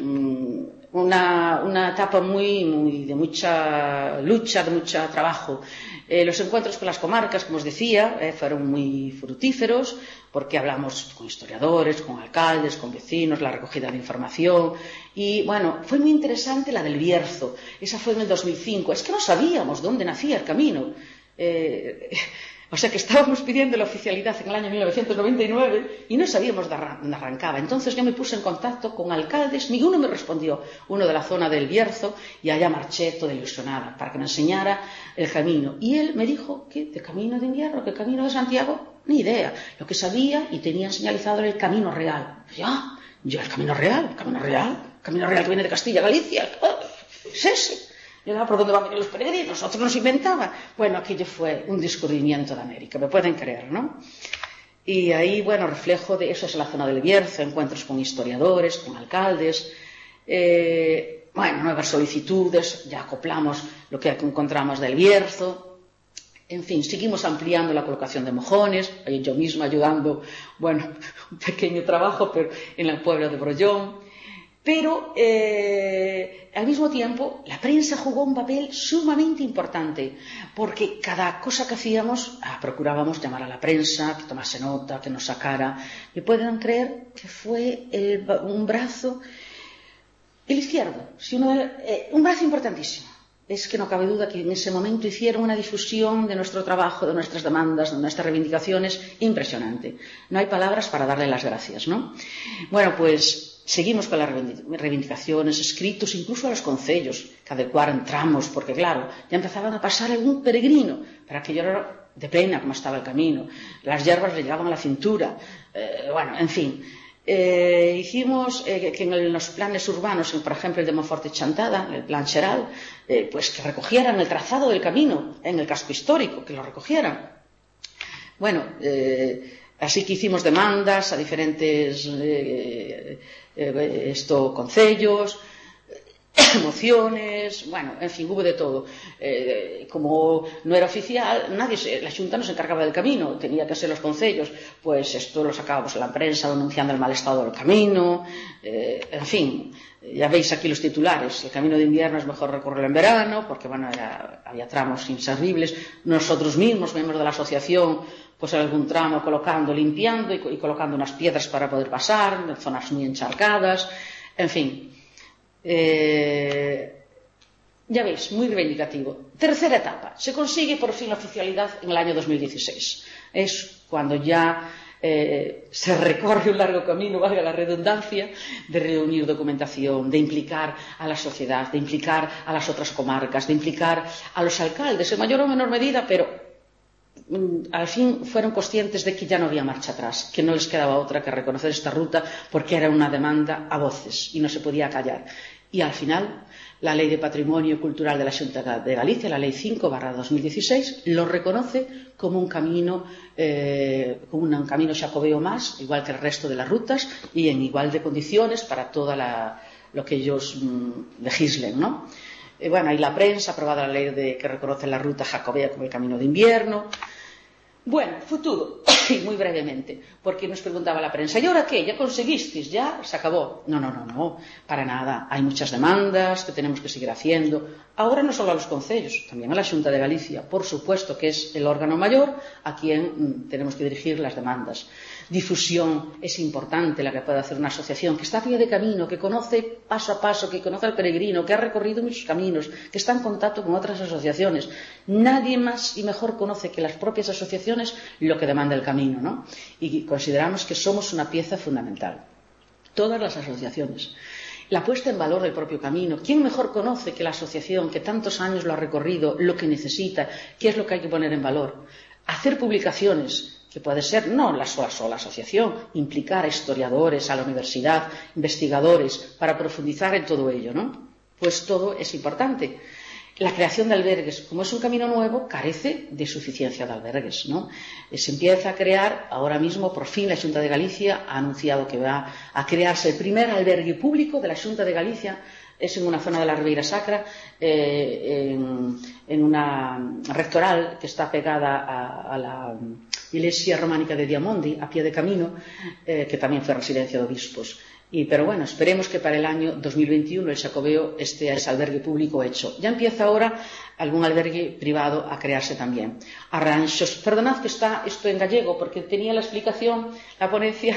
fin, una, una etapa muy, muy, de mucha lucha, de mucho trabajo. Eh, los encuentros con las comarcas, como os decía, eh, fueron muy fructíferos porque hablamos con historiadores, con alcaldes, con vecinos, la recogida de información y, bueno, fue muy interesante la del Bierzo. Esa fue en el dos mil cinco. Es que no sabíamos dónde nacía el camino. Eh, O sea que estábamos pidiendo la oficialidad en el año mil novecientos noventa y nueve y no sabíamos dónde arrancaba. Entonces yo me puse en contacto con alcaldes, ninguno me respondió, uno de la zona del Bierzo, y allá marché toda ilusionada para que me enseñara el camino. Y él me dijo que de Camino de Invierno, que Camino de Santiago, ni idea. Lo que sabía y tenían señalizado era el Camino Real. Y yo, ah, yo el Camino Real, el Camino Real, el Camino Real que viene de Castilla, Galicia, es ese. Yo daba por dónde van a venir los peregrinos, otros nos inventaban. Bueno, aquello fue un descubrimiento de América, me pueden creer, ¿no? Y ahí, bueno, reflejo de eso es la zona del Bierzo, encuentros con historiadores, con alcaldes, eh, bueno, nuevas solicitudes, ya acoplamos lo que encontramos del Bierzo. En fin, seguimos ampliando la colocación de mojones, yo misma ayudando, bueno, un pequeño trabajo, pero en el pueblo de Brollón. Pero, eh, al mismo tiempo, la prensa jugó un papel sumamente importante, porque cada cosa que hacíamos, ah, procurábamos llamar a la prensa, que tomase nota, que nos sacara. ¿Me pueden creer que fue el, un brazo, el izquierdo, si uno, eh, un brazo importantísimo? Es que no cabe duda que en ese momento hicieron una difusión de nuestro trabajo, de nuestras demandas, de nuestras reivindicaciones impresionante. No hay palabras para darle las gracias, ¿no? Bueno, pues seguimos con las reivindicaciones, escritos incluso a los concellos, que adecuaron tramos, porque claro, ya empezaban a pasar algún peregrino, para que yo era de plena como estaba el camino, las hierbas le llegaban a la cintura, eh, bueno, en fin. Eh, hicimos eh, que en los planes urbanos, por ejemplo el de Monforte Chantada, el plan Xeral, eh, pues que recogieran el trazado del camino en el casco histórico, que lo recogieran. Bueno, eh, así que hicimos demandas a diferentes eh, eh, esto, concellos, mociones, bueno, en fin, hubo de todo. Eh, como no era oficial, nadie se, la Xunta no se encargaba del camino, tenía que ser los concellos, pues esto lo sacábamos en la prensa denunciando el mal estado del camino, eh, en fin, ya veis aquí los titulares, el Camino de Invierno es mejor recorrerlo en verano, porque bueno, era, había tramos inservibles, nosotros mismos, miembros de la asociación, pues en algún tramo colocando, limpiando y, y colocando unas piedras para poder pasar, en zonas muy encharcadas. En fin, eh, ya veis, muy reivindicativo. Tercera etapa, se consigue por fin la oficialidad en el año dos mil dieciséis. Es cuando ya eh, se recorre un largo camino, valga la redundancia, de reunir documentación, de implicar a la sociedad, de implicar a las otras comarcas, de implicar a los alcaldes, en mayor o menor medida, pero mm, al fin fueron conscientes de que ya no había marcha atrás, que no les quedaba otra que reconocer esta ruta porque era una demanda a voces y no se podía callar. Y al final, la Ley de Patrimonio Cultural de la Xunta de Galicia, la Ley cinco barra dos mil dieciséis, lo reconoce como un camino, eh, como un camino xacobeo más, igual que el resto de las rutas, y en igual de condiciones para todo lo que ellos mmm, legislen, ¿no? Eh, bueno, hay la prensa, aprobada la ley de, que reconoce la ruta jacobea como el camino de invierno. Bueno, futuro, muy brevemente, porque nos preguntaba la prensa, ¿y ahora qué? ¿Ya conseguisteis? ¿Ya se acabó? No, no, no, no, para nada. Hay muchas demandas que tenemos que seguir haciendo. Ahora no solo a los concellos, también a la Xunta de Galicia, por supuesto que es el órgano mayor a quien mm, tenemos que dirigir las demandas. Difusión es importante la que puede hacer una asociación que está a pie de camino, que conoce paso a paso, que conoce al peregrino, que ha recorrido muchos caminos, que está en contacto con otras asociaciones. Nadie más y mejor conoce que las propias asociaciones lo que demanda el camino, ¿no? Y consideramos que somos una pieza fundamental. Todas las asociaciones. La puesta en valor del propio camino. ¿Quién mejor conoce que la asociación que tantos años lo ha recorrido, lo que necesita, qué es lo que hay que poner en valor? Hacer publicaciones, que puede ser no la sola, sola asociación, implicar a historiadores, a la universidad, investigadores, para profundizar en todo ello, ¿no? Pues todo es importante. La creación de albergues, como es un camino nuevo, carece de suficiencia de albergues, ¿no? Se empieza a crear, ahora mismo, por fin, la Xunta de Galicia ha anunciado que va a crearse el primer albergue público de la Xunta de Galicia, es en una zona de la Ribeira Sacra, eh, en, en una rectoral que está pegada a, a la iglesia románica de Diamondi, a pie de camino, eh, que también fue residencia de obispos. Y, pero bueno, esperemos que para el año dos mil veintiuno el Xacobeo esté ese albergue público hecho. Ya empieza ahora algún albergue privado a crearse también. Arranxos. Perdonad que está esto en gallego, porque tenía la explicación, la ponencia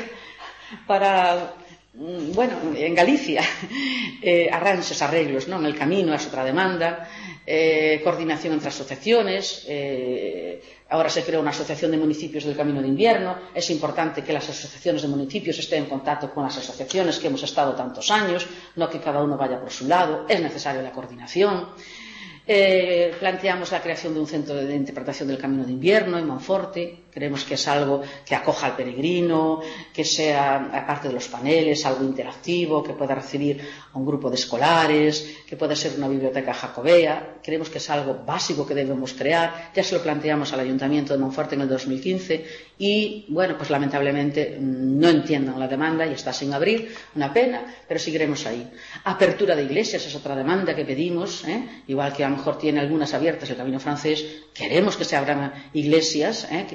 para... Bueno, en Galicia, eh, arranxos, arreglos, ¿no? En el camino es otra demanda, eh, coordinación entre asociaciones, eh, ahora se crea una asociación de municipios del Camino de Invierno, es importante que las asociaciones de municipios estén en contacto con las asociaciones que hemos estado tantos años, no que cada uno vaya por su lado, es necesaria la coordinación. Eh, planteamos la creación de un centro de interpretación del Camino de Invierno en Monforte. Creemos que es algo que acoja al peregrino, que sea, aparte de los paneles, algo interactivo, que pueda recibir a un grupo de escolares, que pueda ser una biblioteca jacobea. Creemos que es algo básico que debemos crear. Ya se lo planteamos al Ayuntamiento de Monforte en el dos mil quince y, bueno, pues lamentablemente no entiendan la demanda y está sin abrir. Una pena, pero seguiremos ahí. Apertura de iglesias es otra demanda que pedimos, ¿eh? Igual que a lo mejor tiene algunas abiertas el Camino Francés, queremos que se abran iglesias, ¿eh?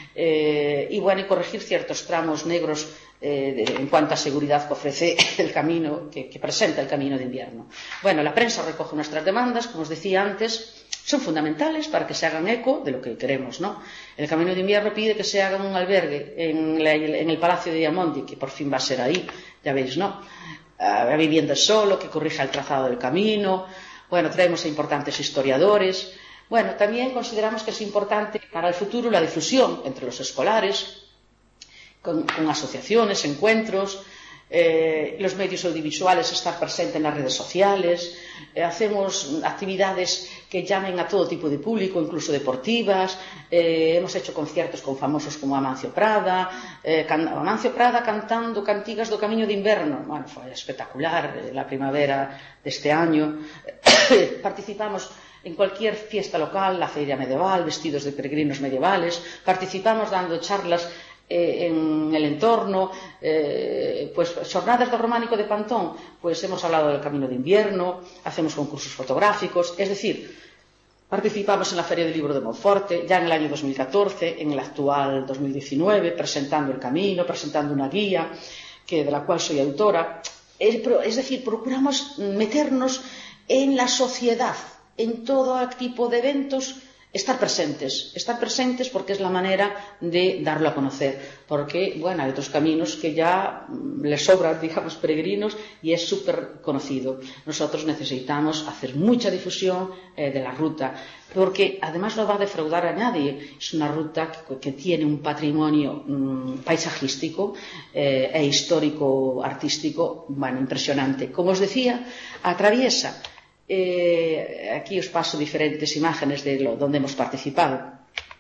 Eh, y bueno, y corregir ciertos tramos negros eh, de, en cuanto a seguridad que ofrece el camino, que, que presenta el Camino de Invierno. Bueno, la prensa recoge nuestras demandas, como os decía antes, son fundamentales para que se hagan eco de lo que queremos, ¿no? El Camino de Invierno pide que se haga un albergue en, la, en el Palacio de Diamondi, que por fin va a ser ahí, ya veis, ¿no? A vivienda solo, que corrija el trazado del camino. Bueno, traemos a importantes historiadores. Bueno, también consideramos que es importante para el futuro la difusión entre los escolares, con, con asociaciones, encuentros, eh, los medios audiovisuales, estar presente en las redes sociales, eh, hacemos actividades que llamen a todo tipo de público, incluso deportivas, eh, hemos hecho conciertos con famosos como Amancio Prada, eh, can, Amancio Prada cantando cantigas do Camiño de Inverno, bueno, fue espectacular, eh, la primavera de este año. Participamos en cualquier fiesta local, la feria medieval, vestidos de peregrinos medievales, participamos dando charlas eh, en el entorno, eh, pues jornadas do Románico de Pantón, pues hemos hablado del Camino de Invierno, hacemos concursos fotográficos, es decir, participamos en la Feria del Libro de Monforte, ya en el año dos mil catorce, en el actual dos mil diecinueve, presentando el camino, presentando una guía, que, de la cual soy autora, es, es decir, procuramos meternos en la sociedad, en todo tipo de eventos estar presentes, estar presentes porque es la manera de darlo a conocer, porque, bueno, hay otros caminos que ya les sobran, digamos, peregrinos y es súper conocido. Nosotros necesitamos hacer mucha difusión eh, de la ruta, porque además no va a defraudar a nadie. Es una ruta que, que tiene un patrimonio mmm, paisajístico eh, e histórico, artístico, bueno, impresionante. Como os decía, atraviesa. Eh, aquí os paso diferentes imágenes de lo, donde hemos participado.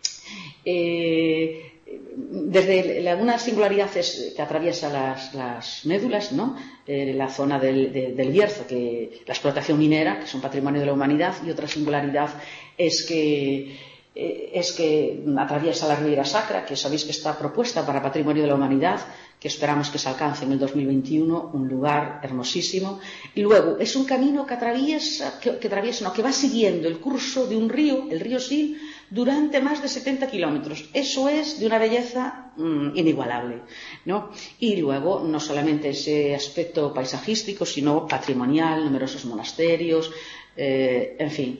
Eh, desde la, una singularidad es que atraviesa las, las médulas, ¿no? Eh, la zona del, de, del Bierzo, que la explotación minera, que es un patrimonio de la humanidad, y otra singularidad es que eh, es que atraviesa la Ribeira Sacra, que sabéis que está propuesta para Patrimonio de la Humanidad, que esperamos que se alcance en el dos mil veintiuno, un lugar hermosísimo. Y luego es un camino que atraviesa, que, que atraviesa, no, que va siguiendo el curso de un río, el río Sil, durante más de setenta kilómetros. Eso es de una belleza mmm, inigualable, ¿no? Y luego no solamente ese aspecto paisajístico, sino patrimonial, numerosos monasterios, eh, en fin.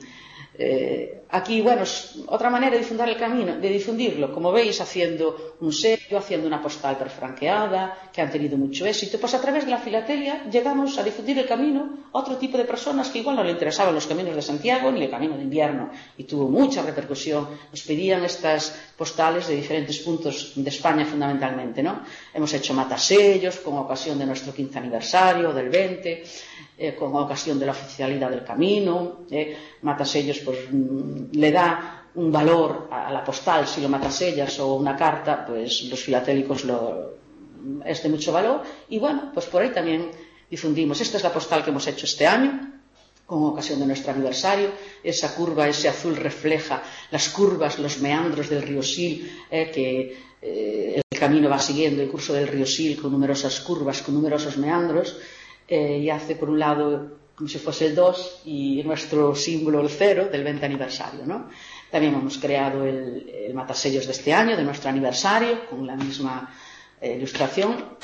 Eh, aquí, bueno, es otra manera de difundir el camino, de difundirlo, como veis, haciendo un sello, haciendo una postal perfranqueada, que han tenido mucho éxito. Pues a través de la filatelia llegamos a difundir el camino a otro tipo de personas que igual no le interesaban los caminos de Santiago ni el camino de invierno, y tuvo mucha repercusión. Nos pedían estas postales de diferentes puntos de España fundamentalmente, ¿no? Hemos hecho matasellos con ocasión de nuestro quince aniversario, del veinte, eh, con ocasión de la oficialidad del camino, eh, matasellos pues le da un valor a la postal, si lo matasellas o una carta, pues los filatélicos lo, es de mucho valor. Y bueno, pues por ahí también difundimos. Esta es la postal que hemos hecho este año con ocasión de nuestro aniversario. Esa curva, ese azul refleja las curvas, los meandros del río Sil, eh, que eh, el camino va siguiendo el curso del río Sil con numerosas curvas, con numerosos meandros, eh, y hace por un lado como si fuese el dos y nuestro símbolo el cero del veinte aniversario, ¿no? También hemos creado el, el matasellos de este año, de nuestro aniversario, con la misma eh, ilustración.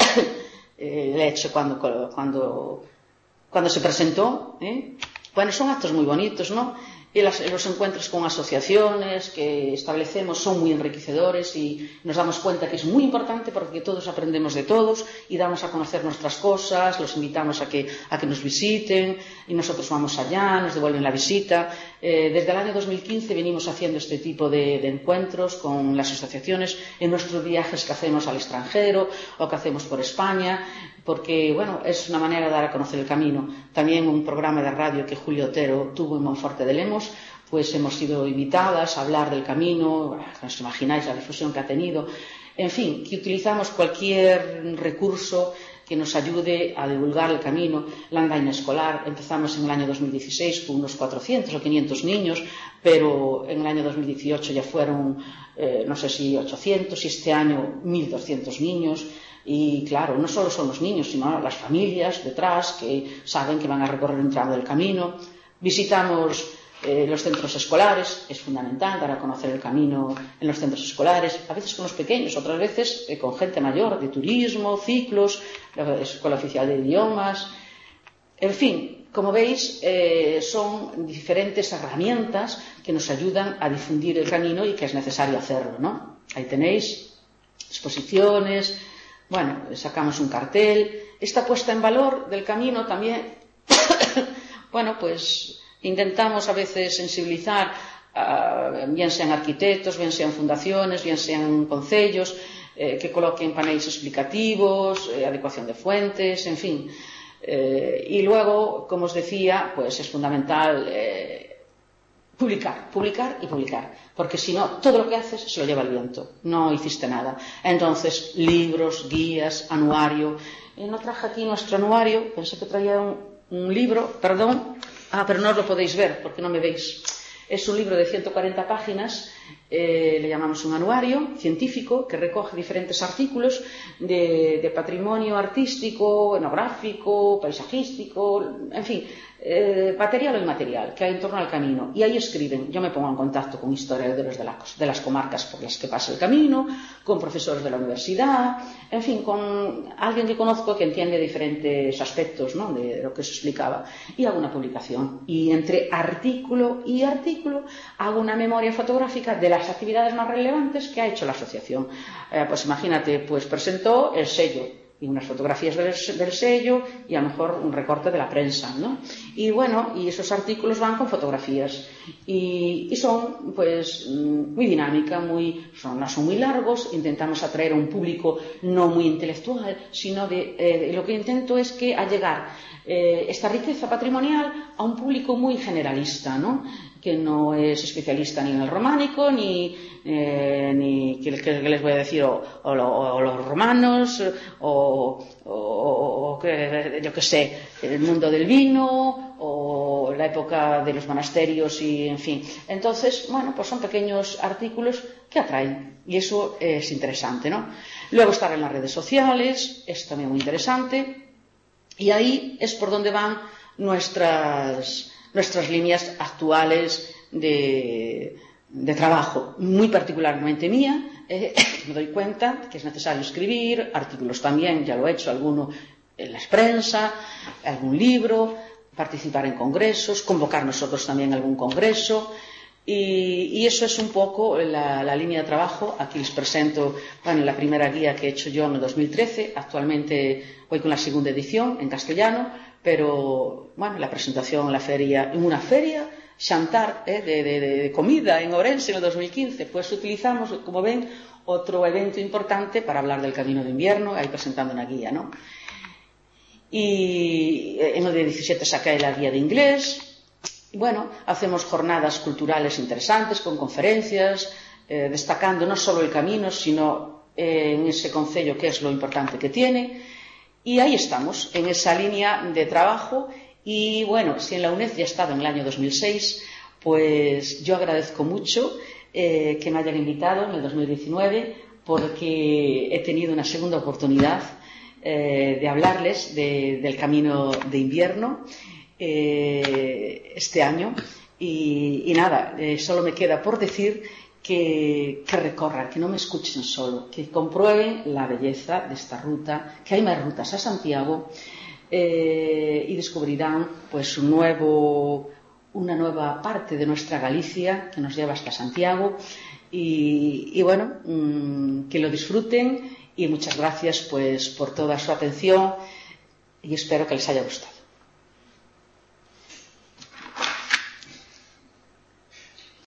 eh, le he hecho cuando, cuando, cuando se presentó, ¿eh? Bueno, son actos muy bonitos, ¿no? Y las, los encuentros con asociaciones que establecemos son muy enriquecedores y nos damos cuenta que es muy importante porque todos aprendemos de todos y damos a conocer nuestras cosas, los invitamos a que, a que nos visiten y nosotros vamos allá, nos devuelven la visita. Eh, desde el año dos mil quince venimos haciendo este tipo de, de encuentros con las asociaciones en nuestros viajes que hacemos al extranjero o que hacemos por España, porque bueno, es una manera de dar a conocer el camino. También un programa de radio que Julio Otero tuvo en Monforte de Lemos, pues hemos sido invitadas a hablar del camino, no os imagináis la difusión que ha tenido. En fin, que utilizamos cualquier recurso que nos ayude a divulgar el camino. La andaina escolar, empezamos en el año dos mil dieciséis con unos cuatrocientos o quinientos niños, pero en el año dos mil dieciocho ya fueron, eh, no sé si ochocientos, y este año mil doscientos niños. Y claro, no solo son los niños, sino las familias detrás que saben que van a recorrer un tramo del camino. Visitamos eh, los centros escolares, es fundamental dar a conocer el camino en los centros escolares, a veces con los pequeños, otras veces eh, con gente mayor, de turismo, ciclos, la Escuela Oficial de Idiomas. En fin, como veis, eh, son diferentes herramientas que nos ayudan a difundir el camino y que es necesario hacerlo, ¿no? Ahí tenéis exposiciones. Bueno, sacamos un cartel. Esta puesta en valor del camino también, bueno, pues intentamos a veces sensibilizar, uh, bien sean arquitectos, bien sean fundaciones, bien sean concellos, eh, que coloquen paneles explicativos, eh, adecuación de fuentes, en fin. Eh, y luego, como os decía, pues es fundamental eh, publicar, publicar y publicar, porque si no, todo lo que haces se lo lleva el viento, no hiciste nada. Entonces, libros, guías, anuario. Eh, no traje aquí nuestro anuario, pensé que traía un, un libro, perdón, ah, pero no os lo podéis ver porque no me veis. Es un libro de ciento cuarenta páginas, eh, le llamamos un anuario científico que recoge diferentes artículos de, de patrimonio artístico, etnográfico, paisajístico, en fin, eh, material o inmaterial que hay en torno al camino, y ahí escriben. Yo me pongo en contacto con historiadores de, la, de las comarcas por las que pasa el camino, con profesores de la universidad, en fin, con alguien que conozco que entiende diferentes aspectos, ¿no?, de lo que se explicaba, y hago una publicación, y entre artículo y artículo hago una memoria fotográfica de las actividades más relevantes que ha hecho la asociación. Eh, pues imagínate, pues presentó el sello y unas fotografías del, del sello y a lo mejor un recorte de la prensa, ¿no? Y bueno, y esos artículos van con fotografías y, y son pues muy dinámica, muy, son, no son muy largos. Intentamos atraer a un público no muy intelectual, sino de, eh, lo que intento es que a llegar eh, esta riqueza patrimonial a un público muy generalista, ¿no?, que no es especialista ni en el románico, ni, eh, ni que, que les voy a decir, o, o, o los romanos, o, o, o que, yo qué sé, el mundo del vino, o la época de los monasterios, y en fin. Entonces, bueno, pues son pequeños artículos que atraen, y eso es interesante, ¿no? Luego estar en las redes sociales, es también muy interesante, y ahí es por donde van nuestras... nuestras líneas actuales de, de trabajo, muy particularmente mía. Eh, me doy cuenta que es necesario escribir artículos también, ya lo he hecho, alguno en la prensa, algún libro, participar en congresos, convocar nosotros también algún congreso, y, y eso es un poco la, la línea de trabajo. Aquí les presento, bueno, la primera guía que he hecho yo en el dos mil trece, actualmente voy con la segunda edición en castellano. Pero, bueno, la presentación en la feria, en una feria, Xantar, eh, de, de, de comida en Ourense en el dos mil quince, pues utilizamos, como ven, otro evento importante para hablar del camino de invierno, ahí presentando una guía, ¿no? Y en el diecisiete saqué la guía de inglés. Y bueno, hacemos jornadas culturales interesantes con conferencias, eh, destacando no solo el camino, sino eh, en ese concello qué es lo importante que tiene. Y ahí estamos, en esa línea de trabajo. Y bueno, si en la UNED ya he estado en el año dos mil seis, pues yo agradezco mucho eh, que me hayan invitado en el dos mil diecinueve, porque he tenido una segunda oportunidad eh, de hablarles de, del camino de invierno eh, este año. Y, y nada, eh, solo me queda por decir Que, que recorran, que no me escuchen solo, que comprueben la belleza de esta ruta, que hay más rutas a Santiago, eh, y descubrirán pues un nuevo, una nueva parte de nuestra Galicia que nos lleva hasta Santiago, y, y bueno, mmm, que lo disfruten, y muchas gracias pues por toda su atención, y espero que les haya gustado.